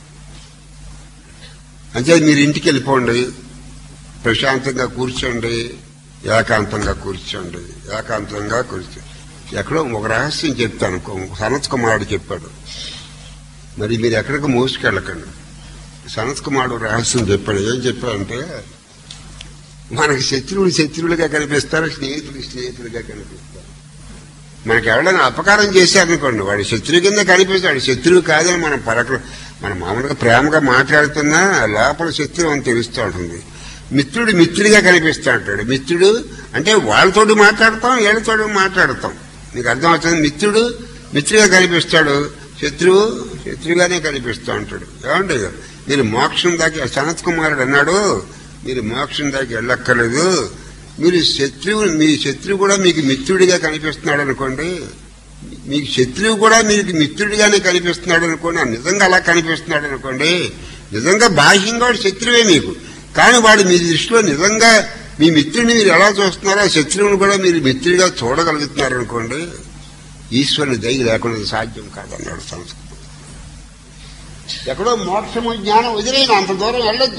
అంటే మీరు ఇంటికి వెళ్ళిపోండి, ప్రశాంతంగా కూర్చోండి, ఏకాంతంగా కూర్చోండి, ఏకాంతంగా కూర్చోండి. ఎక్కడో ఒక రహస్యం చెప్తాను. సనత్ కుమారుడు చెప్పాడు. మరి మీరు ఎక్కడికి మోసుకెళ్ళకండి. సనత్ కుమారుడు రహస్యం చెప్పాడు. ఏం చెప్పాడంటే, మనకి శత్రువులు శత్రువులుగా కనిపిస్తారు, స్నేహితులు స్నేహితులుగా కనిపిస్తారు. మనకి ఎవరైనా అపకారం చేశారనుకోండి, వాడి శత్రువు కింద కనిపిస్తాడు. శత్రువు కాదని మనం పరక మనం మామూలుగా ప్రేమగా మాట్లాడుతున్నా లోపల శత్రువు అని తెలుస్తూ ఉంటుంది. మిత్రుడు మిత్రుడిగా కనిపిస్తూ ఉంటాడు. మిత్రుడు అంటే వాళ్ళతోటి మాట్లాడతాం, వీళ్ళతోటి మాట్లాడతాం. మీకు అర్థమవుతుంది? మిత్రుడు మిత్రుడిగా కనిపిస్తాడు, శత్రువు శత్రువుగానే కనిపిస్తూ ఉంటాడు. ఏమంటే మీరు మోక్షం దాకా సనత్ కుమారుడు అన్నాడు, మీరు మోక్షం దాకా వెళ్ళక్కర్లేదు. మీరు శత్రువు మీ శత్రువు కూడా మీకు మిత్రుడిగా కనిపిస్తున్నాడు అనుకోండి, మీకు శత్రువు కూడా మీకు మిత్రుడిగానే కనిపిస్తున్నాడు అనుకోండి. నిజంగా అలా కనిపిస్తున్నాడు అనుకోండి, నిజంగా బాహ్యంగా వాడు శత్రువే మీకు, కానీ వాడు మీ దృష్టిలో నిజంగా మీ మిత్రుడిని మీరు ఎలా చూస్తున్నారో ఆ శత్రువుని కూడా మీరు మిత్రుడిగా చూడగలుగుతున్నారు అనుకోండి, ఈశ్వరుని దయ లేకుండా సాధ్యం కాదన్నాడు సంస్కృతం. ఎక్కడో మోక్షము జ్ఞానం వదిలేను, అంత దూరం వెళ్ళొద్దు.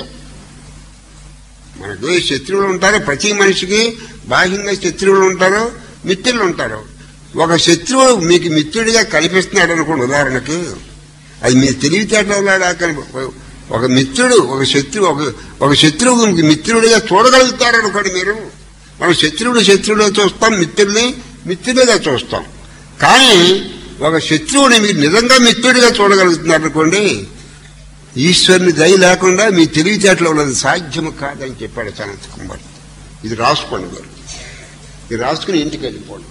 మనకు శత్రువులు ఉంటారు, ప్రతి మనిషికి బాహ్యంగా శత్రువులు ఉంటారు, మిత్రులు ఉంటారు. ఒక శత్రువు మీకు మిత్రుడిగా కనిపిస్తున్నాడు అనుకోండి, ఉదాహరణకి అది మీ తెలివితేటలా కనిపి ఒక మిత్రుడు ఒక శత్రువు ఒక ఒక శత్రువు మిత్రుడిగా చూడగలుగుతారు అనుకోండి మీరు. మనం శత్రువుడు శత్రువుగా చూస్తాం, మిత్రుడిని మిత్రుడిగా చూస్తాం. కానీ ఒక శత్రువుని మీరు నిజంగా మిత్రుడిగా చూడగలుగుతున్నారు అనుకోండి, ఈశ్వరుని దయ లేకుండా మీ తెలివితేటలో ఉన్నది సాధ్యము కాదని చెప్పాడు సనత్ కుమార్. ఇది రాసుకోండి గారు, ఇది రాసుకుని ఇంటికి వెళ్ళిపోండి.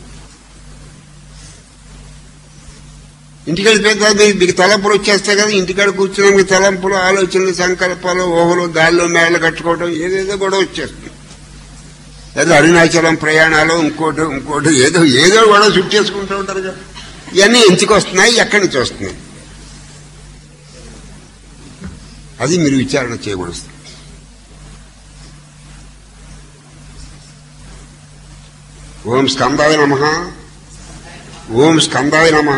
ఇంటికి వెళ్ళిపోయిన తర్వాత మీకు తలంపులు వచ్చేస్తాయి కదా, ఇంటికాడ కూర్చున్నా మీకు తలంపులు, ఆలోచనలు, సంకల్పాలు, ఊహలు, దారిలో మేళలు కట్టుకోవడం ఏదేదో కూడా వచ్చేస్తుంది. ఏదో అరుణాచలం ప్రయాణాలు, ఇంకోటి ఇంకోటి ఏదో ఏదో కూడా చుట్టేసుకుంటూ ఉంటారు కదా. ఇవన్నీ ఎందుకు వస్తున్నాయి, ఎక్కడి నుంచి వస్తున్నాయి, అది మీరు విచారణ చేయకూడదు. ఓం స్కందాయ నమః, ఓం స్కందాయ నమః,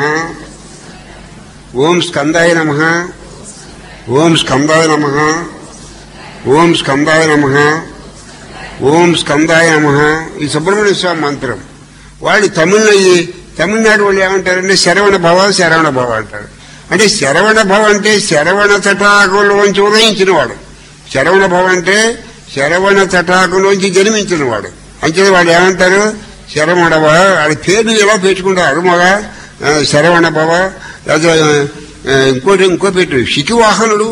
ఓం స్కందాయ నమః, ఓం స్కందాయ నమః, ఓం స్కందాయ నమః, ఓం స్కందాయ నమః. ఈ సుబ్రహ్మణ్య స్వామి మంత్రం. వాళ్ళు తమిళ తమిళనాడు వాళ్ళు ఏమంటారంటే శరవణ భవ శరవణ భవ అంటారు. అంటే శరవణ భవ అంటే శరవణ తటాకంలోంచి ఉదయించిన వాడు. శరవణ భవ అంటే శరవణ తటాకంలోంచి జన్మించిన వాడు. అంటే వాళ్ళు ఏమంటారు శరవణ భవ. వాళ్ళ పేరు ఎలా పెట్టుకుంటారు, అరుమగ శరవణ భవ. ఇంకోటి ఇంకో పెట్టు శిఖివాహనుడు.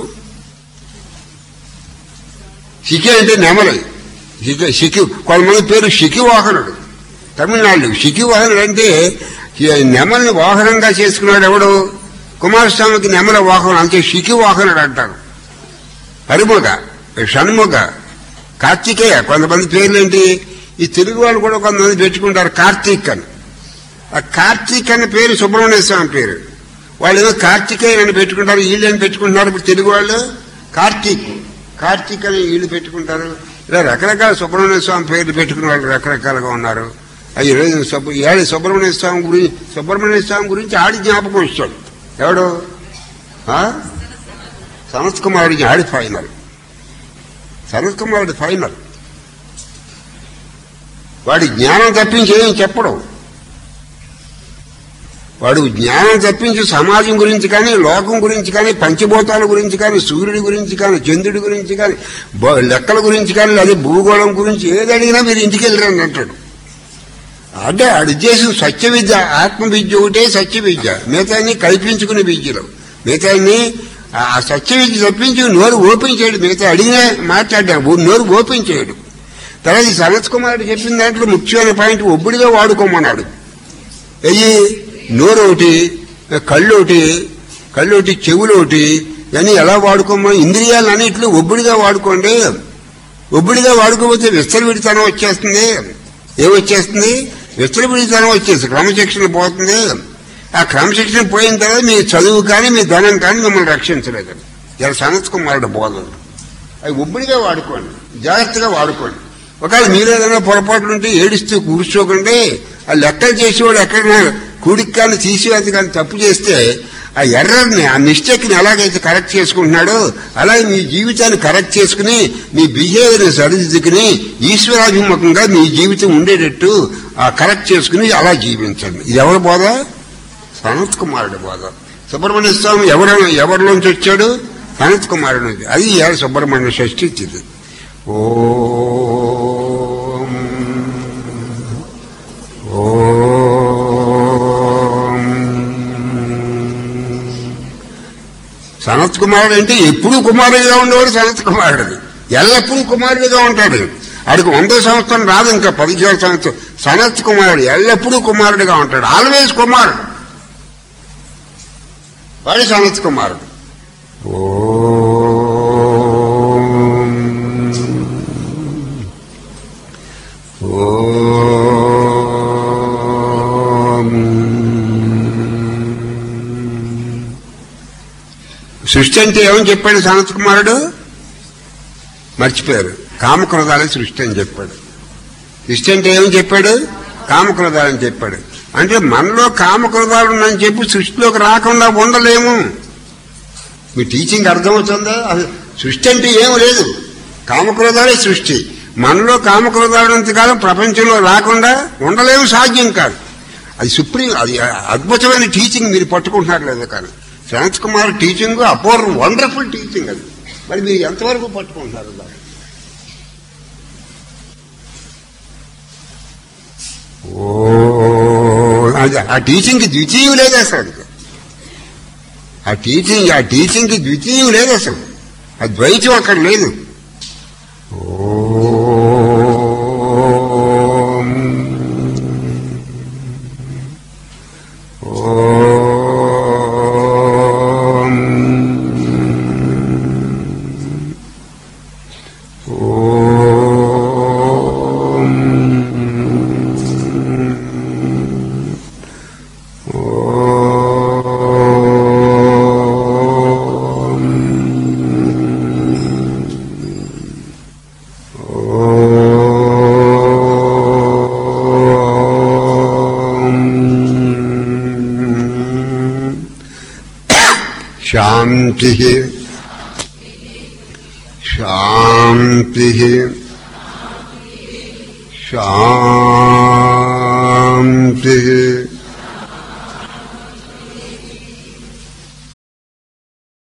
శిఖి అంటే నెమలి. శిఖి శిఖి కొంతమంది పేరు శిఖివాహనుడు. తమిళనాడు శిఖివాహనుడు అంటే నెమల్ని వాహనంగా చేసుకున్నాడు ఎవడు, కుమారస్వామికి నెమల వాహనం, అంతే శిఖివాహనుడు అంటారు. హరిముగ, షణ్ముగ, కార్తికేయ. కొంతమంది పేర్లేంటి, ఈ తెలుగు వాళ్ళు కూడా కొంతమంది పెట్టుకుంటారు కార్తీక్ అని. ఆ కార్తీక్ అనే పేరు సుబ్రహ్మణ్య స్వామి పేరు. వాళ్ళు ఏదో కార్తికేయ అని పెట్టుకుంటారు, వీళ్ళు ఏం పెట్టుకుంటున్నారు ఇప్పుడు తెలుగు వాళ్ళు, కార్తీక్ కార్తీక్ అని వీళ్ళు పెట్టుకుంటారు. ఇలా రకరకాల సుబ్రహ్మణ్య స్వామి పేర్లు పెట్టుకున్న వాళ్ళు రకరకాలుగా ఉన్నారు. ఈ రోజు ఏడు సుబ్రహ్మణ్య స్వామి గురించి సుబ్రహ్మణ్య స్వామి గురించి ఆడి జ్ఞాపకం ఇస్తాడు. ఎవడు సనత్ కుమారుడికి ఆడి ఫైనల్. సనత్ కుమారుడి ఫైనల్. వాడి జ్ఞానం తప్పించి ఏం చెప్పడం. వాడు జ్ఞానం తప్పించి సమాజం గురించి కానీ, లోకం గురించి కానీ, పంచభూతాల గురించి కానీ, సూర్యుడి గురించి కానీ, చంద్రుడి గురించి కానీ, లెక్కల గురించి కానీ, లేదా భూగోళం గురించి ఏది అడిగినా మీరు ఇంటికి వెళ్ళరండి అంటాడు. అంటే అది చేసిన సత్య విద్య, ఆత్మ విద్య ఒకటే సత్య విద్య. మిగతాన్ని కల్పించుకునే విద్యలు. మిగతాన్ని ఆ సత్య విద్య తప్పించి నోరు ఓపెన్ చేయడు. మిగతా అడిగినా మాట్లాడ్డాడు, నోరు ఓపెన్ చేయడు. తర్వాత ఈ సనత్ కుమారుడు చెప్పిన దాంట్లో ముఖ్యమైన పాయింట్ ఒబ్బడిగా వాడుకోమన్నాడు. అయ్యి నోరోటి, కళ్ళోటి, కళ్ళోటి, చెవులోటి, ఇవన్నీ ఎలా వాడుకోమని ఇంద్రియాలు అన్నింటిలో ఒబ్బడిగా వాడుకోండి. ఒబ్బడిగా వాడుకోకపోతే విస్తరవిడితనం వచ్చేస్తుంది. ఏమొచ్చేస్తుంది, విస్తరవిడితనం వచ్చేస్తుంది, క్రమశిక్షణ పోతుంది. ఆ క్రమశిక్షణ పోయిన తర్వాత మీ చదువు కానీ మీ ధనం కానీ మిమ్మల్ని రక్షించలేదు. ఇలా సనత్ కుమారుడు బోధలు అవి ఒబ్బడిగా వాడుకోండి, జాగ్రత్తగా వాడుకోండి. ఒకవేళ మీరు ఏదైనా పొరపాట్లు ఉంటే ఏడుస్తూ కూర్చోకండి. ఆ లెక్కలు చేసేవాడు ఎక్కడైనా కూడికి కానీ తీసివేసి కానీ తప్పు చేస్తే ఆ ఎర్రర్ని, ఆ మిస్టేక్ని ఎలాగైతే కరెక్ట్ చేసుకుంటున్నాడో అలాగే మీ జీవితాన్ని కరెక్ట్ చేసుకుని మీ బిహేవియర్ని సరిదిద్దుకుని ఈశ్వరాభిముఖంగా మీ జీవితం ఉండేటట్టు ఆ కరెక్ట్ చేసుకుని అలా జీవించండి. ఇది ఎవరి బోధ? సనత్ కుమారుడు బోధ. సుబ్రహ్మణ్య స్వామి ఎవరు ఎవరిలోంచి వచ్చాడు? సనత్ కుమారుడు. అది ఇవాళ సుబ్రహ్మణ్య షష్ఠి ఇచ్చింది. ఓ సనత్ కుమారుడు అంటే ఎప్పుడూ కుమారుడిగా ఉండేవాడు సనత్ కుమారుడు. ఎల్లప్పుడూ కుమారుడిగా ఉంటాడు. ఆడికి వందో సంవత్సరం రాదు, ఇంకా పదిహేను సంవత్సరం. సనత్ కుమారుడు ఎల్లప్పుడూ కుమారుడిగా ఉంటాడు. ఆల్వేస్ కుమారుడు. వాడు సనత్ కుమారుడు. ఓ సృష్టి అంటే ఏమని చెప్పాడు సనత్ కుమారుడు? మర్చిపోయారు. కామక్రోధాలే సృష్టి అని చెప్పాడు. సృష్టి అంటే ఏమని చెప్పాడు? కామక్రోధాలని చెప్పాడు. అంటే మనలో కామక్రోధాలు ఉన్నాయని చెప్పి సృష్టిలోకి రాకుండా ఉండలేము. మీ టీచింగ్ అర్థమవుతుందా? సృష్టి అంటే ఏమీ లేదు, కామక్రోధాలే సృష్టి. మనలో కామక్రోధాలంతకాలం ప్రపంచంలో రాకుండా ఉండలేము, సాధ్యం కాదు. అది సుప్రీం, అది అద్భుతమైన టీచింగ్ మీరు పట్టుకుంటున్నారు లేదు. కానీ సనత్ కుమార్ టీచింగ్ అపూర్వ, వండర్ఫుల్ టీచింగ్. అది మరి మీరు ఎంతవరకు పట్టుకుంటారు దాన్ని? ఓ అది ఆ టీచింగ్కి ద్వితీయం లేదు అసలు. ఆ టీచింగ్ ఆ టీచింగ్కి ద్వితీయం లేదు అసలు. ఆ ద్వైతం అక్కడ లేదు. शांति शांति शांति